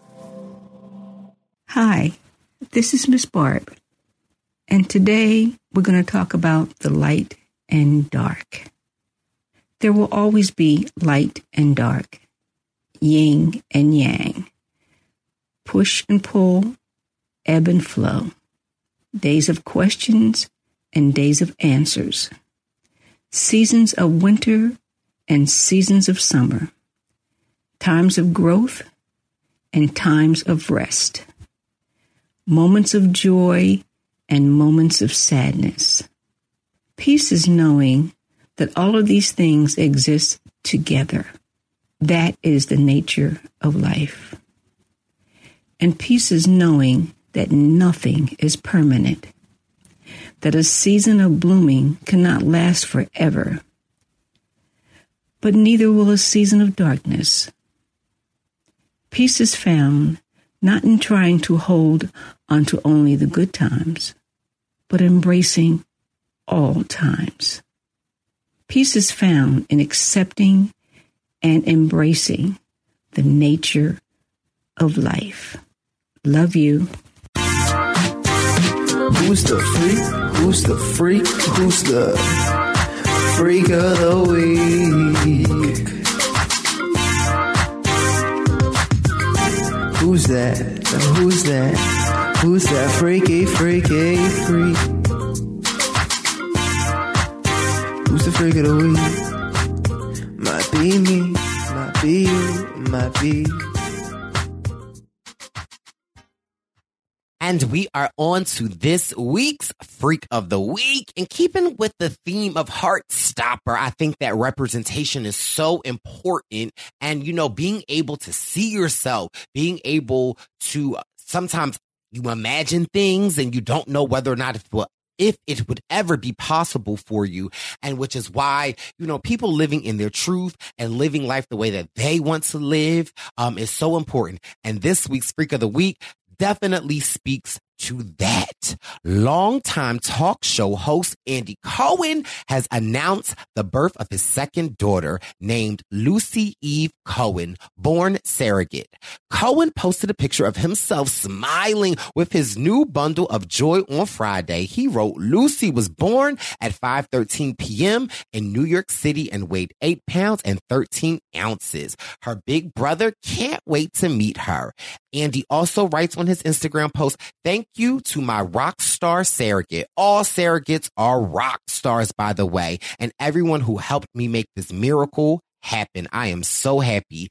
Hi, this is Miss Barb, and today we're going to talk about the light and dark. There will always be light and dark, yin and yang, push and pull, ebb and flow, days of questions and days of answers. Seasons of winter and seasons of summer, times of growth and times of rest, moments of joy and moments of sadness. Peace is knowing that all of these things exist together. That is the nature of life. And peace is knowing that nothing is permanent, that a season of blooming cannot last forever, but neither will a season of darkness. Peace is found not in trying to hold onto only the good times, but embracing all times. Peace is found in accepting and embracing the nature of life. Love you. Who's the freak? Who's the freak? Who's the freak of the week? Who's that? Who's that? Who's that freaky, freaky, freak? Who's the freak of the week? Might be me, might be you, might be. And we are on to this week's Freak of the Week. And keeping with the theme of Heartstopper, I think that representation is so important. And, you know, being able to see yourself, being able to sometimes you imagine things and you don't know whether or not it will if it would ever be possible for you. And which is why, you know, people living in their truth and living life the way that they want to live um, is so important. And this week's Freak of the Week definitely speaks to that. Longtime talk show host Andy Cohen has announced the birth of his second daughter named Lucy Eve Cohen, born surrogate. Cohen posted a picture of himself smiling with his new bundle of joy on Friday. He wrote, Lucy was born at five thirteen p.m. in New York City and weighed eight pounds and thirteen ounces. Her big brother can't wait to meet her. Andy also writes on his Instagram post, thank thank you to my rock star surrogate. All surrogates are rock stars, by the way, and everyone who helped me make this miracle happen. I am so happy.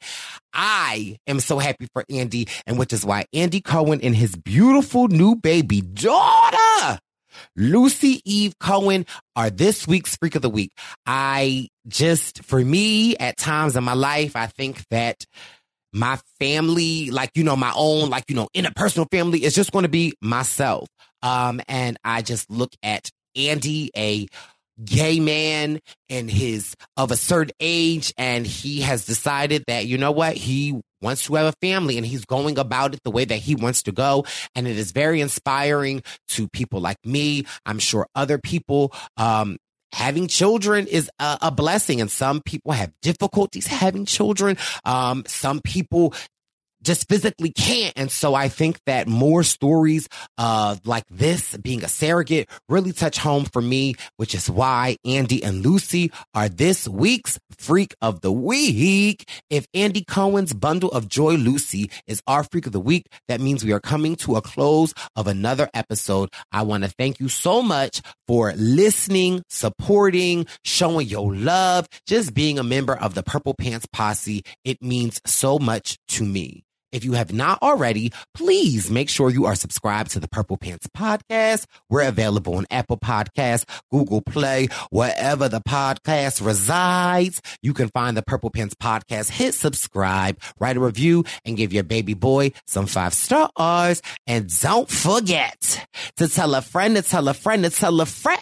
I am so happy for Andy, and which is why Andy Cohen and his beautiful new baby daughter, Lucy Eve Cohen, are this week's Freak of the Week. I just, for me, at times in my life, I think that my family, like, you know, my own, like, you know, interpersonal family is just going to be myself. Um, and I just look at Andy, a gay man and his of a certain age, and he has decided that, you know what, he wants to have a family and he's going about it the way that he wants to go. And it is very inspiring to people like me. I'm sure other people, um, having children is a, a blessing, and some people have difficulties having children. Um, some people just physically can't. And so I think that more stories uh, like this, being a surrogate, really touch home for me, which is why Andy and Lucy are this week's Freak of the Week. If Andy Cohen's Bundle of Joy Lucy is our Freak of the Week, that means we are coming to a close of another episode. I want to thank you so much for listening, supporting, showing your love, just being a member of the Purple Pants Posse. It means so much to me. If you have not already, please make sure you are subscribed to the Purple Pants Podcast. We're available on Apple Podcasts, Google Play, wherever the podcast resides. You can find the Purple Pants Podcast. Hit subscribe, write a review, and give your baby boy some five stars. And don't forget to tell a friend to tell a friend to tell a friend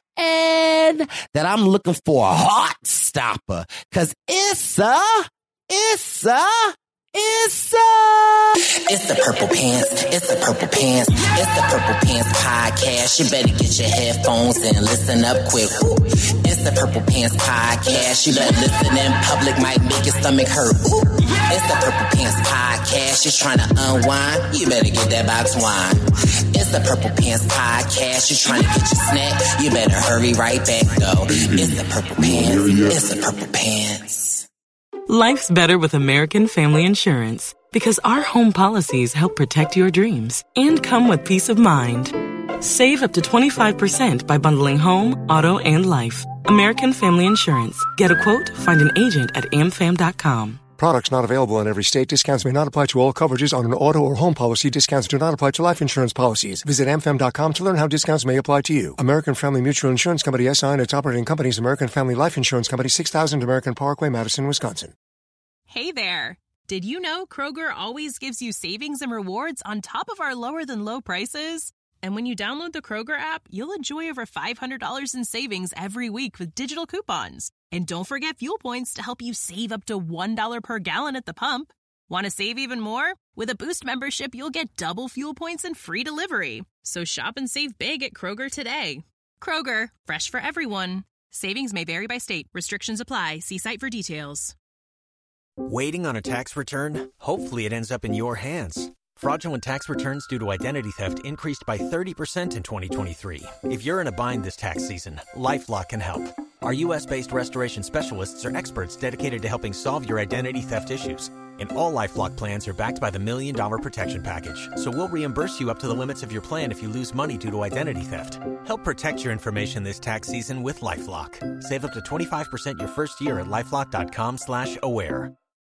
that I'm looking for a heart stopper. Cause it's a, it's a, It's a... It's the Purple Pants. It's the Purple Pants. It's the Purple Pants Podcast. You better get your headphones and listen up quick. Woo. It's the Purple Pants Podcast. You better listen in public, might make your stomach hurt. Woo. It's the Purple Pants Podcast. You're trying to unwind, you better get that box wine. It's the Purple Pants Podcast. You're trying to get your snack, you better hurry right back though. It's the Purple Pants. It's the Purple Pants. Life's better with American Family Insurance because our home policies help protect your dreams and come with peace of mind. Save up to twenty-five percent by bundling home, auto, and life. American Family Insurance. Get a quote, find an agent at a m fam dot com. Products not available in every state. Discounts may not apply to all coverages on an auto or home policy. Discounts do not apply to life insurance policies. Visit a m fam dot com to learn how discounts may apply to you. American Family Mutual Insurance Company, S I and its operating companies, American Family Life Insurance Company, six thousand American Parkway, Madison, Wisconsin. Hey there. Did you know Kroger always gives you savings and rewards on top of our lower than low prices? And when you download the Kroger app, you'll enjoy over five hundred dollars in savings every week with digital coupons. And don't forget fuel points to help you save up to one dollar per gallon at the pump. Want to save even more? With a Boost membership, you'll get double fuel points and free delivery. So shop and save big at Kroger today. Kroger, fresh for everyone. Savings may vary by state. Restrictions apply. See site for details. Waiting on a tax return? Hopefully it ends up in your hands. Fraudulent tax returns due to identity theft increased by thirty percent in twenty twenty-three. If you're in a bind this tax season, LifeLock can help. Our U S based restoration specialists are experts dedicated to helping solve your identity theft issues. And all LifeLock plans are backed by the Million Dollar Protection Package. So we'll reimburse you up to the limits of your plan if you lose money due to identity theft. Help protect your information this tax season with LifeLock. Save up to twenty-five percent your first year at LifeLock dot com slash aware.